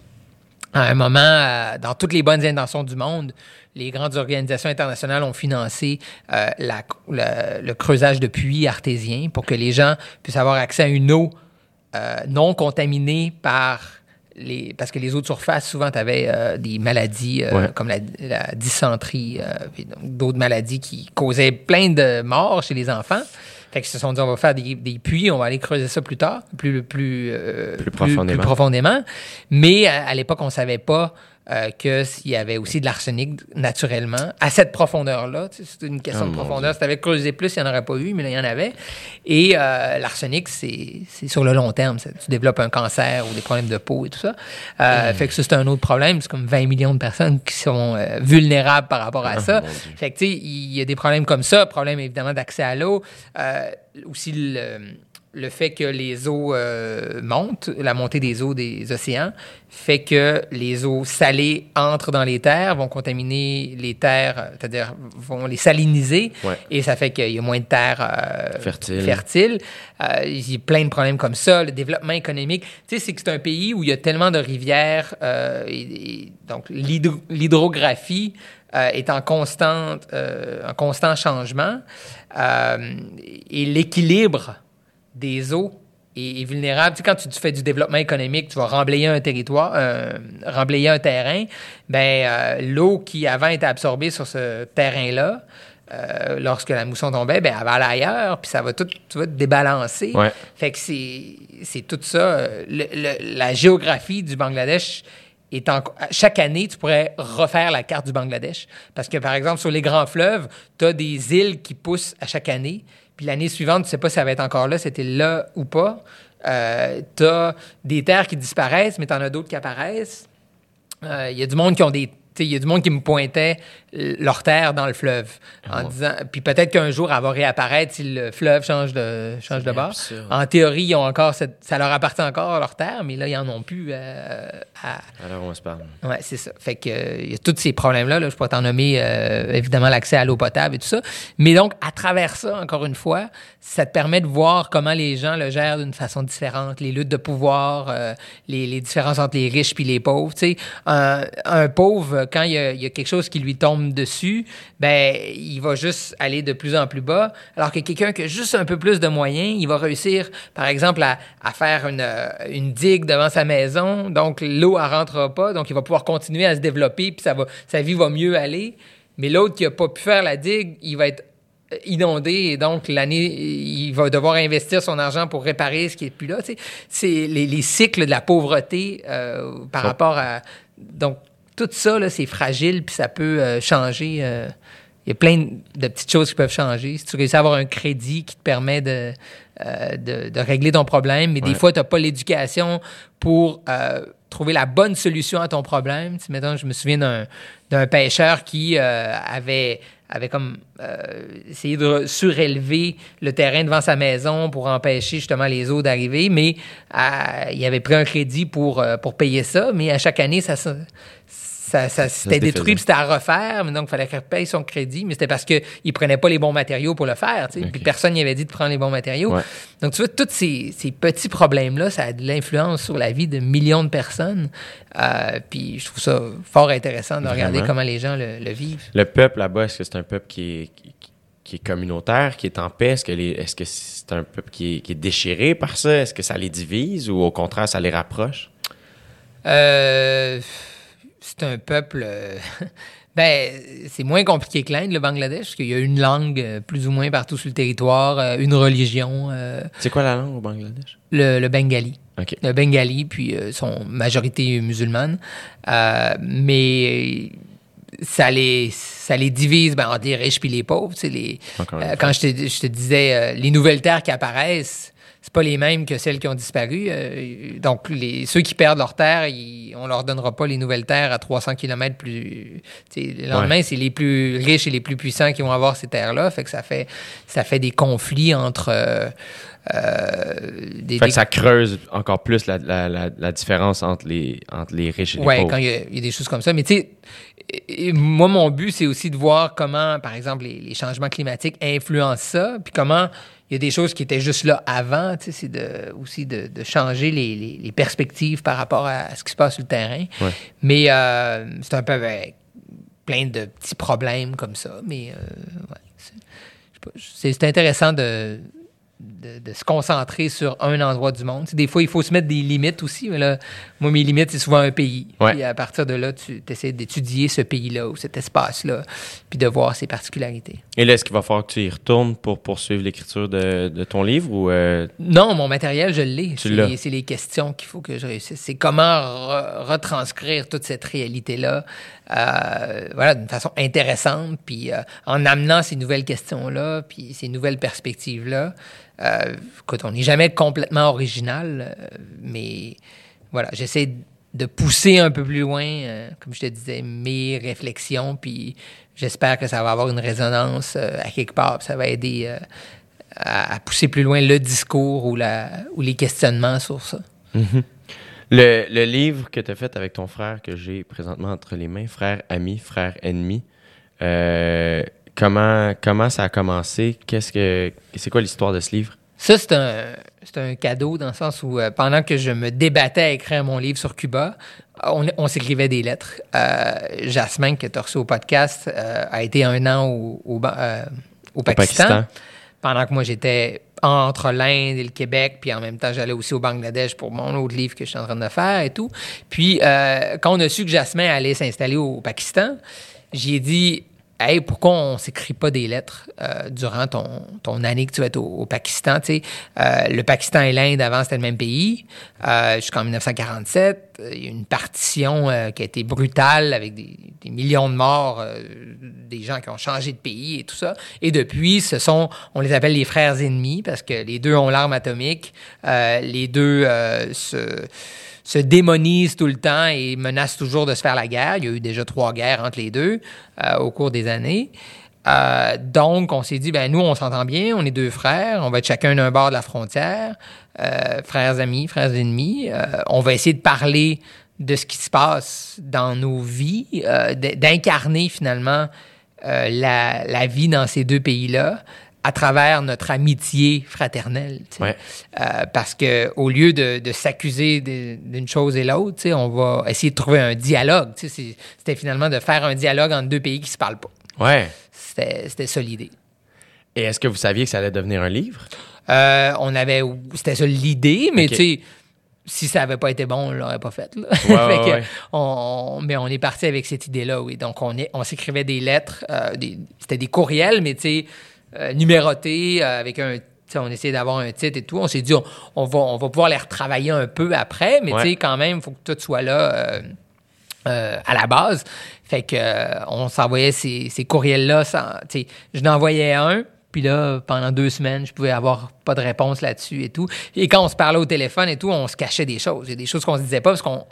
À un moment, euh, dans toutes les bonnes intentions du monde, les grandes organisations internationales ont financé euh, la, le, le creusage de puits artésiens pour que les gens puissent avoir accès à une eau Euh, non contaminés par les... Parce que les eaux de surface, souvent, tu avais euh, des maladies euh, Ouais. comme la, la dysenterie, euh, puis donc d'autres maladies qui causaient plein de morts chez les enfants. Fait qu'ils se sont dit, on va faire des, des puits, on va aller creuser ça plus tard, plus, plus, euh, Plus profondément. plus profondément. Mais à, à l'époque, on ne savait pas euh, que s'il y avait aussi de l'arsenic naturellement à cette profondeur-là. Tu sais, c'est une question Oh, de mon profondeur. Si tu avais creusé plus, il n'y en aurait pas eu, mais là, il y en avait. Et euh, l'arsenic, c'est, c'est sur le long terme. Ça. Tu développes un cancer ou des problèmes de peau et tout ça. Euh, Mm. Fait que ça, c'est un autre problème. C'est comme vingt millions de personnes qui sont euh, vulnérables par rapport à Ah, ça. mon Dieu. Fait que, tu sais, il y a des problèmes comme ça. Problème, évidemment, d'accès à l'eau. Euh, aussi, le, le fait que les eaux euh, montent, la montée des eaux des océans, fait que les eaux salées entrent dans les terres, vont contaminer les terres, c'est-à-dire vont les saliniser. Ouais. Et ça fait qu'il y a moins de terres euh, Fertiles. fertiles. Euh, il y a plein de problèmes comme ça. Le développement économique, tu sais, c'est que c'est un pays où il y a tellement de rivières. Euh, et, et donc, l'hydro- l'hydrographie euh, est en, constante, euh, en constant changement. Euh, et l'équilibre des eaux est, est vulnérable. Tu sais, quand tu, tu fais du développement économique, tu vas remblayer un territoire, euh, remblayer un terrain, ben euh, l'eau qui avant était absorbée sur ce terrain-là, euh, lorsque la mousson tombait, ben elle va aller ailleurs, puis ça va tout, tu vas te débalancer. Ouais. Fait que c'est, c'est tout ça. euh, le- le- la géographie du Bangladesh est en, chaque année, tu pourrais refaire la carte du Bangladesh. Parce que, par exemple, sur les grands fleuves, tu as des îles qui poussent à chaque année. Puis l'année suivante, tu ne sais pas si ça va être encore là, c'était là ou pas. Euh, tu as des terres qui disparaissent, mais tu en as d'autres qui apparaissent. Il euh, y a du monde qui ont des... Il y a du monde qui me pointait leur terre dans le fleuve en Oh. disant... Puis peut-être qu'un jour, elle va réapparaître si le fleuve change de, change de bord. absurde. En théorie, ils ont encore cette, ça leur appartient encore, leur terre, mais là, ils en ont plus euh, à... Alors, on se parle. Oui, c'est ça. Fait que euh, il y a tous ces problèmes-là. Là. Je pourrais t'en nommer, euh, évidemment, l'accès à l'eau potable et tout ça. Mais donc, à travers ça, encore une fois, ça te permet de voir comment les gens le gèrent d'une façon différente. Les luttes de pouvoir, euh, les, les différences entre les riches puis les pauvres. Tu sais, un, un pauvre, quand il y, a, il y a quelque chose qui lui tombe dessus, ben il va juste aller de plus en plus bas. Alors que quelqu'un qui a juste un peu plus de moyens, il va réussir, par exemple, à, à faire une, une digue devant sa maison. Donc, l'eau, elle rentrera pas. Donc, il va pouvoir continuer à se développer, puis ça va, sa vie va mieux aller. Mais l'autre qui n'a pas pu faire la digue, il va être inondé et donc l'année, il va devoir investir son argent pour réparer ce qui est plus là. Tu sais, c'est les, les cycles de la pauvreté euh, par Ça. rapport à... Donc, tout ça, là, c'est fragile, puis ça peut euh, changer. Euh, il y a plein de petites choses qui peuvent changer. Si tu réussis à avoir un crédit qui te permet de, euh, de, de régler ton problème, mais Ouais. des fois, tu n'as pas l'éducation pour euh, trouver la bonne solution à ton problème. Tu sais, mettons, je me souviens d'un, d'un pêcheur qui euh, avait, avait comme euh, essayé de surélever le terrain devant sa maison pour empêcher justement les eaux d'arriver, mais euh, il avait pris un crédit pour, euh, pour payer ça, mais à chaque année, ça, ça, ça, ça c'était détruit, puis c'était à refaire, mais donc il fallait qu'il paye son crédit, mais c'était parce qu'il ne prenait pas les bons matériaux pour le faire, tu sais, okay. Puis personne n'y avait dit de prendre les bons matériaux. Ouais. Donc tu vois, tous ces, ces petits problèmes-là, ça a de l'influence sur la vie de millions de personnes, euh, puis je trouve ça fort intéressant de Vraiment? regarder comment les gens le, le vivent. Le peuple là-bas, est-ce que c'est un peuple qui est, qui, qui est communautaire, qui est en paix? Est-ce que, les, est-ce que c'est un peuple qui est, qui est déchiré par ça? Est-ce que ça les divise ou au contraire, ça les rapproche? Euh... C'est un peuple... Euh, ben, c'est moins compliqué que l'Inde, le Bangladesh, parce qu'il y a une langue euh, plus ou moins partout sur le territoire, euh, une religion. Euh, c'est quoi la langue au Bangladesh? Le, le bengali. OK. Le bengali, puis euh, son majorité musulmane. Euh, mais ça les, ça les divise ben, entre les riches puis les pauvres. Tu sais, les, euh, quand je te, je te disais, euh, les nouvelles terres qui apparaissent, c'est pas les mêmes que celles qui ont disparu. Euh, donc, les, ceux qui perdent leurs terres, ils, on leur donnera pas les nouvelles terres à trois cents kilomètres plus... Le lendemain, ouais. C'est les plus riches et les plus puissants qui vont avoir ces terres-là. Fait que ça fait, ça fait des conflits entre... Euh, euh, des, fait des... que ça creuse encore plus la, la, la, la différence entre les, entre les riches et les ouais, pauvres. Oui, quand il y, y a des choses comme ça. Mais tu sais, moi, mon but, c'est aussi de voir comment, par exemple, les, les changements climatiques influencent ça, puis comment... Il y a des choses qui étaient juste là avant, tu sais, c'est de, aussi de, de changer les, les, les perspectives par rapport à ce qui se passe sur le terrain. Ouais. Mais euh, c'est un peu avec plein de petits problèmes comme ça. Mais euh, ouais, c'est, je sais pas, c'est, c'est intéressant de, de, de se concentrer sur un endroit du monde. Tu sais, des fois, il faut se mettre des limites aussi. Mais là, moi, mes limites, c'est souvent un pays. Ouais. Puis à partir de là, tu essaies d'étudier ce pays-là ou cet espace-là, puis de voir ses particularités. Et là, est-ce qu'il va falloir que tu y retournes pour poursuivre l'écriture de, de ton livre ou... Euh... Non, mon matériel, je l'ai. Tu c'est, l'as. Les, c'est les questions qu'il faut que je réussisse. C'est comment re- retranscrire toute cette réalité-là euh, voilà, d'une façon intéressante, puis euh, en amenant ces nouvelles questions-là, puis ces nouvelles perspectives-là. Euh, écoute, on n'est jamais complètement original, euh, mais voilà, j'essaie de pousser un peu plus loin, euh, comme je te disais, mes réflexions, puis j'espère que ça va avoir une résonance euh, à quelque part, puis ça va aider euh, à, à pousser plus loin le discours ou, la, ou les questionnements sur ça. Mm-hmm. Le, le livre que tu as fait avec ton frère, que j'ai présentement entre les mains, Frère ami, frère ennemi, euh, comment, comment ça a commencé? Qu'est-ce que, c'est quoi l'histoire de ce livre? Ça, c'est un, c'est un cadeau dans le sens où, euh, pendant que je me débattais à écrire mon livre sur Cuba, on, on s'écrivait des lettres. Euh, Jasmin, que tu as reçu au podcast, euh, a été un an au, au, euh, au, Pakistan, au Pakistan, pendant que moi, j'étais entre l'Inde et le Québec, puis en même temps, j'allais aussi au Bangladesh pour mon autre livre que je suis en train de faire et tout. Puis, euh, quand on a su que Jasmin allait s'installer au Pakistan, j'ai dit... Hey, pourquoi on ne s'écrit pas des lettres euh, durant ton, ton année que tu vas être au, au Pakistan? Tu sais, euh, le Pakistan et l'Inde, avant, c'était le même pays. Euh, jusqu'en dix-neuf cent quarante-sept, il y a une partition euh, qui a été brutale avec des, des millions de morts, euh, des gens qui ont changé de pays et tout ça. Et depuis, ce sont, on les appelle les frères ennemis parce que les deux ont l'arme atomique. Euh, les deux euh, se... se démonisent tout le temps et menacent toujours de se faire la guerre. Il y a eu déjà trois guerres entre les deux euh, au cours des années. Euh, donc, on s'est dit, ben nous, on s'entend bien, on est deux frères, on va être chacun d'un bord de la frontière, euh, frères amis, frères ennemis. Euh, on va essayer de parler de ce qui se passe dans nos vies, euh, d'incarner finalement euh, la, la vie dans ces deux pays-là, à travers notre amitié fraternelle. Ouais. Euh, parce qu'au lieu de, de s'accuser de, d'une chose et l'autre, on va essayer de trouver un dialogue. C'est, c'était finalement de faire un dialogue entre deux pays qui ne se parlent pas. Ouais. C'était, c'était ça l'idée. Et est-ce que vous saviez que ça allait devenir un livre? Euh, on avait... C'était ça l'idée, mais okay. tu sais... Si ça n'avait pas été bon, on ne l'aurait pas fait. Là. Ouais, fait ouais, que ouais. on, mais on est parti avec cette idée-là, oui. Donc, on, est, on s'écrivait des lettres, euh, des, c'était des courriels, mais tu sais, euh, numérotés, euh, avec un... On essayait d'avoir un titre et tout. On s'est dit, on, on, va, on va pouvoir les retravailler un peu après, mais ouais. tu sais, quand même, il faut que tout soit là euh, euh, à la base. Fait que euh, on s'envoyait ces, ces courriels-là. Sans, je n'envoyais un, puis là, pendant deux semaines, je pouvais avoir pas de réponse là-dessus et tout. Et quand on se parlait au téléphone et tout, on se cachait des choses. Il y a des choses qu'on se disait pas parce qu'on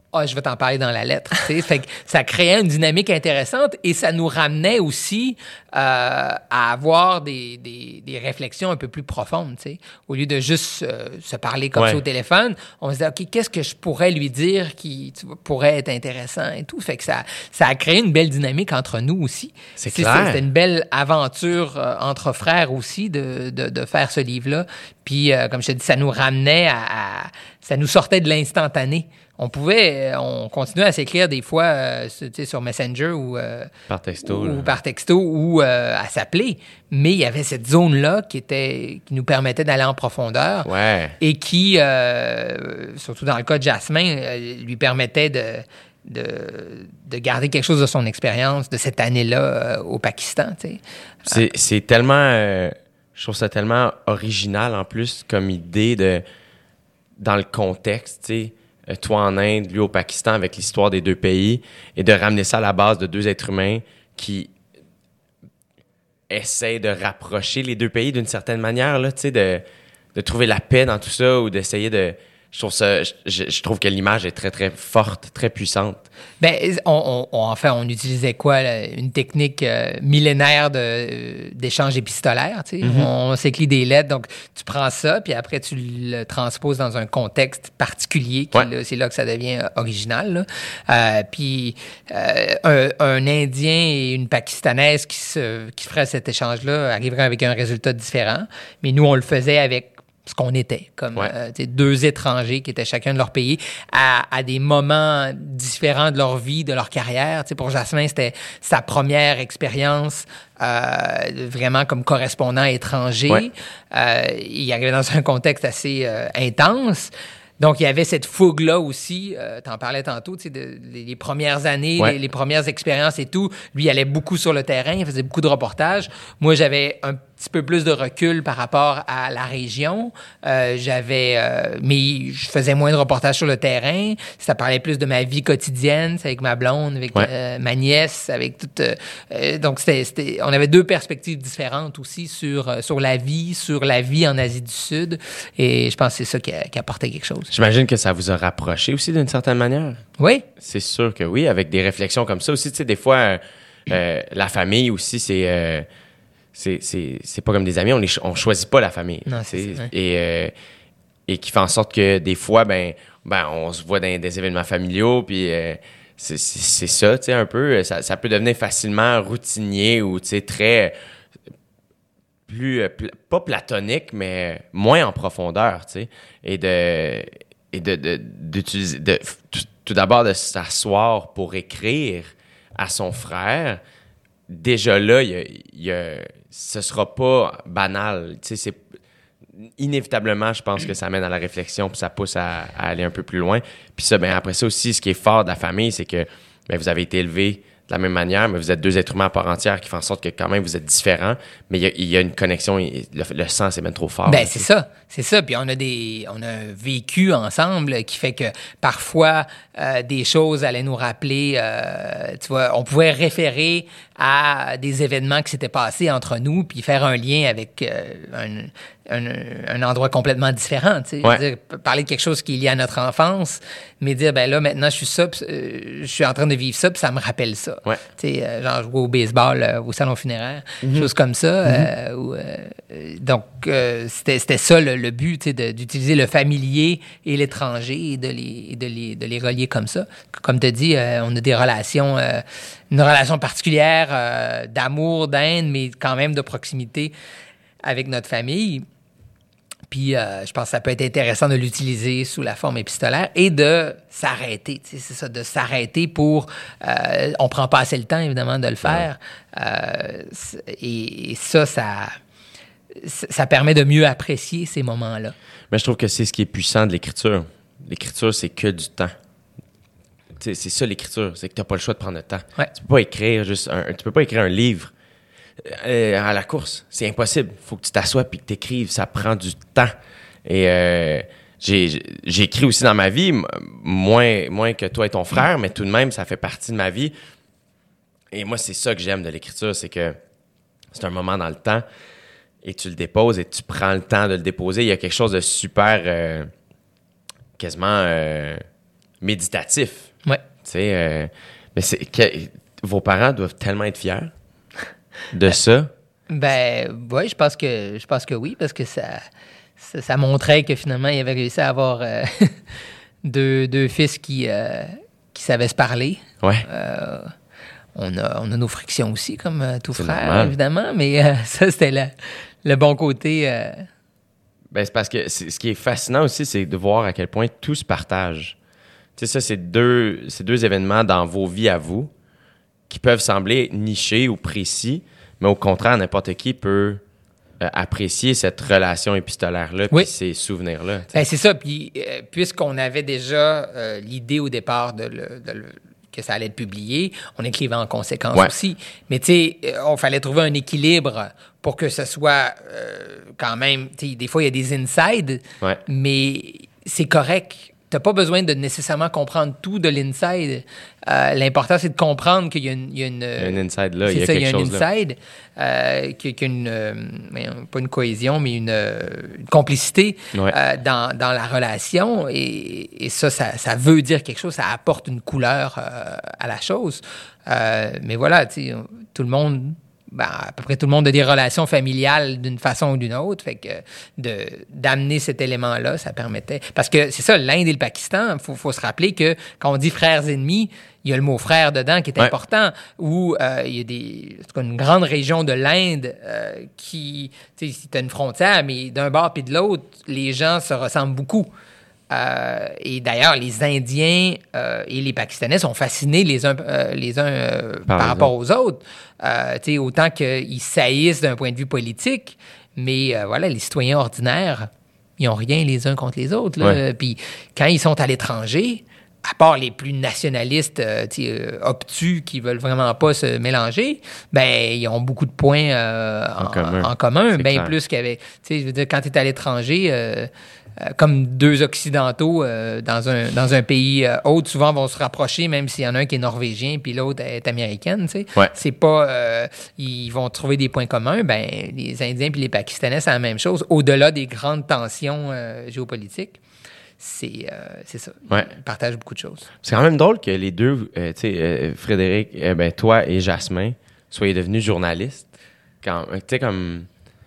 Ah, je vais t'en parler dans la lettre. Fait que ça créait une dynamique intéressante et ça nous ramenait aussi euh, à avoir des, des, des réflexions un peu plus profondes. T'sais. Au lieu de juste euh, se parler comme ouais. ça au téléphone, on se disait, OK, qu'est-ce que je pourrais lui dire qui tu vois, pourrait être intéressant et tout. Fait que ça, ça a créé une belle dynamique entre nous aussi. C'est T'sais, clair. C'était une belle aventure euh, entre frères aussi de, de, de faire ce livre-là. Puis, euh, comme je te dis, ça nous ramenait à, à... ça nous sortait de l'instantané. On pouvait, on continuait à s'écrire des fois euh, sur Messenger ou, euh, par texto, ou, ou par texto ou euh, à s'appeler, mais il y avait cette zone-là qui était qui nous permettait d'aller en profondeur ouais. et qui, euh, surtout dans le cas de Jasmin, euh, lui permettait de, de, de garder quelque chose de son expérience de cette année-là euh, au Pakistan. C'est, c'est tellement, euh, je trouve ça tellement original en plus comme idée de dans le contexte, tu sais. Toi en Inde, lui au Pakistan, avec l'histoire des deux pays, et de ramener ça à la base de deux êtres humains qui essaient de rapprocher les deux pays d'une certaine manière, là, tu sais, de, de trouver la paix dans tout ça ou d'essayer de... Je trouve ça, je, je trouve que l'image est très, très forte, très puissante. Ben, on, on, enfin, on utilisait quoi? Là? Une technique euh, millénaire de, d'échange épistolaire, tu sais. Mm-hmm. On, on s'écrit des lettres, donc tu prends ça, puis après tu le transposes dans un contexte particulier, qui, ouais. là, c'est là que ça devient original. Là. Euh, puis euh, un, un Indien et une Pakistanaise qui, se, qui ferait cet échange-là arriveraient avec un résultat différent, mais nous, on le faisait avec ce qu'on était, comme ouais. euh, deux étrangers qui étaient chacun de leur pays à, à des moments différents de leur vie, de leur carrière. T'sais, pour Jasmin, c'était sa première expérience euh, vraiment comme correspondant étranger. Ouais. Euh, il arrivait dans un contexte assez euh, intense. Donc, il y avait cette fougue-là aussi. Euh, t'en parlais tantôt, tu sais, de, les, les premières années, ouais. les, les premières expériences et tout. Lui, il allait beaucoup sur le terrain, il faisait beaucoup de reportages. Moi, j'avais un petit peu plus de recul par rapport à la région. Euh, j'avais... Euh, mais je faisais moins de reportages sur le terrain. Ça parlait plus de ma vie quotidienne, avec ma blonde, avec ouais. euh, ma nièce, avec toute... Euh, donc, c'était, c'était... On avait deux perspectives différentes aussi sur, euh, sur la vie, sur la vie en Asie du Sud. Et je pense que c'est ça qui, a, qui apportait quelque chose. J'imagine que ça vous a rapproché aussi d'une certaine manière. Oui. C'est sûr que oui, avec des réflexions comme ça aussi. Tu sais, des fois, euh, la famille aussi, c'est... Euh, C'est, c'est, c'est pas comme des amis, on les, on choisit pas la famille. Non, c'est ça, ouais. Et, euh, et qui fait en sorte que des fois, ben, ben on se voit dans des événements familiaux, puis euh, c'est, c'est, c'est ça, tu sais, un peu. Ça, ça peut devenir facilement routinier ou, tu sais, très... plus... Euh, pl- pas platonique, mais moins en profondeur, tu sais. Et de... Et de, de, d'utiliser... De, tout, tout d'abord, de s'asseoir pour écrire à son frère... Déjà là, y a, y a, ce sera pas banal. Tu sais, c'est inévitablement, je pense que ça mène à la réflexion puis ça pousse à, à aller un peu plus loin. Puis ça, ben après ça aussi, ce qui est fort de la famille, c'est que ben, vous avez été élevés de la même manière, mais vous êtes deux êtres humains à part entière qui font en sorte que quand même vous êtes différents, mais il y, y a une connexion, le, le sang c'est même trop fort. Ben c'est ça, c'est ça. Puis on a des, on a un vécu ensemble qui fait que parfois euh, des choses allaient nous rappeler, euh, tu vois, on pouvait référer à des événements qui s'étaient passés entre nous, puis faire un lien avec euh, un, un, un endroit complètement différent, tu sais. Ouais. Dire, parler de quelque chose qui est lié à notre enfance, mais dire, ben là, maintenant, je suis ça, pis, euh, je suis en train de vivre ça, puis ça me rappelle ça. Ouais. Tu sais, euh, genre jouer au baseball euh, au salon funéraire, mm-hmm. choses comme ça. Mm-hmm. euh, où, euh, donc, euh, c'était, c'était ça le, le but, tu sais, de, d'utiliser le familier et l'étranger et de les, de les, de les relier comme ça. Comme tu as dit, euh, on a des relations... Euh, une relation particulière euh, d'amour, d'haine, mais quand même de proximité avec notre famille. Puis euh, je pense que ça peut être intéressant de l'utiliser sous la forme épistolaire et de s'arrêter. Tu sais, c'est ça, de s'arrêter pour... Euh, on prend pas assez le temps, évidemment, de le faire. Ouais. Euh, et, et ça, ça, ça permet de mieux apprécier ces moments-là. Mais je trouve que c'est ce qui est puissant de l'écriture. L'écriture, c'est que du temps. T'sais, c'est ça l'écriture, c'est que tu n'as pas le choix de prendre le temps. Ouais. Tu peux pas écrire juste un, tu peux pas écrire un livre euh, à la course, c'est impossible. Il faut que tu t'assoies puis que tu écrives, ça prend du temps. Et euh, j'ai, j'ai écrit aussi dans ma vie, moins, moins que toi et ton frère, mais tout de même, ça fait partie de ma vie. Et moi, c'est ça que j'aime de l'écriture, c'est que c'est un moment dans le temps et tu le déposes et tu prends le temps de le déposer. Il y a quelque chose de super, euh, quasiment... Euh, méditatif. Ouais. Tu sais, euh, mais c'est que, vos parents doivent tellement être fiers de ça. Ben, oui, je pense que je pense que oui, parce que ça, ça, ça montrait que finalement, il avait réussi à avoir euh, deux, deux fils qui, euh, qui savaient se parler. Ouais. Euh, on, a, on a nos frictions aussi, comme euh, tout C'est frère, normal. évidemment, mais euh, ça, c'était le, le bon côté. Euh... Ben, c'est parce que c'est, ce qui est fascinant aussi, c'est de voir à quel point tout se partage. Tu sais, ça, c'est deux, c'est deux événements dans vos vies à vous qui peuvent sembler nichés ou précis, mais au contraire, n'importe qui peut euh, apprécier cette relation épistolaire-là puis Oui. ces souvenirs-là. Ben, c'est ça. Puis, euh, puisqu'on avait déjà euh, l'idée au départ de le, de le- que ça allait être publié, on écrivait en conséquence Ouais. aussi. Mais tu sais, euh, on fallait trouver un équilibre pour que ce soit euh, quand même... Tu sais, des fois, il y a des insides, Ouais. mais c'est correct. T'as pas besoin de nécessairement comprendre tout de l'inside. Euh, l'important, c'est de comprendre qu'il y a une... Il y a une, Il y a un inside là, c'est il y a ça, quelque il y a chose un là. inside, euh, qu'il y a une... euh, mais, euh, pas une cohésion, mais une, euh, une complicité Ouais. euh, dans, dans la relation. Et, et ça, ça, ça veut dire quelque chose. Ça apporte une couleur euh, à la chose. Euh, mais voilà, tu sais, tout le monde... Ben, à peu près tout le monde a des relations familiales d'une façon ou d'une autre. Fait que de, d'amener cet élément-là, ça permettait... Parce que c'est ça, l'Inde et le Pakistan, il faut, faut se rappeler que quand on dit frères ennemis, il y a le mot frère dedans qui est Ouais. important, où euh, il y a des, en tout cas, une grande région de l'Inde euh, qui... Tu sais, c'est une frontière, mais d'un bord puis de l'autre, les gens se ressemblent beaucoup. Euh, et d'ailleurs, les Indiens euh, et les Pakistanais sont fascinés les uns, euh, les uns euh, par, Par les rapport aux autres. Euh, tu sais, autant qu'ils saillissent d'un point de vue politique, mais euh, voilà, les citoyens ordinaires, ils n'ont rien les uns contre les autres. Là. Ouais. Puis quand ils sont à l'étranger, à part les plus nationalistes euh, tu sais, euh, obtus qui veulent vraiment pas se mélanger, ben ils ont beaucoup de points euh, en, En commun. en commun, C'est bien clair. plus qu'avec... Tu sais, je veux dire, quand tu es à l'étranger... euh, euh, comme deux Occidentaux euh, dans, un, dans un pays euh, autre, souvent vont se rapprocher, même s'il y en a un qui est norvégien puis l'autre est américaine, tu sais. Ouais. C'est pas... euh, ils vont trouver des points communs. Ben, les Indiens puis les Pakistanais, c'est la même chose. Au-delà des grandes tensions euh, géopolitiques, c'est, euh, c'est ça. Ouais. Ils partagent beaucoup de choses. C'est quand même drôle que les deux, euh, tu sais, euh, Frédéric, euh, ben, toi et Jasmin, soyez devenus journalistes. Quand, tu sais, comme...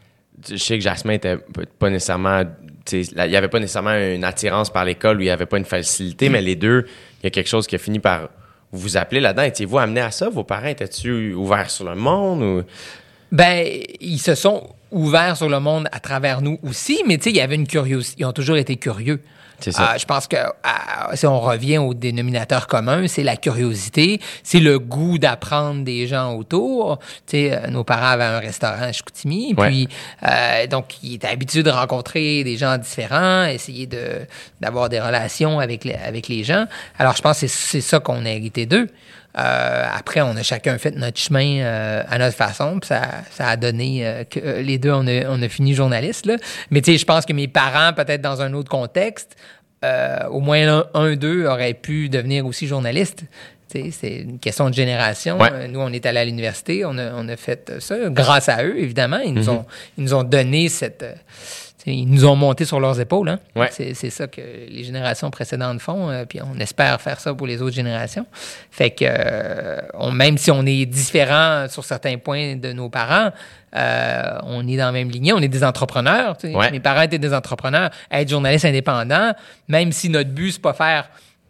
Je sais que Jasmin était pas nécessairement... tu sais, là, il n'y avait pas nécessairement une attirance par l'école ou il n'y avait pas une facilité, mais les deux, il y a quelque chose qui a fini par vous appeler là-dedans. Étiez-vous amenés à ça? Vos parents étaient-tu ouverts sur le monde? Ou... Ben, ils se sont ouverts sur le monde à travers nous aussi, mais tu sais, il y avait une curiosité. Ils ont toujours été curieux. C'est ça. Euh, je pense que euh, si on revient au dénominateur commun, c'est la curiosité, c'est le goût d'apprendre des gens autour. Tu sais, euh, nos parents avaient un restaurant à Chicoutimi, Ouais. puis euh, donc ils étaient habitués de rencontrer des gens différents, essayer de d'avoir des relations avec les, avec les gens. Alors je pense que c'est, c'est ça qu'on a hérité d'eux. Euh, après, on a chacun fait notre chemin euh, à notre façon, puis ça, ça a donné euh, que euh, les deux, on a, on a fini journaliste, là. Mais tu sais, je pense que mes parents, peut-être dans un autre contexte, euh, au moins un, un d'eux aurait pu devenir aussi journaliste. Tu sais, c'est une question de génération. Ouais. Euh, Nous, on est allés à l'université, on a, on a fait ça. Grâce à eux, évidemment, ils nous, Mm-hmm. ont, ils nous ont donné cette... euh, ils nous ont monté sur leurs épaules. Hein? Ouais. C'est, c'est ça que les générations précédentes font, euh, puis on espère faire ça pour les autres générations. Fait que euh, on, même si on est différent sur certains points de nos parents, euh, on est dans la même lignée, on est des entrepreneurs. Tu sais. Ouais. Mes parents étaient des entrepreneurs, être journaliste indépendant, même si notre but, c'est pas faire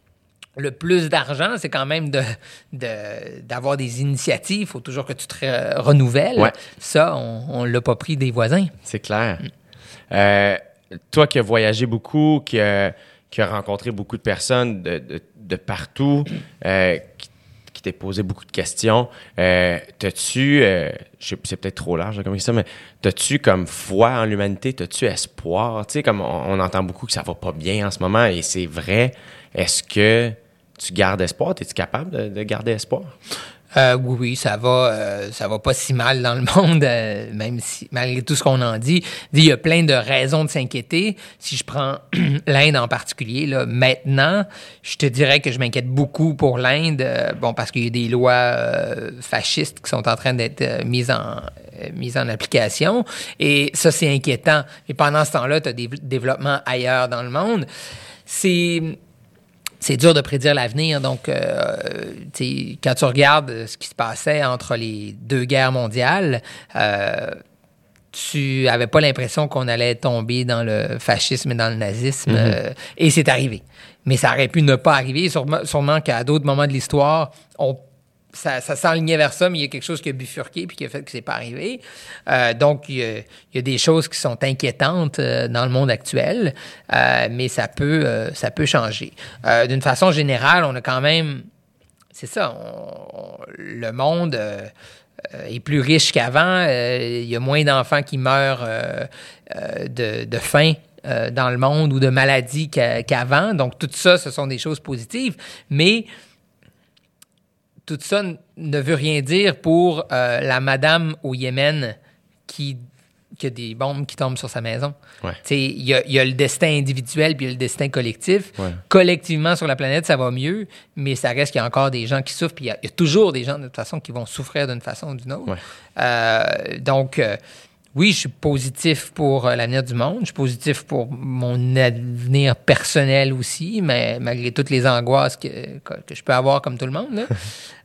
le plus d'argent, c'est quand même de, de, d'avoir des initiatives. Il faut toujours que tu te re- renouvelles. Ouais. Ça, on ne l'a pas pris des voisins. C'est clair. Euh, toi qui as voyagé beaucoup, qui a, qui a rencontré beaucoup de personnes de, de, de partout, euh, qui, qui t'est posé beaucoup de questions, euh, t'as-tu, euh, je sais, c'est peut-être trop large là, comme ça, mais t'as-tu comme foi en l'humanité, t'as-tu espoir? Tu sais, comme on, on entend beaucoup que ça va pas bien en ce moment, et c'est vrai. Est-ce que tu gardes espoir? Es-tu capable de, de garder espoir? Euh, oui, oui, ça va, euh, ça va pas si mal dans le monde, euh, même si, malgré tout ce qu'on en dit. Il y a plein de raisons de s'inquiéter. Si je prends l'Inde en particulier, là, maintenant, je te dirais que je m'inquiète beaucoup pour l'Inde, euh, bon, parce qu'il y a des lois euh, fascistes qui sont en train d'être euh, mises en, euh, mises en application. Et ça, c'est inquiétant. Et pendant ce temps-là, tu as des développements ailleurs dans le monde. C'est... c'est dur de prédire l'avenir. Donc, euh, quand tu regardes ce qui se passait entre les deux guerres mondiales, euh, tu n'avais pas l'impression qu'on allait tomber dans le fascisme et dans le nazisme. Mm-hmm. euh, et c'est arrivé. Mais ça aurait pu ne pas arriver. Sûrement, sûrement qu'à d'autres moments de l'histoire, on Ça, ça s'enlignait vers ça, mais il y a quelque chose qui a bifurqué puis qui a fait que c'est pas arrivé. Euh, donc, il y, a, il y a des choses qui sont inquiétantes euh, dans le monde actuel, euh, mais ça peut, euh, ça peut changer. Euh, d'une façon générale, on a quand même... C'est ça, on, on, le monde euh, est plus riche qu'avant. Euh, il y a moins d'enfants qui meurent euh, euh, de, de faim euh, dans le monde ou de maladies qu'a, qu'avant. Donc, tout ça, ce sont des choses positives, mais... Tout ça ne veut rien dire pour euh, la madame au Yémen qui, qui a des bombes qui tombent sur sa maison. Ouais. Il y, y a le destin individuel puis il y a le destin collectif. Ouais. Collectivement, sur la planète, ça va mieux, mais ça reste qu'il y a encore des gens qui souffrent. Puis il y, y a toujours des gens, de toute façon, qui vont souffrir d'une façon ou d'une autre. Ouais. Euh, donc... Euh, Oui, je suis positif pour euh, l'avenir du monde. Je suis positif pour mon avenir personnel aussi, mais malgré toutes les angoisses que, que, que je peux avoir comme tout le monde. Là.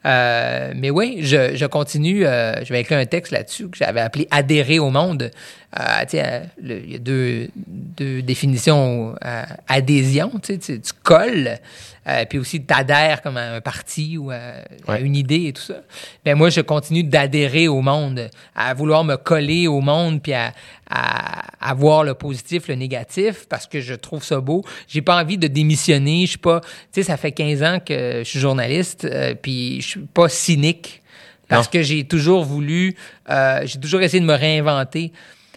euh, mais oui, je, je continue. Euh, je vais écrire un texte là-dessus que j'avais appelé « Adhérer au monde ». Euh, tu sais, le, il y a deux, deux définitions. Euh, adhésion, tu sais, tu, tu colles, euh, puis aussi tu adhères comme à un parti ou à, ouais. à une idée et tout ça. Ben moi, je continue d'adhérer au monde, à vouloir me coller au monde, puis à, à, à voir le positif, le négatif, parce que je trouve ça beau. J'ai pas envie de démissionner. Je suis pas... Tu sais, ça fait quinze ans que je suis journaliste, euh, puis je suis pas cynique, parce non. que j'ai toujours voulu... Euh, j'ai toujours essayé de me réinventer.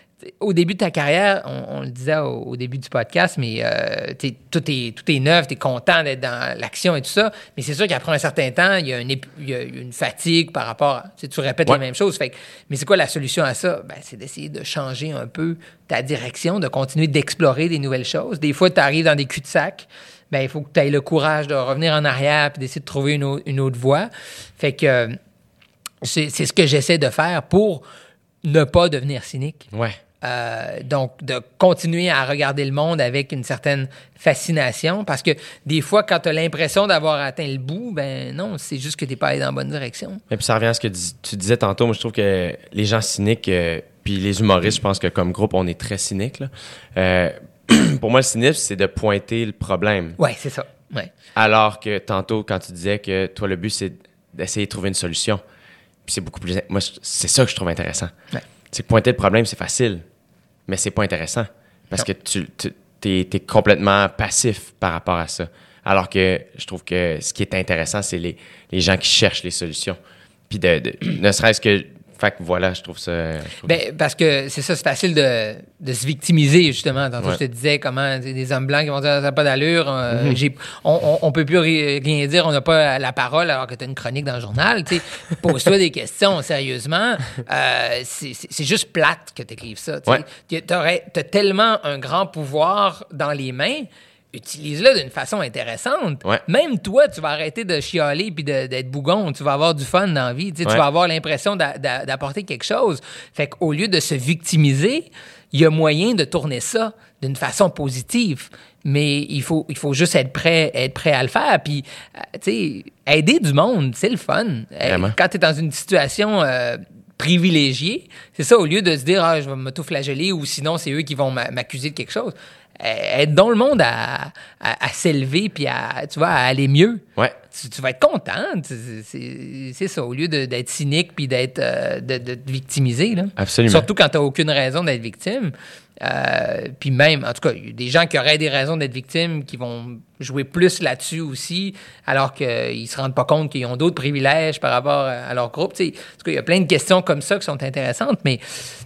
Au début de ta carrière, on, on le disait au, au début du podcast, mais euh, tout, est, tout est neuf, tu es content d'être dans l'action et tout ça, mais c'est sûr qu'après un certain temps, il y a une, il y a une fatigue par rapport à... Tu, sais, tu répètes ouais. les mêmes choses. Fait que, mais c'est quoi la solution à ça? Ben, c'est d'essayer de changer un peu ta direction, de continuer d'explorer des nouvelles choses. Des fois, tu arrives dans des cul-de-sac, ben, il faut que tu aies le courage de revenir en arrière et d'essayer de trouver une autre, une autre voie. Fait que euh, c'est, c'est ce que j'essaie de faire pour ne pas devenir cynique. Ouais. Euh, donc, de continuer à regarder le monde avec une certaine fascination, parce que des fois, quand tu as l'impression d'avoir atteint le bout, ben non, c'est juste que tu n'es pas allé dans la bonne direction. Et puis ça revient à ce que tu disais tantôt. Moi, je trouve que les gens cyniques, euh, puis les humoristes, je pense que comme groupe, on est très cyniques. Là. Euh, pour moi, le cynisme, c'est de pointer le problème. Oui, c'est ça. Ouais. Alors que tantôt, quand tu disais que toi, le but, c'est d'essayer de trouver une solution. Puis c'est beaucoup plus... Moi, c'est ça que je trouve intéressant. Ouais. C'est que pointer le problème, c'est facile. Mais c'est pas intéressant parce non. que tu, tu t'es, t'es complètement passif par rapport à ça. Alors que je trouve que ce qui est intéressant, c'est les, les gens qui cherchent les solutions. Puis de, de, ne serait-ce que... Fait que voilà, je trouve ça... Je trouve ben, parce que c'est ça, c'est facile de, de se victimiser, justement. Tantôt, ouais. je te disais comment des hommes blancs qui vont dire « ça n'a pas d'allure euh, mm-hmm. j'ai, on, on, on peut plus rien dire, on n'a pas la parole alors que tu as une chronique dans le journal. » Pose-toi des questions, sérieusement. Euh, c'est, c'est, c'est juste plate que tu écrives ça. Tu ouais. as tellement un grand pouvoir dans les mains, utilise-le d'une façon intéressante. Ouais. Même toi, tu vas arrêter de chialer puis de, d'être bougon. Tu vas avoir du fun dans la vie. Tu sais, ouais. tu vas avoir l'impression d'a, d'a, d'apporter quelque chose. Fait qu'au lieu de se victimiser, il y a moyen de tourner ça d'une façon positive. Mais il faut, il faut juste être prêt, être prêt à le faire. Puis, euh, tu sais, aider du monde, c'est le fun. Vraiment. Quand tu es dans une situation... Euh, privilégié, c'est ça, au lieu de se dire ah, je vais m'auto-flageller ou sinon c'est eux qui vont m'accuser de quelque chose. Aide donc le monde à, à, à s'élever puis à, tu vois, à aller mieux. Ouais. Tu, tu vas être content. C'est, c'est, c'est ça, au lieu de, d'être cynique puis d'être euh, de, de te victimiser. Là. Absolument. Surtout quand tu n'as aucune raison d'être victime. Euh, puis même, en tout cas, il y a des gens qui auraient des raisons d'être victimes qui vont jouer plus là-dessus aussi, alors qu'ils ne se rendent pas compte qu'ils ont d'autres privilèges par rapport à leur groupe. T'sais, en tout cas, il y a plein de questions comme ça qui sont intéressantes, mais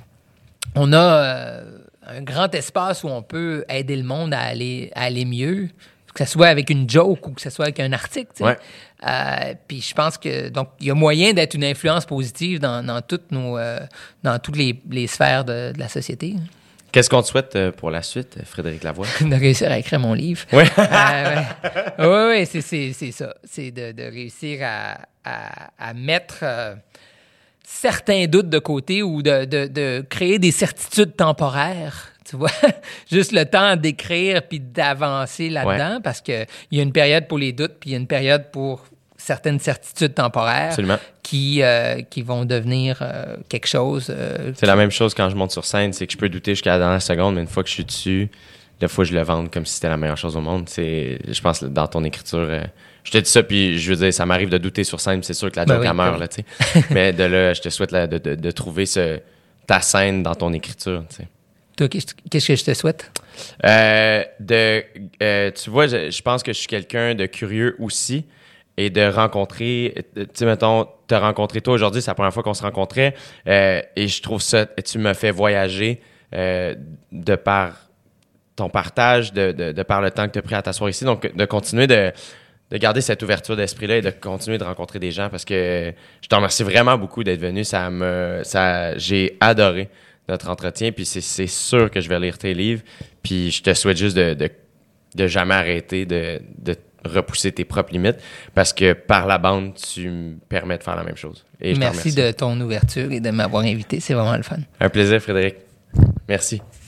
on a euh, un grand espace où on peut aider le monde à aller, à aller mieux, que ce soit avec une joke ou que ce soit avec un article. Ouais. Euh, puis je pense que donc il y a moyen d'être une influence positive dans, dans toutes nos euh, dans toutes les, les sphères de, de la société. Qu'est-ce qu'on te souhaite pour la suite, Frédéric Lavoie? De réussir à écrire mon livre. Oui. euh, ouais. ouais, ouais, c'est, c'est, c'est ça. C'est de, de réussir à, à, à mettre euh, certains doutes de côté ou de, de, de créer des certitudes temporaires. tu vois. Juste le temps d'écrire puis d'avancer là-dedans, Ouais. parce qu'il y a une période pour les doutes, puis il y a une période pour certaines certitudes temporaires Absolument. qui, euh, qui vont devenir euh, quelque chose. euh, C'est la même chose quand je monte sur scène, c'est que je peux douter jusqu'à la dernière seconde, mais une fois que je suis dessus, la fois je le vende comme si c'était la meilleure chose au monde. C'est, je pense dans ton écriture, euh, je te dis ça, puis je veux dire, ça m'arrive de douter sur scène, puis c'est sûr que la Ben joke oui, elle meurt, ben oui. là, tu sais. Mais de là, je te souhaite là, de, de, de trouver ce, ta scène dans ton écriture, tu sais. Toi, qu'est-ce qu'est-ce que je te souhaite? Euh, de, euh, tu vois, je, je pense que je suis quelqu'un de curieux aussi et de rencontrer, tu sais, mettons, te rencontrer toi aujourd'hui, c'est la première fois qu'on se rencontrait euh, et je trouve ça, tu me fais voyager euh, de par ton partage, de, de, de par le temps que tu as pris à t'asseoir ici, donc de continuer de, de garder cette ouverture d'esprit-là et de continuer de rencontrer des gens parce que je te remercie vraiment beaucoup d'être venu, ça me, ça, j'ai adoré notre entretien, puis c'est, c'est sûr que je vais lire tes livres, puis je te souhaite juste de, de, de jamais arrêter de, de repousser tes propres limites, parce que par la bande, tu me permets de faire la même chose. Et je te Merci remercie. de ton ouverture et de m'avoir invité. C'est vraiment le fun. Un plaisir, Frédéric. Merci.